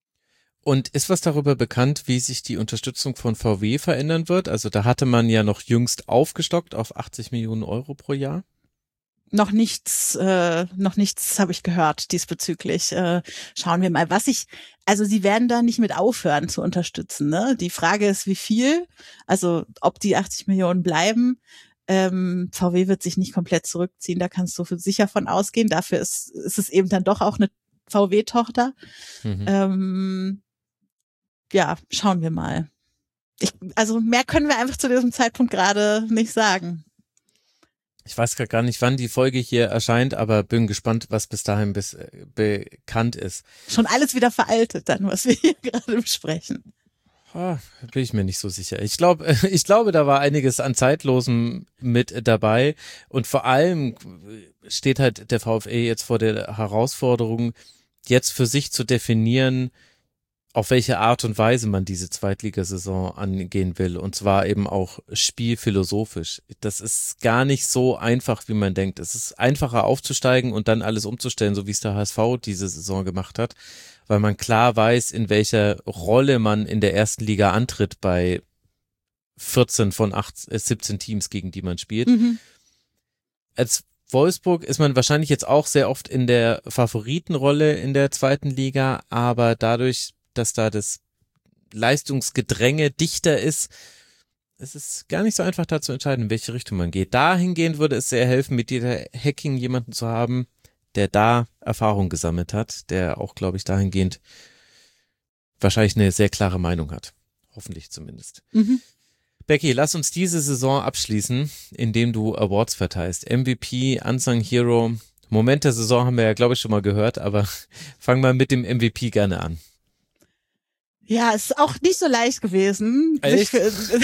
Und ist was darüber bekannt, wie sich die Unterstützung von V W verändern wird? Also da hatte man ja noch jüngst aufgestockt auf achtzig Millionen Euro pro Jahr. Noch nichts, äh, noch nichts habe ich gehört diesbezüglich. Äh, schauen wir mal, was ich, also sie werden da nicht mit aufhören zu unterstützen, ne? Die Frage ist, wie viel, also ob die achtzig Millionen bleiben. Ähm, V W wird sich nicht komplett zurückziehen, da kannst du sicher von ausgehen. Dafür ist, ist es eben dann doch auch eine V W-Tochter. Mhm. Ähm, ja, schauen wir mal. Ich, also mehr können wir einfach zu diesem Zeitpunkt gerade nicht sagen. Ich weiß grad gar nicht, wann die Folge hier erscheint, aber bin gespannt, was bis dahin bis, äh, bekannt ist. Schon alles wieder veraltet dann, was wir hier gerade besprechen. Ah, bin ich mir nicht so sicher. Ich glaube, ich glaube, da war einiges an Zeitlosem mit dabei und vor allem steht halt der VfL jetzt vor der Herausforderung, jetzt für sich zu definieren, auf welche Art und Weise man diese Zweitligasaison angehen will, und zwar eben auch spielphilosophisch. Das ist gar nicht so einfach, wie man denkt. Es ist einfacher aufzusteigen und dann alles umzustellen, so wie es der H S V diese Saison gemacht hat, weil man klar weiß, in welcher Rolle man in der ersten Liga antritt bei vierzehn von acht, äh, siebzehn Teams, gegen die man spielt. Mhm. Als Wolfsburg ist man wahrscheinlich jetzt auch sehr oft in der Favoritenrolle in der zweiten Liga, aber dadurch, dass da das Leistungsgedränge dichter ist, es ist gar nicht so einfach da zu entscheiden, in welche Richtung man geht. Dahingehend würde es sehr helfen, mit Dieter Hecking jemanden zu haben, der da Erfahrung gesammelt hat, der auch, glaube ich, dahingehend wahrscheinlich eine sehr klare Meinung hat. Hoffentlich zumindest. Mhm. Becky, lass uns diese Saison abschließen, indem du Awards verteilst. M V P, Unsung Hero, Moment der Saison haben wir ja, glaube ich, schon mal gehört, aber fang mal mit dem M V P gerne an. Ja, es ist auch nicht so leicht gewesen. Echt? Sich für,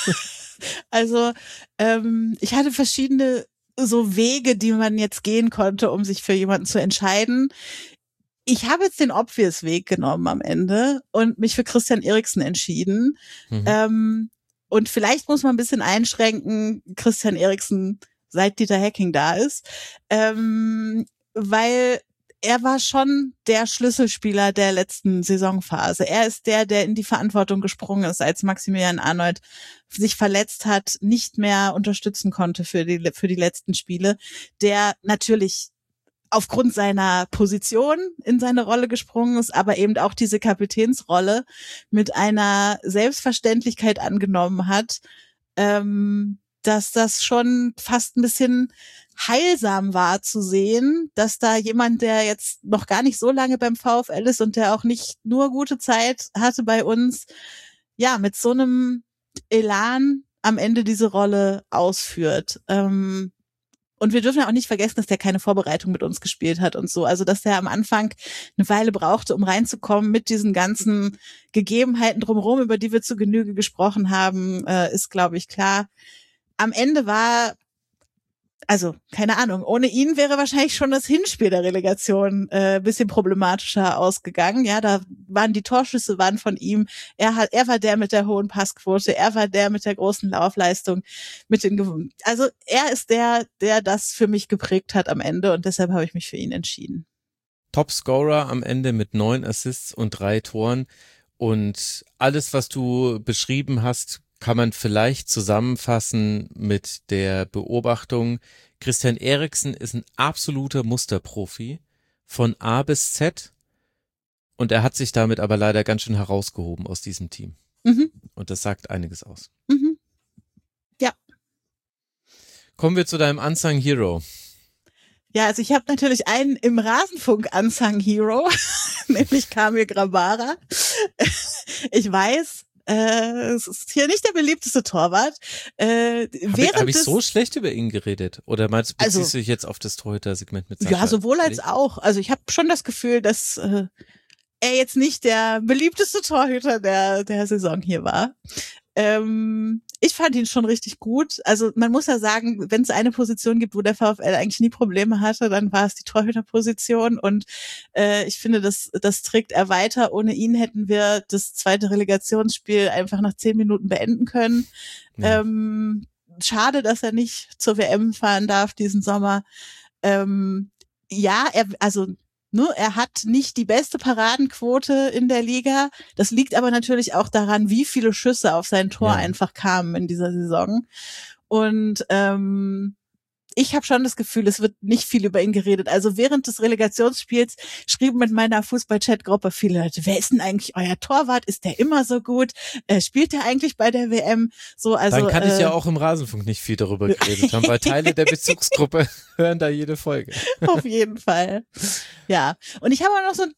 also ähm, ich hatte verschiedene so Wege, die man jetzt gehen konnte, um sich für jemanden zu entscheiden. Ich habe jetzt den obvious Weg genommen am Ende und mich für Christian Eriksen entschieden. Mhm. Ähm, und vielleicht muss man ein bisschen einschränken, Christian Eriksen, seit Dieter Hecking da ist, ähm, weil er war schon der Schlüsselspieler der letzten Saisonphase. Er ist der, der in die Verantwortung gesprungen ist, als Maximilian Arnold sich verletzt hat, nicht mehr unterstützen konnte für die, für die letzten Spiele, der natürlich aufgrund seiner Position in seine Rolle gesprungen ist, aber eben auch diese Kapitänsrolle mit einer Selbstverständlichkeit angenommen hat, ähm, dass das schon fast ein bisschen heilsam war zu sehen, dass da jemand, der jetzt noch gar nicht so lange beim VfL ist und der auch nicht nur gute Zeit hatte bei uns, ja, mit so einem Elan am Ende diese Rolle ausführt. Ähm, und wir dürfen ja auch nicht vergessen, dass der keine Vorbereitung mit uns gespielt hat und so. Also, dass der am Anfang eine Weile brauchte, um reinzukommen mit diesen ganzen Gegebenheiten drumherum, über die wir zu Genüge gesprochen haben, äh, ist, glaube ich, klar. Am Ende war, also, keine Ahnung, ohne ihn wäre wahrscheinlich schon das Hinspiel der Relegation äh, bisschen problematischer ausgegangen. Ja, da waren die Torschüsse waren von ihm. Er hat, er war der mit der hohen Passquote, er war der mit der großen Laufleistung, mit den Gew- also er ist der, der das für mich geprägt hat am Ende und deshalb habe ich mich für ihn entschieden. Topscorer am Ende mit neun Assists und drei Toren und alles, was du beschrieben hast, kann man vielleicht zusammenfassen mit der Beobachtung, Christian Eriksen ist ein absoluter Musterprofi von A bis Z und er hat sich damit aber leider ganz schön herausgehoben aus diesem Team. Mhm. Und das sagt einiges aus. Mhm. Ja. Kommen wir zu deinem Unsung Hero. Ja, also ich habe natürlich einen im Rasenfunk Unsung Hero, nämlich Kamil Grabara. Ich weiß, Äh, es ist hier nicht der beliebteste Torwart. Äh, Habe ich, hab ich so schlecht über ihn geredet? Oder meinst du, beziehst also, du dich jetzt auf das Torhüter-Segment mit Sascha? Ja, sowohl als auch. Also ich habe schon das Gefühl, dass äh, er jetzt nicht der beliebteste Torhüter der, der Saison hier war. Ähm, ich fand ihn schon richtig gut. Also man muss ja sagen, wenn es eine Position gibt, wo der VfL eigentlich nie Probleme hatte, dann war es die Torhüterposition und äh, ich finde, das, das trägt er weiter. Ohne ihn hätten wir das zweite Relegationsspiel einfach nach zehn Minuten beenden können. Ja. Ähm, schade, dass er nicht zur W M fahren darf diesen Sommer. Ähm, ja, er, also Ne, er hat nicht die beste Paradenquote in der Liga. Das liegt aber natürlich auch daran, wie viele Schüsse auf sein Tor ja. einfach kamen in dieser Saison. Und ähm, ich habe schon das Gefühl, es wird nicht viel über ihn geredet. Also während des Relegationsspiels schrieben mit meiner Fußball-Chat-Gruppe viele Leute, wer ist denn eigentlich euer Torwart? Ist der immer so gut? Äh, spielt der eigentlich bei der W M? So, also Dann kann äh, ich ja auch im Rasenfunk nicht viel darüber geredet haben, weil Teile der Bezugsgruppe hören da jede Folge. Auf jeden Fall. Ja. Und ich habe auch noch so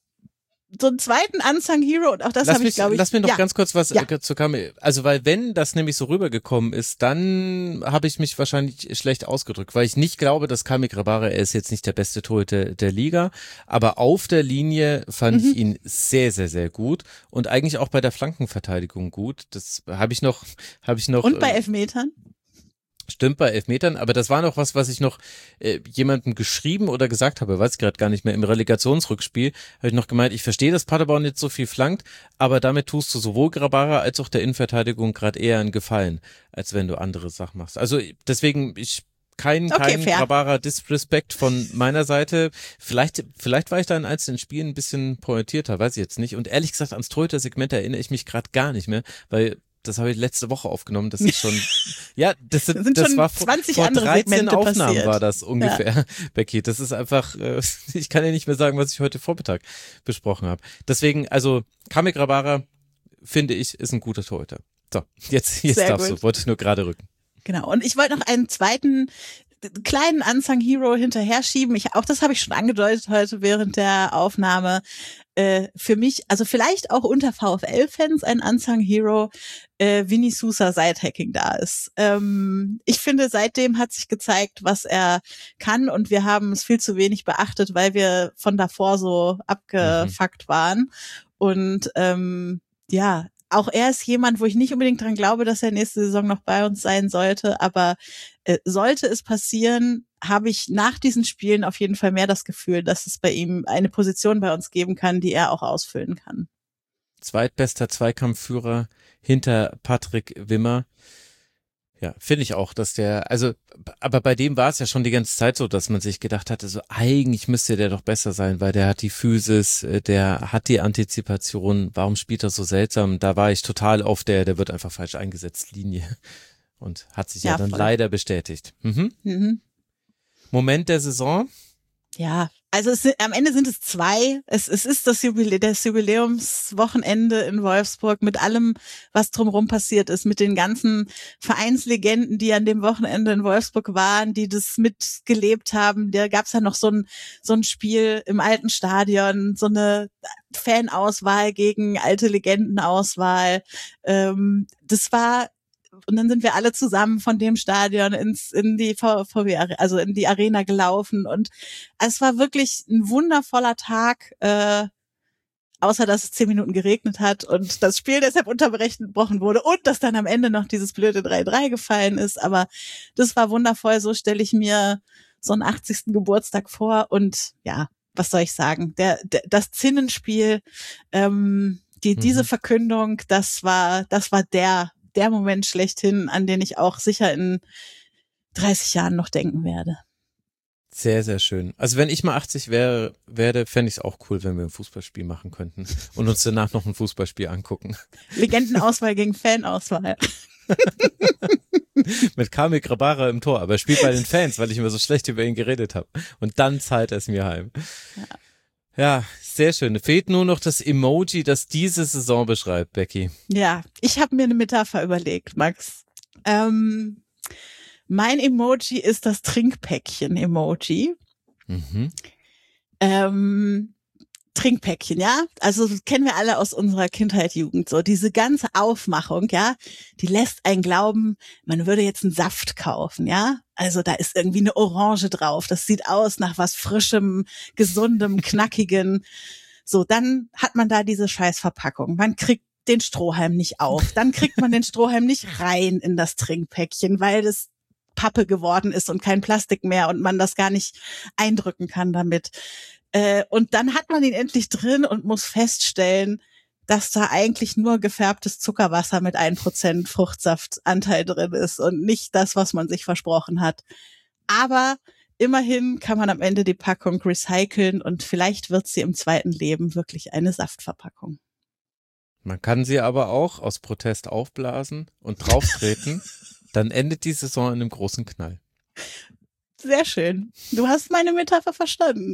so einen zweiten Unsung Hero und auch das habe ich, glaube ich. Lass mir noch ja. ganz kurz was ja. äh, zu Kamil. Also, weil wenn das nämlich so rübergekommen ist, dann habe ich mich wahrscheinlich schlecht ausgedrückt, weil ich nicht glaube, dass Kamil Grabara, er ist jetzt nicht der beste Torhüter der Liga, aber auf der Linie fand mhm. ich ihn sehr, sehr, sehr gut und eigentlich auch bei der Flankenverteidigung gut. Das habe ich noch, habe ich noch. Und bei Elfmetern? Stimmt, bei Elfmetern, aber das war noch was, was ich noch äh, jemandem geschrieben oder gesagt habe, weiß ich gerade gar nicht mehr, im Relegationsrückspiel habe ich noch gemeint, ich verstehe, dass Paderborn jetzt so viel flankt, aber damit tust du sowohl Grabara als auch der Innenverteidigung gerade eher einen Gefallen, als wenn du andere Sachen machst. Also deswegen, ich kein, okay, kein Grabara-Disrespect von meiner Seite. Vielleicht, vielleicht war ich da in einzelnen Spielen ein bisschen pointierter, weiß ich jetzt nicht. Und ehrlich gesagt, ans Torhüter-Segment erinnere ich mich gerade gar nicht mehr, weil das habe ich letzte Woche aufgenommen. Das ist schon, ja, das, das, sind das schon war vor, vor dreizehn Aufnahmen passiert. War das ungefähr, ja. Becky. Das ist einfach, äh, ich kann ja nicht mehr sagen, was ich heute Vormittag besprochen habe. Deswegen, also Kamil Grabara, finde ich, ist ein guter Torhüter. So, jetzt, jetzt Sehr darfst gut. du, wollte ich nur gerade rücken. Genau. Und ich wollte noch einen zweiten kleinen Unsung Hero hinterher schieben. Ich, auch das habe ich schon angedeutet heute während der Aufnahme. Äh, für mich, also vielleicht auch unter VfL-Fans ein Unsung Hero, äh, Vini Sousa, seit Hacking da ist. Ähm, ich finde, seitdem hat sich gezeigt, was er kann und wir haben es viel zu wenig beachtet, weil wir von davor so abgefuckt mhm. waren. Und ähm, ja, auch er ist jemand, wo ich nicht unbedingt dran glaube, dass er nächste Saison noch bei uns sein sollte, aber äh, sollte es passieren, habe ich nach diesen Spielen auf jeden Fall mehr das Gefühl, dass es bei ihm eine Position bei uns geben kann, die er auch ausfüllen kann. Zweitbester Zweikampfführer hinter Patrick Wimmer. Ja, finde ich auch, dass der, also, aber bei dem war es ja schon die ganze Zeit so, dass man sich gedacht hatte, so eigentlich müsste der doch besser sein, weil der hat die Physis, der hat die Antizipation, warum spielt er so seltsam? Da war ich total auf der, der wird einfach falsch eingesetzt, Linie. Und hat sich ja, ja dann voll. leider bestätigt. Mhm. Mhm. Moment der Saison? Ja, Also es sind, am Ende sind es zwei. Es, es ist das, Jubilä das Jubiläumswochenende in Wolfsburg mit allem, was drumherum passiert ist, mit den ganzen Vereinslegenden, die an dem Wochenende in Wolfsburg waren, die das mitgelebt haben. Da gab es ja noch so ein so ein Spiel im alten Stadion, so eine Fanauswahl gegen alte Legendenauswahl. Ähm, das war Und dann sind wir alle zusammen von dem Stadion ins in die V W, also in die Arena gelaufen. Und es war wirklich ein wundervoller Tag, äh, außer dass es zehn Minuten geregnet hat und das Spiel deshalb unterbrochen wurde und dass dann am Ende noch dieses blöde drei drei gefallen ist. Aber das war wundervoll. So stelle ich mir so einen achtzigsten Geburtstag vor. Und ja, was soll ich sagen? Der, der das Zinnenspiel, ähm, die mhm. diese Verkündung, das war das war der der Moment schlechthin, an den ich auch sicher in dreißig Jahren noch denken werde. Sehr, sehr schön. Also wenn ich mal achtzig wäre, werde, fände ich es auch cool, wenn wir ein Fußballspiel machen könnten und uns danach noch ein Fußballspiel angucken. Legendenauswahl gegen Fanauswahl. Mit Kamil Grabara im Tor, aber er spielt bei den Fans, weil ich immer so schlecht über ihn geredet habe. Und dann zahlt er es mir heim. Ja. Ja, sehr schön. Fehlt nur noch das Emoji, das diese Saison beschreibt, Becky. Ja, ich habe mir eine Metapher überlegt, Max. Ähm, mein Emoji ist das Trinkpäckchen-Emoji. Mhm. Ähm, Trinkpäckchen, ja. Also das kennen wir alle aus unserer Kindheit, Jugend. So diese ganze Aufmachung, ja, die lässt einen glauben, man würde jetzt einen Saft kaufen, ja. Also da ist irgendwie eine Orange drauf. Das sieht aus nach was Frischem, Gesundem, Knackigen. So, dann hat man da diese Scheißverpackung. Man kriegt den Strohhalm nicht auf. Dann kriegt man den Strohhalm nicht rein in das Trinkpäckchen, weil das Pappe geworden ist und kein Plastik mehr und man das gar nicht eindrücken kann damit. Äh, und dann hat man ihn endlich drin und muss feststellen, dass da eigentlich nur gefärbtes Zuckerwasser mit ein Prozent Fruchtsaftanteil drin ist und nicht das, was man sich versprochen hat. Aber immerhin kann man am Ende die Packung recyceln und vielleicht wird sie im zweiten Leben wirklich eine Saftverpackung. Man kann sie aber auch aus Protest aufblasen und drauftreten. Dann endet die Saison in einem großen Knall. Sehr schön. Du hast meine Metapher verstanden.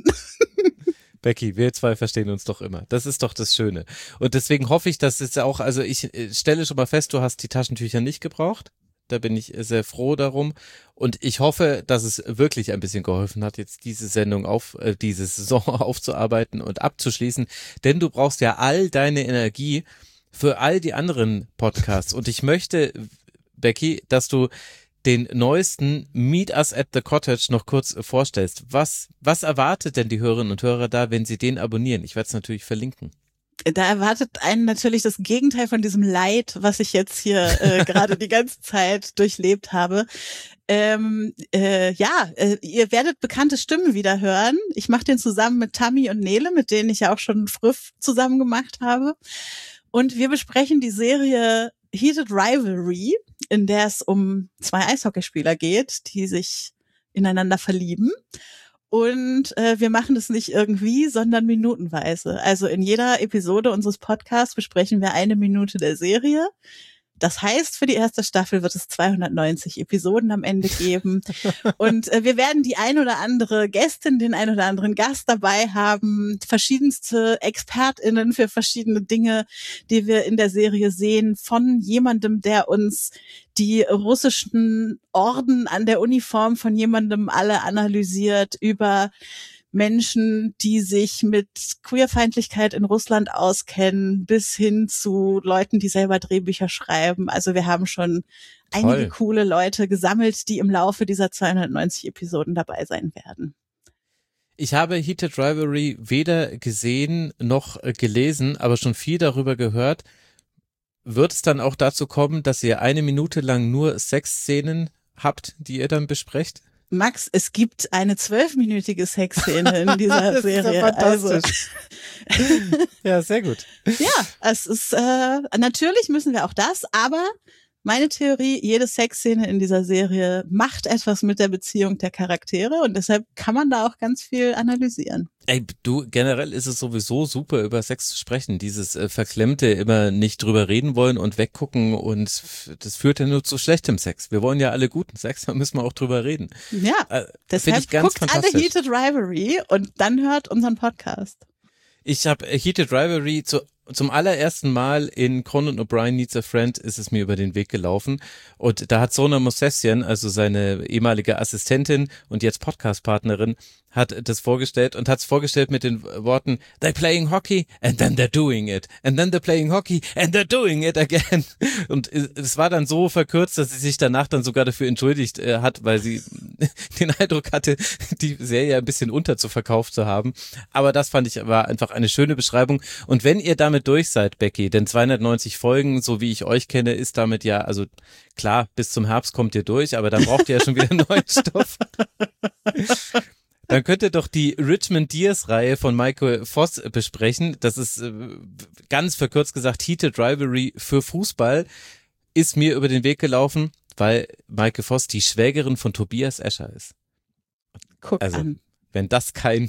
Becky, wir zwei verstehen uns doch immer. Das ist doch das Schöne. Und deswegen hoffe ich, dass es auch, also ich stelle schon mal fest, du hast die Taschentücher nicht gebraucht. Da bin ich sehr froh darum. Und ich hoffe, dass es wirklich ein bisschen geholfen hat, jetzt diese Sendung auf, äh, diese Saison aufzuarbeiten und abzuschließen. Denn du brauchst ja all deine Energie für all die anderen Podcasts. Und ich möchte, Becky, dass du den neuesten Meet Us at the Cottage noch kurz vorstellst. Was, was erwartet denn die Hörerinnen und Hörer da, wenn sie den abonnieren? Ich werde es natürlich verlinken. Da erwartet einen natürlich das Gegenteil von diesem Leid, was ich jetzt hier äh, gerade die ganze Zeit durchlebt habe. Ähm, äh, ja, äh, ihr werdet bekannte Stimmen wieder hören. Ich mache den zusammen mit Tammy und Nele, mit denen ich ja auch schon Früff zusammen gemacht habe. Und wir besprechen die Serie Heated Rivalry, in der es um zwei Eishockeyspieler geht, die sich ineinander verlieben. Und äh, wir machen das nicht irgendwie, sondern minutenweise. Also in jeder Episode unseres Podcasts besprechen wir eine Minute der Serie. Das heißt, für die erste Staffel wird es zweihundertneunzig Episoden am Ende geben. Und äh, wir werden die ein oder andere Gästin, den ein oder anderen Gast dabei haben, verschiedenste ExpertInnen für verschiedene Dinge, die wir in der Serie sehen, von jemandem, der uns die russischen Orden an der Uniform von jemandem alle analysiert, über Menschen, die sich mit Queerfeindlichkeit in Russland auskennen, bis hin zu Leuten, die selber Drehbücher schreiben. Also wir haben schon Toll. einige coole Leute gesammelt, die im Laufe dieser zweihundertneunzig Episoden dabei sein werden. Ich habe Heated Rivalry weder gesehen noch gelesen, aber schon viel darüber gehört. Wird es dann auch dazu kommen, dass ihr eine Minute lang nur Sexszenen habt, die ihr dann besprecht? Max, es gibt eine zwölfminütige Sexszene in dieser das Serie. Ist ja fantastisch. Also. Ja, sehr gut. Ja, es ist äh, natürlich müssen wir auch das, aber Meine Theorie, jede Sexszene in dieser Serie macht etwas mit der Beziehung der Charaktere und deshalb kann man da auch ganz viel analysieren. Ey, du, generell ist es sowieso super, über Sex zu sprechen. Dieses äh, Verklemmte, immer nicht drüber reden wollen und weggucken und f- das führt ja nur zu schlechtem Sex. Wir wollen ja alle guten Sex, da müssen wir auch drüber reden. Ja, äh, deshalb ich ganz guckt alle fantastisch. Heated Rivalry und dann hört unseren Podcast. Ich habe Heated Rivalry zu, zum allerersten Mal in Conan O'Brien Needs a Friend ist es mir über den Weg gelaufen und da hat Sona Mosesian, also seine ehemalige Assistentin und jetzt Podcast-Partnerin, hat das vorgestellt und hat es vorgestellt mit den Worten they're playing hockey and then they're doing it and then they're playing hockey and they're doing it again und es war dann so verkürzt, dass sie sich danach dann sogar dafür entschuldigt äh, hat, weil sie den Eindruck hatte, die Serie ein bisschen unterzuverkauft zu haben, aber das fand ich war einfach eine schöne Beschreibung und wenn ihr damit durch seid, Becky, denn zweihundertneunzig Folgen, so wie ich euch kenne, ist damit ja, also klar, bis zum Herbst kommt ihr durch, aber dann braucht ihr ja schon wieder neuen Stoff. Dann könnt ihr doch die Richmond Deers-Reihe von Michael Voss besprechen. Das ist äh, ganz verkürzt gesagt Heated Rivalry für Fußball. Ist mir über den Weg gelaufen, weil Michael Voss die Schwägerin von Tobias Escher ist. Guck Also, an. wenn das kein,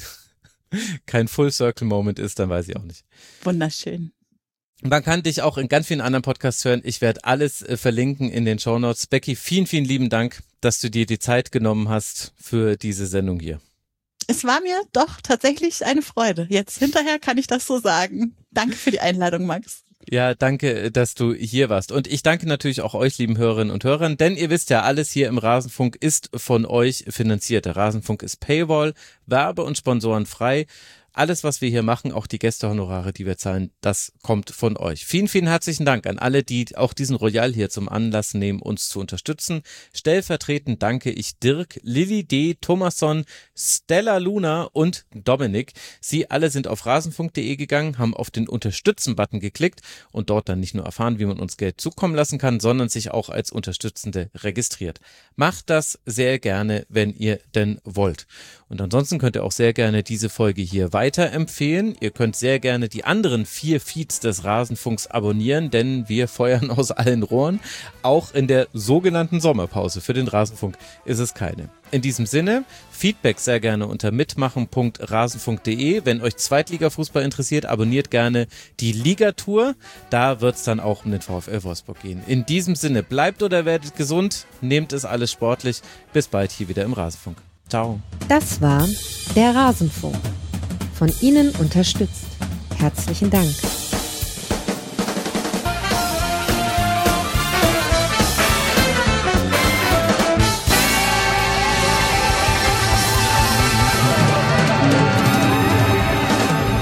kein Full-Circle-Moment ist, dann weiß ich auch nicht. Wunderschön. Man kann dich auch in ganz vielen anderen Podcasts hören. Ich werde alles äh, verlinken in den Shownotes. Becky, vielen, vielen lieben Dank, dass du dir die Zeit genommen hast für diese Sendung hier. Es war mir doch tatsächlich eine Freude. Jetzt hinterher kann ich das so sagen. Danke für die Einladung, Max. Ja, danke, dass du hier warst. Und ich danke natürlich auch euch, lieben Hörerinnen und Hörern, denn ihr wisst ja, alles hier im Rasenfunk ist von euch finanziert. Der Rasenfunk ist Paywall, Werbe- und Sponsoren frei. Alles, was wir hier machen, auch die Gästehonorare, die wir zahlen, das kommt von euch. Vielen, vielen herzlichen Dank an alle, die auch diesen Royal hier zum Anlass nehmen, uns zu unterstützen. Stellvertretend danke ich Dirk, Lilly D., Thomasson, Stella Luna und Dominik. Sie alle sind auf rasenfunk punkt de gegangen, haben auf den Unterstützen-Button geklickt und dort dann nicht nur erfahren, wie man uns Geld zukommen lassen kann, sondern sich auch als Unterstützende registriert. Macht das sehr gerne, wenn ihr denn wollt. Und ansonsten könnt ihr auch sehr gerne diese Folge hier weiterempfehlen. Ihr könnt sehr gerne die anderen vier Feeds des Rasenfunks abonnieren, denn wir feuern aus allen Rohren. Auch in der sogenannten Sommerpause für den Rasenfunk ist es keine. In diesem Sinne, Feedback sehr gerne unter mitmachen punkt rasenfunk punkt de. Wenn euch Zweitligafußball interessiert, abonniert gerne die Ligatour. Da wird es dann auch um den VfL Wolfsburg gehen. In diesem Sinne, bleibt oder werdet gesund, nehmt es alles sportlich. Bis bald hier wieder im Rasenfunk. Ciao. Das war der Rasenfunk. Von Ihnen unterstützt. Herzlichen Dank.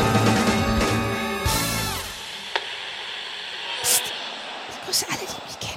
Ich grüße alle, die mich kennen.